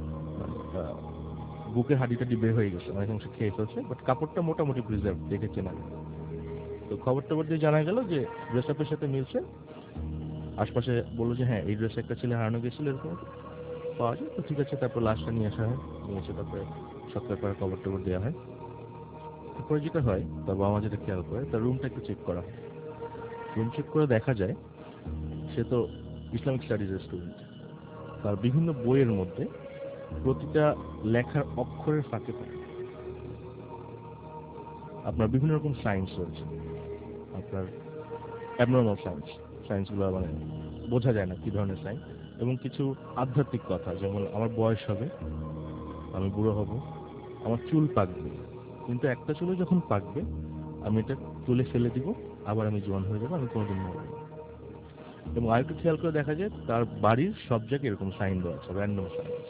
বুকের হাঁড়িটা বের হয়ে গেছে, অনেক অংশ খেয়ে ফেলছে, বাট কাপড়টা মোটামুটি প্রিজার্ভ দেখে চেনা গেল। তো খবর দিয়ে জানা গেল যে ড্রেস আপের সাথে মিলছে। আশপাশে বললো যে হ্যাঁ এই ড্রেসে একটা ছেলে হারানো গেছিল, এরকম পাওয়া যায়। তো ঠিক আছে, তারপর লাশটা নিয়ে আসা হয়, নিয়ে এসে তারপরে সৎকার করে খবর দেওয়া হয়। তারপরে যেটা হয়, তার বাবা মা যেটা খেয়াল করে, তার রুমটা একটু চেক করা হয়। রুম চেক করে দেখা যায় সে তো ইসলামিক স্টাডিজের স্টুডেন্ট। তার বিভিন্ন বইয়ের মধ্যে প্রতিটা লেখার অক্ষরের ফাঁকে ফাঁকে আপনার বিভিন্ন রকম সায়েন্স রয়েছে, আপনার অ্যাবনর্মাল সায়েন্সগুলো মানে বোঝা যায় না কি ধরনের সায়েন্স, এবং কিছু আধ্যাত্মিক কথা, যেমন আমার বয়স হবে, আমি বুড়ো হব, আমার চুল পাকবে, কিন্তু একটা চুলে যখন পাকবে আমি এটা তুলে ফেলে দিব, আবার আমি জোয়ান হয়ে যাবো, আমি কোনোদিন মরবো না। এবং আরেকটু খেয়াল করে দেখা যায় তার বাড়ির সব জায়গায় এরকম সাইন দেওয়া আছে, র্যান্ডম সাইন্স।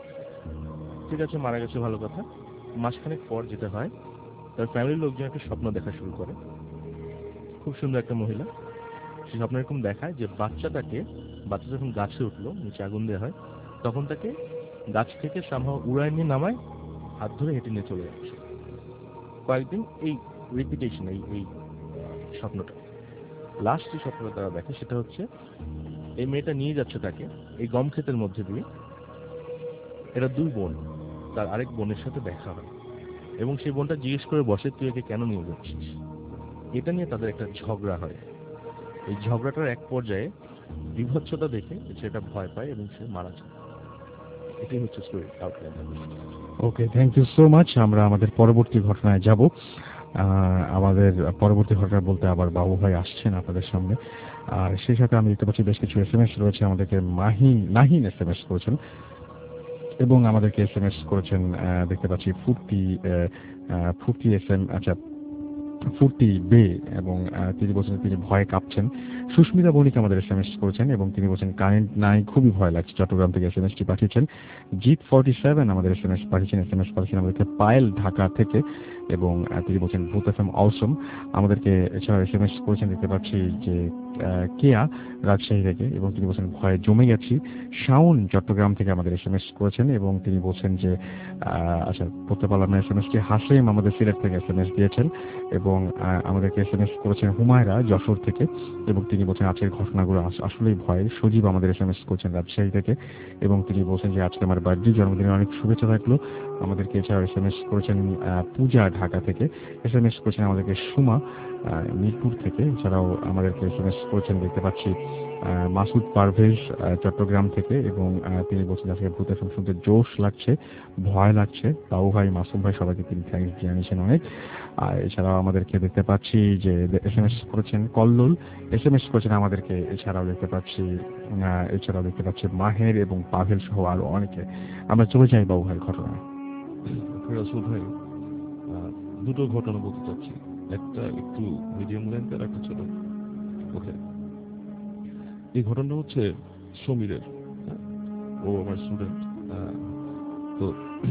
ঠিক আছে, মারা গেছে, ভালো কথা। মাসখানেক পর যেটা হয়, তার ফ্যামিলির লোকজন একটা স্বপ্ন দেখা শুরু করে। খুব সুন্দর একটা মহিলা, সে স্বপ্ন এরকম দেখায় যে বাচ্চা যখন গাছে উঠলো, নিচে আগুন দেওয়া হয়, তখন তাকে গাছ থেকে সামহাও উড়ায় নিয়ে নামায়, হাত ধরে হেঁটে নিয়ে চলে যাচ্ছে। কয়েকদিন এই রিপিটেশন, এই স্বপ্নটা। লাস্ট যে স্বপ্নটা তারা দেখে সেটা হচ্ছে এই মেয়েটা নিয়ে যাচ্ছে তাকে এই গম ক্ষেতের মধ্যে দিয়ে, এরা 2 বোন, তার আরেক বোনের সাথে দেখা হয়, এবং সেই বোনটা জিজ্ঞেস করে বসে তুই একে কেন নিয়ে যাচ্ছিস। এটা নিয়ে তাদের একটা ঝগড়া হয়। এই ঝগড়াটার এক পর্যায়ে বিভৎসতা দেখে সেটা ভয় পায় এবং সে মারা যায়। এটাই হচ্ছে story outline. Okay, thank you so much. আমরা আমাদের পরবর্তী ঘটনায় যাব। আমাদের পরবর্তী ঘটনা বলতে আবার বাবু ভাই আসছেন আপনাদের সামনে, আর সেই সাথে আমি দেখতে পাচ্ছি বেশ কিছু SMS রয়েছে। আমাদেরকে নাহিন SMS করেছেন, এবং আমাদেরকে SMS করেছেন দেখতে পাচ্ছি ফুর্তি ফুর্তি বে, এবং তিনি বলছেন তিনি ভয়ে কাঁপছেন। সুস্মিতা বণিক আমাদের SMS করেছেন এবং তিনি বলছেন কারেন্ট নাই, খুবই ভয় লাগছে। চট্টগ্রাম থেকে SMS টি পাঠিয়েছেন। জিৎ 47 আমাদের SMS পাঠিয়েছেন আমাদেরকে পায়েল ঢাকা থেকে, এবং তিনি বলছেন ভূত FM অসম। আমাদেরকে এছাড়া SMS করেছেন দেখতে পাচ্ছি যে কেয়া রাজশাহী থেকে, এবং তিনি বলছেন ভয়ে জমে গেছি। শাওন চট্টগ্রাম থেকে আমাদের SMS করেছেন এবং তিনি বলছেন যে আচ্ছা পড়তে পারলাম না SMS টি। হাসিম আমাদের সিলেট থেকে SMS দিয়েছেন, এবং আমাদেরকে SMS করেছেন হুমায়রা যশোর থেকে, এবং তিনি বলছেন আজকের ঘটনাগুলো আসলেই ভয়ের। সজীব আমাদের SMS করেছেন রাজশাহী থেকে, এবং তিনি বলছেন যে আজকে আমার বার্থডে, জন্মদিনের অনেক শুভেচ্ছা থাকলো। আমাদেরকে এছাড়াও SMS করেছেন পূজা ঢাকা থেকে, SMS করেছেন আমাদেরকে সুমা মিরপুর থেকে, এছাড়াও আমাদেরকে SMS করেছেন দেখতে পাচ্ছি মাসুদ পারভেজ চট্টগ্রাম থেকে, এবং তিনি বলছেন আজকে ভূত FM শুনতে জোশ লাগছে, ভয় লাগছে। বাবু ভাই, মাসুম ভাই, সবাইকে তিনি থ্যাঙ্কস জানিয়েছেন অনেক। আর এছাড়াও আমাদেরকে দেখতে পাচ্ছি যে SMS করেছেন কল্লোল, SMS করেছেন আমাদেরকে। এছাড়াও দেখতে পাচ্ছি মাহের এবং পাভেল সহ আরো অনেকে। আমরা চলে যাই বাবু ভাইয়ের ঘটনায়। রাসূল ভাই, 2টো ঘটনা বলতে চাচ্ছি, একটা একটু মিডিয়াম লেন্থ আর একটা ছোট। ওকে, এই ঘটনাটা হচ্ছে সমীরের। ও আমার স্টুডেন্ট। তো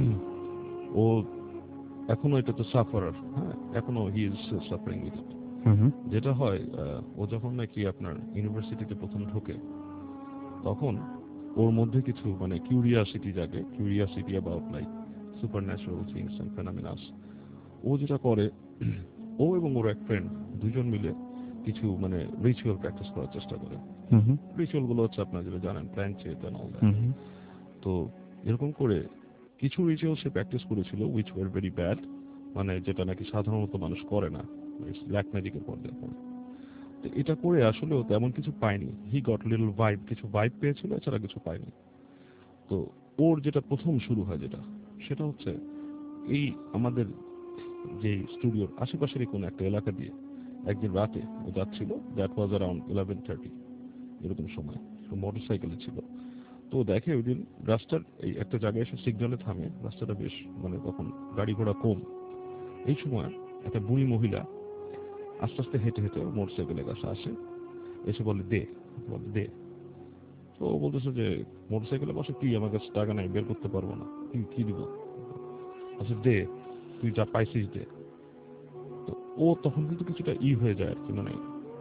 ও এখনো এটা তো সাফারার, হ্যাঁ, এখনো he is suffering with it. যেটা হয়, ও যখন নাকি আপনার ইউনিভার্সিটিতে প্রথম ঢোকে, তখন ওর মধ্যে কিছু মানে কিউরিয়াসিটি জাগে, curiosity about like supernatural things and phenomenas. ও যেটা করে, ও এবং ওর এক ফ্রেন্ড দুজন মিলে কিছু মানে রিচুয়াল প্র্যাকটিস করার চেষ্টা করে। রিচুয়াল গুলো হচ্ছে আপনারা যেটা জানেন, প্ল্যানচেট এন্ড অল দ্যাট। তো এরকম করে কিছু রিচুয়াল সে প্র্যাকটিস করেছিল উইচ ওয়ার ভেরি ব্যাড, মানে যেটা নাকি সাধারণত মানুষ করে না, ব্ল্যাক ম্যাজিকের পর্যায়ে পড়ে। তো এটা করে আসলে ও তেমন কিছু পায়নি। হি গট লিটল ভাইব, কিছু ভাইব পেয়েছিল, এছাড়া কিছু পায়নি। তো ওর যেটা প্রথম শুরু হয় যেটা, সেটা হচ্ছে এই আমাদের যে স্টুডিওর আশেপাশেরই কোনো একটা এলাকা দিয়ে একদিন রাতে ও যাচ্ছিল, দ্যাট ওয়াজ অ্যারাউন্ড 11:30 এরকম সময়, মোটর সাইকেলে ছিল। তো দেখে ওই দিন রাস্তার এই একটা জায়গায় এসে সিগন্যালে থামে, রাস্তাটা বেশ মানে তখন গাড়ি ঘোড়া কম। এই সময় একটা বুড়ি মহিলা আস্তে আস্তে হেঁটে হেঁটে মোটর সাইকেলের কাছে আসে, এসে বলে দে। তো ও বলতেছে যে মোটর সাইকেলে বসে, কি আমার কাছে টাকা নাই, বের করতে পারবো না, কি দিব? আচ্ছা দে, তুই যা পাইছিস দে। তো ও তখন কিন্তু কিছুটা হয়ে যায় আর কি, মানে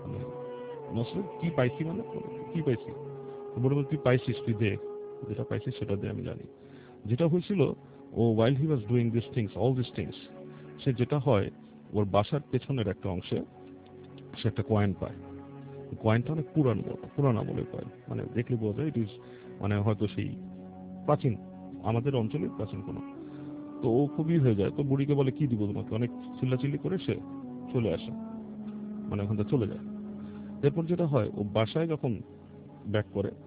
কি পাইছি মানে কি পাইছি, বলে তুই পাইছিস, তুই দে, যেটা পাইছিস সেটা দে, আমি জানি। যেটা হয়েছিল, ও while he was doing these things, all these things, সে যেটা হয় ওর বাসার পেছনের একটা অংশে সে একটা কয়েন পায়। কয়েনটা অনেক পুরান আমলের কয়েন, মানে দেখলে বোঝা যায় ইট ইজ মানে হয়তো সেই প্রাচীন, আমাদের অঞ্চলে প্রাচীন কোনো। তো ও খুবই হয়ে যায়, তো বুড়িকে বলে কি দিব তোমাকে, অনেক চিল্লাচিল্লি করে সে চলে আসে, মানে ওখান থেকে চলে যায়। এরপর যেটা হয়, ও বাসায় যখন ব্যাক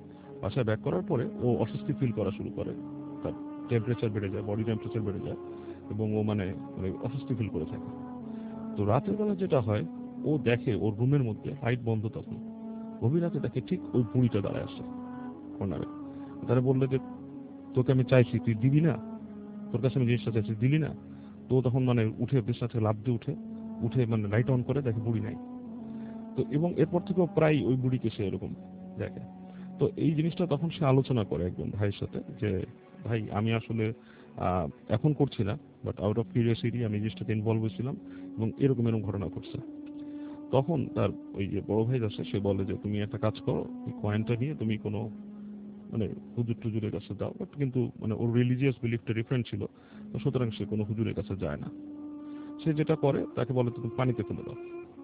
করার পরে ও অস্বস্তি ফিল করা শুরু করে, তার টেম্পারেচার বেড়ে যায়, বডি টেম্পারেচার বেড়ে যায়, এবং ও মানে অস্বস্তি ফিল করে থাকে। তো রাতের বেলা যেটা হয়, ও দেখে ওর রুমের মধ্যে লাইট বন্ধ, তখন গভীর রাতে দেখে ঠিক ওই বুড়িটা দাঁড়ায় আসে কর্নারে। তারা বললে যে তোকে আমি চাইছি, তুই দিবি না, তোর কাছে আমি জিনিসটা চাইছি, দিলি না। তো তখন মানে উঠে বিছানা থেকে লাফ দিয়ে উঠে মানে লাইট অন করে দেখে বুড়ি নাই। তো এবং এরপর থেকেও প্রায় ওই বুড়িকে সে এরকম দেখে। তো এই জিনিসটা তখন সে আলোচনা করে একজন ভাইয়ের সাথে, যে ভাই আমি আসলে এখন করছি না, বাট আউট অফ কিউরিওসিটি আমি জিনিসটাতে ইনভলভ হয়েছিলাম এবং এরকম ঘটনা ঘটছে। তখন তার ওই যে বড় ভাই আছে, সে বলে যে তুমি একটা কাজ করো, এই কয়েনটা নিয়ে তুমি কোনো মানে হুজুর টুজুরের কাছে দাও। বাট কিন্তু মানে ওর রিলিজিয়াস বিলিফটা ডিফারেন্ট ছিল, তো সুতরাং সে কোনো হুজুরের কাছে যায় না। সে যেটা করে, তাকে বলে তুমি পানিতে ফেলে দাও।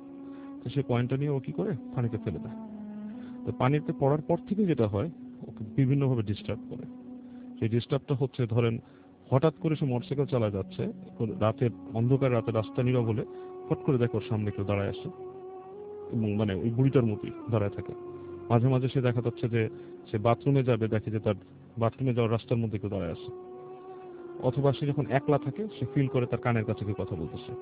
তো সে কয়েনটা নিয়ে ও কি করে, পানিতে ফেলে দেয়। তো পানিতে পড়ার পর থেকে যেটা হয়, ওকে বিভিন্নভাবে ডিস্টার্ব করে। সেই ডিস্টার্বটা হচ্ছে, ধরেন হঠাৎ করে সে মোটরসাইকেল চালা যাচ্ছে, রাতের অন্ধকার, রাতে রাস্তা নীরব হলে হট করে দেখো ওর সামনে কেউ দাঁড়ায় আসে, এবং মানে ওই বুড়িটার মতোই দাঁড়ায় থাকে। মাঝে মাঝে সে দেখা যাচ্ছে যে সে বাথরুমে যাবে, দেখে যে তার বাথরুমে যাওয়ার রাস্তার মধ্যে কেউ দাঁড়ায় আছে। অথবা সে যখন একলা থাকে, সে ফিল করে তার কানের কাছে কেউ কথা বলতেছে,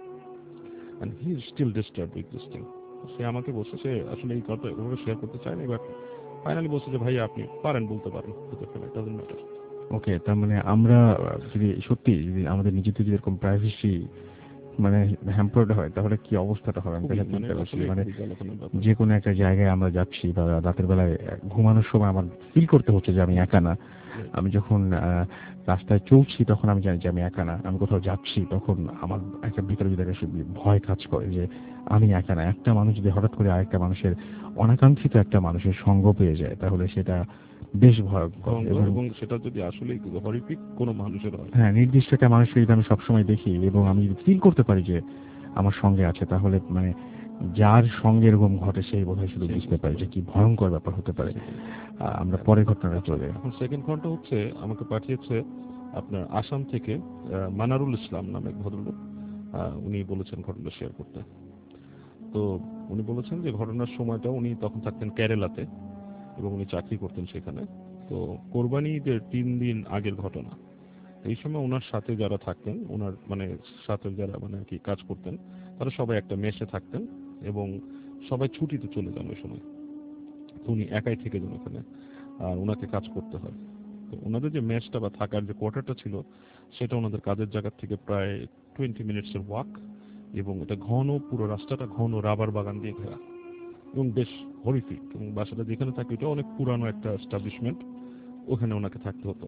and he is still disturbed with this thing. সে আমাকে বলছে সে আসলে এই কথা ওভাবে শেয়ার করতে চায় না, এবার ফাইনালি বলছে যে ভাই আপনি পারেন, বলতে পারেন, ডাজন্ট ম্যাটার। ওকে, তার মানে আমরা যদি সত্যি যদি আমাদের নিজেদের যদি এরকম প্রাইভেসি মানে হ্যাম্পার্ড হয়, তাহলে কি অবস্থাটা হবে আমি এটা চিন্তা করছি। মানে যে কোনো একটা জায়গায় আমরা যাচ্ছি, বা রাতের বেলায় ঘুমানোর সময় আমার ফিল করতে হচ্ছে যে আমি একা না। আমি যখন রাস্তায় চলছি, তখন আমি জানি যে আমি একা না। আমি কোথাও যাচ্ছি, তখন আমার একটা ভিতরে ভিতরে ভয় কাজ করে যে আমি একা না। একটা মানুষ যদি হঠাৎ করে আরেকটা মানুষের অনাকাঙ্ক্ষিত একটা মানুষের সঙ্গ পেয়ে যায়, তাহলে সেটা বেশ ভয়ঙ্কর। এবং সেটা যদি আসলে হরিপিক কোনো মানুষের হয়, হ্যাঁ, নির্দিষ্ট একটা মানুষকে যদি আমি সবসময় দেখি এবং আমি ফিল করতে পারি যে আমার সঙ্গে আছে, তাহলে মানে যার সঙ্গে এরকম ঘটে সেই বোধহয় শুধু বুঝতে পারে যে কি ভয়ঙ্কর ব্যাপার হতে পারে। আমরা পরের ঘটনাটা চলে যাই। এখন সেকেন্ড ঘটনা হচ্ছে, আমাকে পাঠিয়েছে আপনার আসাম থেকে মানারুল ইসলাম নামে এক ভদ্রলোক। উনি বলেছেন ঘটনা শেয়ার করতে। তো উনি বলেছেন যে ঘটনার সময়টা উনি তখন থাকতেন কেরালাতে, এবং উনি চাকরি করতেন সেখানে। তো কোরবানি ঈদের 3 দিন আগের ঘটনা। এই সময় ওনার সাথে যারা থাকতেন, ওনার মানে সাথে যারা মানে কি কাজ করতেন, তারা সবাই একটা মেসে থাকতেন, এবং সবাই ছুটিতে চলে যান ওই সময়। উনি একাই থেকে যান ওখানে, আর ওনাকে কাজ করতে হয়। তো ওনাদের যে মেসটা বা থাকার যে কোয়ার্টারটা ছিল, সেটা ওনাদের কাজের জায়গা থেকে প্রায় 20 মিনিটসের ওয়াক, এবং এটা ঘন, পুরো রাস্তাটা ঘন রাবার বাগান দিয়ে ঘেরা, এবং বেশ হরিফিক। এবং বাসাটা যেখানে থাকে এটা অনেক পুরানো একটা এস্টাবলিশমেন্ট, ওখানে ওনাকে থাকতে হতো।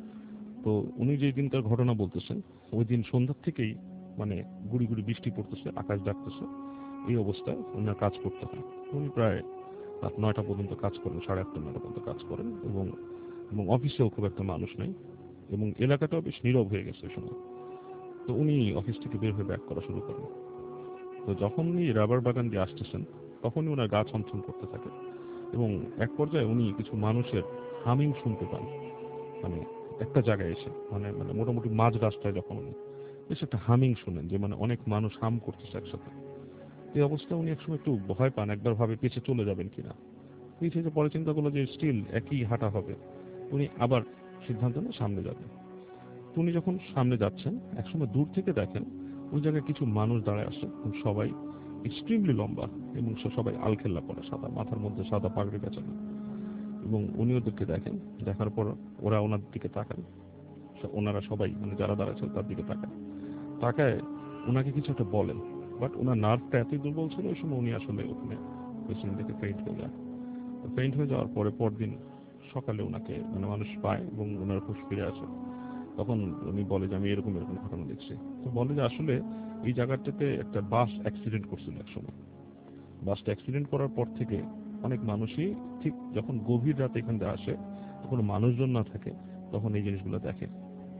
তো উনি যেই দিনকার ঘটনা বলতেছেন, ওই দিন সন্ধ্যার থেকেই মানে গুড়ি গুড়ি বৃষ্টি পড়তেছে, আকাশ ডাকতেছে, এই অবস্থায় ওনার কাজ করতে হয়। উনি প্রায় রাত 9টা পর্যন্ত কাজ করেন, 8:30-9টা পর্যন্ত কাজ করেন, এবং এবং অফিসেও খুব একটা মানুষ নেই এবং এলাকাটাও বেশ নীরব হয়ে গেছে ওই সময়। তো উনি অফিস থেকে বের হয়ে ব্যাক করা শুরু করেন। তো যখন উনি রাবার বাগান দিয়ে আসতেছেন তখনই ওনার গা ছমছম করতে থাকে এবং এক পর্যায়ে উনি কিছু মানুষের হামিং শুনতে পান, মানে একটা জায়গায় এসে, মানে মানে মোটামুটি মাঝ রাস্তায় যখন উনি বেশ একটা হামিং শুনেন যে মানে অনেক মানুষ হাম করতেছে একসাথে। এই অবস্থায় উনি একসময় একটু ভয় পান, একবার ভাবে পিছে চলে যাবেন কিনা। পিছিয়ে যে পরে চিন্তা করলো যে স্টিল একই হাঁটা হবে, উনি আবার সিদ্ধান্ত নিয়ে সামনে যাবেন। তো উনি যখন সামনে যাচ্ছেন একসময় দূর থেকে দেখেন ওই জায়গায় কিছু মানুষ দাঁড়ায় আসে, সবাই এক্সট্রিমলি লম্বা এবং সবাই আলখেল্লা পরা, সাদা মাথার মধ্যে সাদা পাগড়ি বেচানো। এবং উনি ওদেরকে দেখেন, দেখার পর ওরা ওনার দিকে তাকান, ওনারা সবাই মানে যারা দাঁড়াচ্ছেন তার দিকে তাকায়, তাকায় ওনাকে কিছু একটা বলেন, বাট ওনার নার্ভটা এতই দুর্বল ছিল ওই সময় উনি আসলে ওখানে পেছনের দিকে ফেইন্ট হয়ে যান। ফেইন্ট হয়ে যাওয়ার পরে পরদিন সকালে ওনাকে মানে মানুষ পায় এবং ওনার হুঁশ ফিরে আসে। তখন উনি বলে যে আমি এরকম এরকম ঘটনা দেখছি। তো বলে যে আসলে এই জায়গাটাতে একটা বাস অ্যাক্সিডেন্ট করছিল একসময়। বাসটা অ্যাক্সিডেন্ট করার পর থেকে অনেক মানুষই ঠিক যখন গভীর রাতে এখানে আসে, তখন মানুষজন না থাকে, তখন এই জিনিসগুলো দেখে।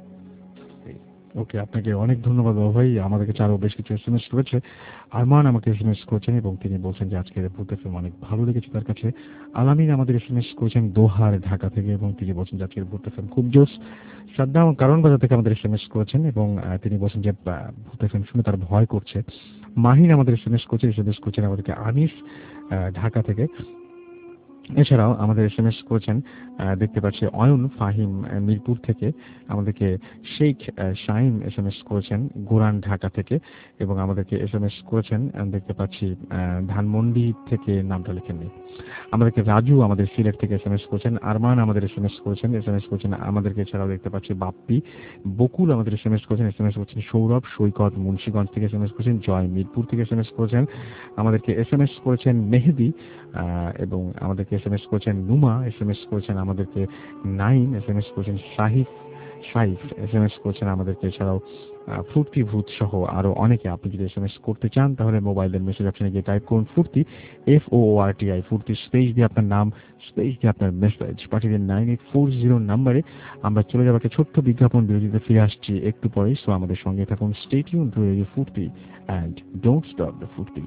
ওকে, আপনাকে অনেক ধন্যবাদ বাবা ভাই। আমাদের কাছে আরো বেশ কিছু এসএমএস রয়েছে। আরমান আমাকে এসএমএস করেছেন এবং তিনি বলছেন যে আজকের ভূত এফএম অনেক ভালো লেগেছে তার কাছে। আলামিন আমাদের এসএমএস করেছেন দোহার ঢাকা থেকে এবং তিনি বলছেন যে আজকের ভূত এফএম খুব জোস। সাদ্দাম কারণ বাজার থেকে আমাদের এসএমএস করেছেন এবং তিনি বলছেন যে ভূত এফএম শুনে তার ভয় করছে। মাহিন আমাদের এসএমএস করছেন আমাদেরকে আনিস ঢাকা থেকে। এছাড়াও আমাদের এসএমএস করেছেন দেখতে পাচ্ছি অয়ন ফাহিম মিরপুর থেকে, আমাদেরকে শেখ শাহিম এসএমএস করেছেন গোরান ঢাকা থেকে এবং আমাদেরকে এসএমএস করেছেন দেখতে পাচ্ছি ধানমন্ডি থেকে, নামটা লিখেননি। আমাদেরকে রাজু আমাদের সিলেট থেকে এসএমএস করেছেন। আরমান আমাদের এসএমএস করেছেন আমাদেরকে। এছাড়াও দেখতে পাচ্ছি বাপ্পি বকুল আমাদের এসএমএস করেছেন সৌরভ সৈকত মুন্সিগঞ্জ থেকে এসএমএস করেছেন, জয় মিরপুর থেকে এসএমএস করেছেন, আমাদেরকে এসএমএস করেছেন মেহেদি এবং আমাদেরকে এসএমএস করেছেন নুমা, এসএমএস করেছেন আমাদেরকে নাইম, এসএমএস করেছেন সাইফ এসএমএস করেছেন আমাদেরকে। এছাড়াও ফুর্তি ভূত সহ আরো অনেকে। আপনি যদি এসএমএস করতে চান তাহলে মোবাইলের মেসেজ অপশনে গিয়ে টাইপ করুন ফুর্তি FOORTI, ফুর্তি স্পেস দিয়ে আপনার নাম স্পেস দিয়ে আপনার মেসেজ পাঠিয়ে দিন 9840 নাম্বারে। আমরা চলে যাবো একটা ছোট্ট বিজ্ঞাপন বিরতিতে, ফিরে আসছি একটু পরেই। সো আমাদের সঙ্গে থাকুন, stay tune to radio Foorti and don't stop the Foorti.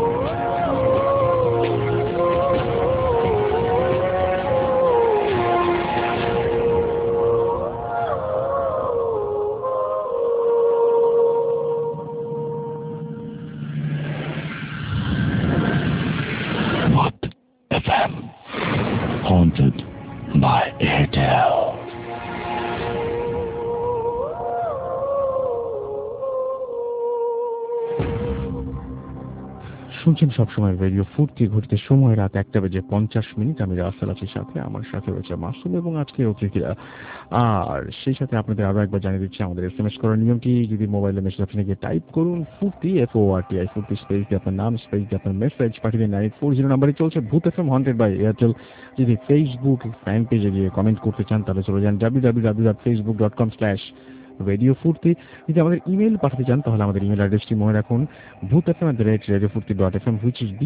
FM, haunted by Airtel. শুনছেন সবসময় রেডিও ফুর্তি, ঘুরতে সময় রাত 1:50। আমি রাসেল আছি সাথে, আমার সাথে রয়েছে মাসুম এবং আজকে অতিথিরা। আর সেই সাথে আপনাদের আরো একবার জানিয়ে দিচ্ছি আমাদের এসএমএস করার নিয়মটি। যদি মোবাইলে মেসেজ অপশনে গিয়ে টাইপ করুন ফুর্তি FORTI, ফুর্তি স্পেস দিয়ে আপনার নাম স্পেস দিয়ে আপনার মেসেজ পাঠিয়ে দিন 9840 নাম্বারে। চলছে Bhoot FM haunted by Airtel. যদি ফেসবুক ফ্যান পেজে গিয়ে কমেন্ট করতে চান তাহলে চলে যান www.facebook.com/রেডিও ফুর্তি। যদি আমাদের ইমেল পাঠাতে চান তাহলে আমাদের ইমেল অ্যাড্রেসটি মনে রাখুন bhutfm@radiofurti.fm, which is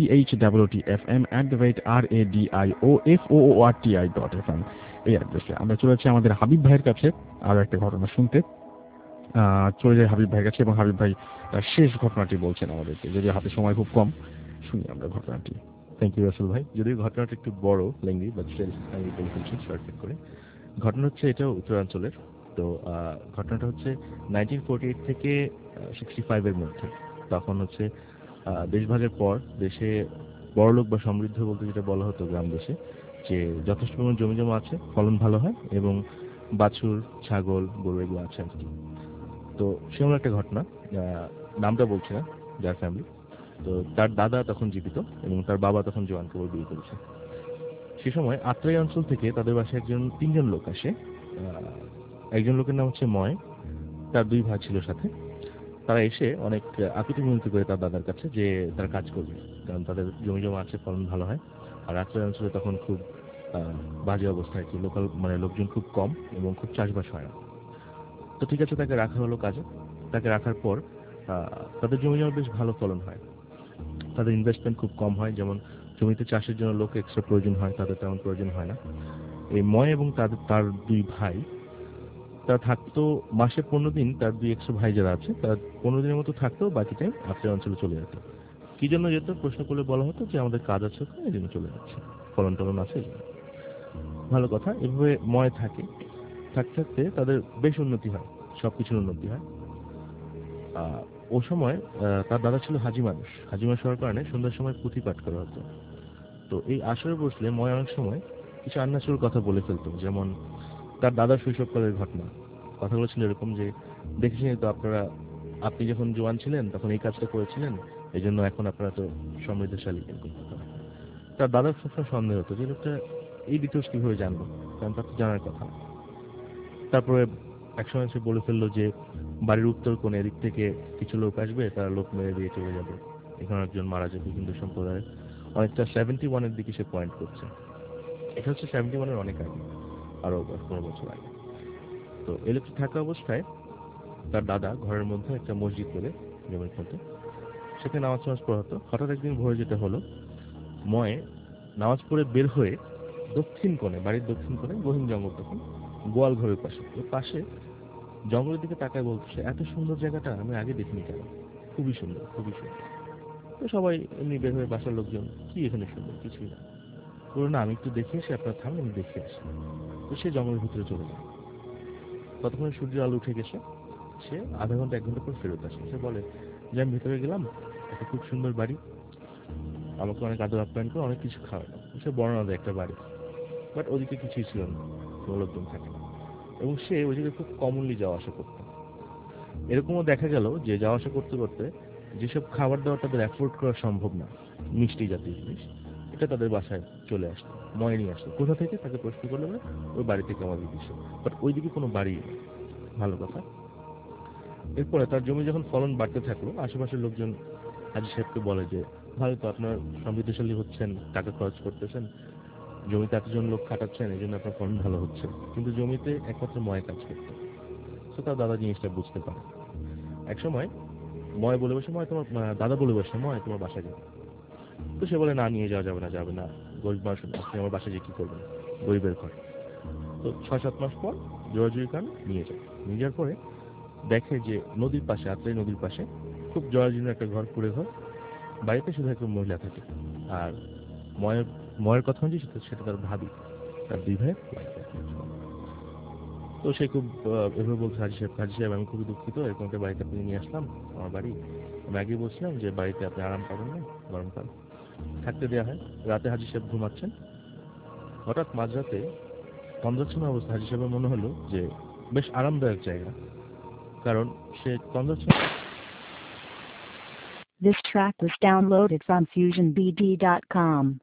BHOOTFM@RADIOFOORTI.FM, এই অ্যাড্রেসে। আমরা চলে যাচ্ছি আমাদের হাবিব ভাইয়ের কাছে আরো একটা ঘটনা শুনতে। চলে যাই হাবিব ভাইয়ের কাছে এবং হাবিব ভাই তার শেষ ঘটনাটি বলছেন আমাদেরকে, যদি হাতে সময় খুব কম। শুনি আমরা ঘটনাটি। থ্যাংক ইউ রাসেল ভাই। যদিও ঘটনাটা একটু বড় লেংদি, বাট স্টিল আমি বলে ফেলছি শর্টকাট করে। ঘটনা হচ্ছে এটাও উত্তরাঞ্চলের। তো ঘটনাটা হচ্ছে 1948 থেকে 65 এর মধ্যে। তখন হচ্ছে দেশভাগের পর দেশে বড়লোক বা সমৃদ্ধ বলতে যেটা বলা হতো গ্রাম দেশে, যে যথেষ্ট পরিমাণ জমি জমা আছে, ফলন ভালো হয় এবং বাছুর ছাগল গরু এগুলো আছে আর কি। তো সেরকম একটা ঘটনা, নামটা বলছি না যার ফ্যামিলি। তো তার দাদা তখন জীবিত এবং তার বাবা তখন জোয়ান কেবল বিয়ে করেছে। সে সময় আত্রাই অঞ্চল থেকে তাদের বাসায় তিনজন লোক আসে। একজন লোকের নাম হচ্ছে ময়, তার 2 ভাই ছিল সাথে। তারা এসে অনেক আকুতি মিনতি করে তার দাদার কাছে যে তারা কাজ করবে, কারণ তাদের জমি জমা আছে, ফলন ভালো হয়। আর আত্রাই অঞ্চলে তখন খুব বাজে অবস্থা আর কি, লোকজন খুব কম এবং খুব চাষবাস হয় না। তো ঠিক আছে, তাকে রাখা হলো কাজে। তাকে রাখার পর তাদের জমি জমা বেশ ভালো ফলন হয়, তাদের ইনভেস্টমেন্ট খুব কম হয়। যেমন জমিতে চাষের জন্য লোক এক্সট্রা প্রয়োজন হয়, তাদের তেমন প্রয়োজন হয় না। এই ময় এবং তার দুই ভাই তারা থাকতো মাসে 15 দিন, তার দুই এক্সট্রা ভাই যারা আছে তারা 15 দিনের মতো থাকতো, বাকি টাইম আত্মীয় অঞ্চলে চলে যেত। কি জন্য যেত প্রশ্ন করলে বলা হতো যে আমাদের কাজ আছে ওখানে, এই জন্য চলে যাচ্ছে, ফলন টলন আছে এই জন্য। ভালো কথা। এভাবে ময় থাকতে থাকতে তাদের বেশ উন্নতি হয়, সবকিছুর উন্নতি হয়। ও সময় তার দাদা ছিল হাজি মানুষ হওয়ার কারণে সন্ধ্যার সময় পুঁথি পাঠ করা হতো। তো এই আসরে বসলে ময় অনেক সময় কিছু আন্নাসুর কথা বলে ফেলতো, যেমন তার দাদার শৈশবকালের ঘটনা। কথাগুলো ছিল এরকম যে, দেখেছেন তো আপনারা, আপনি যখন জোয়ান ছিলেন তখন এই কাজটা করেছিলেন, এই জন্য এখন আপনারা তো সমৃদ্ধশালী। তার দাদার সবসময় সন্দেহ হতো যে লোকটা এই ডিটেলস কিভাবে জানবো, কারণ তার তো জানার কথা। তারপরে একসময় সে বলে ফেললো যে বাড়ির উত্তর কোণে এদিক থেকে কিছু লোক আসবে, তারা লোক মেরে দিয়ে চলে যাবে, এখানে একজন মারা যাবে হিন্দু সম্প্রদায়ের। অনেকটা 71-এর দিকে সে পয়েন্ট করছে। এটা হচ্ছে 71-এর অনেক আগে, আরো 15 বছর আগে। তো ইলেকট্রিক থাকা অবস্থায় তার দাদা ঘরের মধ্যে একটা মসজিদ করে জমির মধ্যে, সেখানে নামাজ পড়াতো। হঠাৎ একদিন ভোরে যেটা হলো, ময় নামাজ পড়ে বের হয়ে দক্ষিণ কোণে, বাড়ির দক্ষিণ কোণে গহীন জঙ্গল, তখন গোয়াল ঘরের পাশে, ওর পাশে জঙ্গলের দিকে তাকায় বলছে, এত সুন্দর জায়গাটা আমি আগে দেখিনি কেন, খুবই সুন্দর, খুবই সুন্দর। তো সবাই এমনি বের হয়ে, বাসার লোকজন, কি এখানে সুন্দর, কিছুই না। বললো না আমি একটু দেখে আসি, আপনার থামেন আমি দেখে আসি। তো সে জঙ্গলের ভিতরে চলে যায়। ততক্ষণে সূর্যের আলো উঠে গেছে। সে আধা ঘন্টা 1 ঘন্টা পর ফেরত আসে। সে বলে যে আমি ভেতরে গেলাম, একটা খুব সুন্দর বাড়ি, আমাকে অনেক আদর আপ্যায়ন করে, অনেক কিছু খাওয়ানো। সে বর্ণনা দেয় একটা বাড়ি, বাট ওদিকে কিছুই ছিল না, কোনো লোকজন থাকে না, এবং সে ওইদিকে খুব কমনলি যাওয়া আসা করত। এরকমও দেখা গেল যে যাওয়া আসা করতে করতে যেসব খাবার দাবার তাদের অ্যাফোর্ড করা সম্ভব না, মিষ্টি জাতীয় জিনিস, এটা তাদের বাসায় চলে আসতো, ময় নিয়ে আসতো। কোথা থেকে তাকে প্রশ্ন করলে বলে ওই বাড়ি থেকে আমাদের দিচ্ছে, বাট ওইদিকে কোনো বাড়ি নেই। ভালো কথা। এরপরে তার জমি যখন ফলন বাড়তে থাকলো, আশেপাশের লোকজন হাজি সাহেবকে বলে যে ভালো তো, আপনার সমৃদ্ধশালী হচ্ছেন, টাকা খরচ করতেছেন, জমিতে এতজন লোক খাটাচ্ছেন, এই জন্য আপনার ফলন ভালো হচ্ছে, কিন্তু জমিতে একমাত্র ময় কাজ করতো। তো তার দাদা জিনিসটা বুঝতে পারে। একসময় ময় বলে বসে, দাদা বলে বসে, ময় তোমার বাসায় যাবে। তো সে বলে না, নিয়ে যাওয়া যাবে না, গরিব মানুষ, আপনি আমার বাসায় গিয়ে কি করবেন, গরিবের ঘর। তো 6-7 মাস পর জোরাজুরি কারণে নিয়ে যাওয়ার পরে দেখে যে নদীর পাশে, আত্রাই নদীর পাশে খুব জরাজীর্ণ একটা ঘর, কুড়ে ঘর, বাড়িতে শুধু একটা মহিলা থাকে। আর ময়ের কথা হচ্ছে সেটা তার ভাবি, তার 2 ভাইয়ের wife। তো সে খুব এভাবে বলছে, হাজি সাহেব আমি খুবই দুঃখিত, এরকম একটা বাড়িতে আপনি নিয়ে আসলাম আমার বাড়ি, আমি আগেই বলছিলাম যে বাড়িতে আপনি আরাম পাবেন না, গরমকাল থাকতে দেওয়া হয়। রাতে হাজি সাহেব ঘুমাচ্ছেন, হঠাৎ মাঝরাতে তন্দ্রাচ্ছন্ন অবস্থা হাজি সাহেবের মনে হলো যে বেশ আরামদায়ক জায়গা, কারণ সে তন্দ্রাচ্ছন্ন। This track was downloaded from FusionBD.com.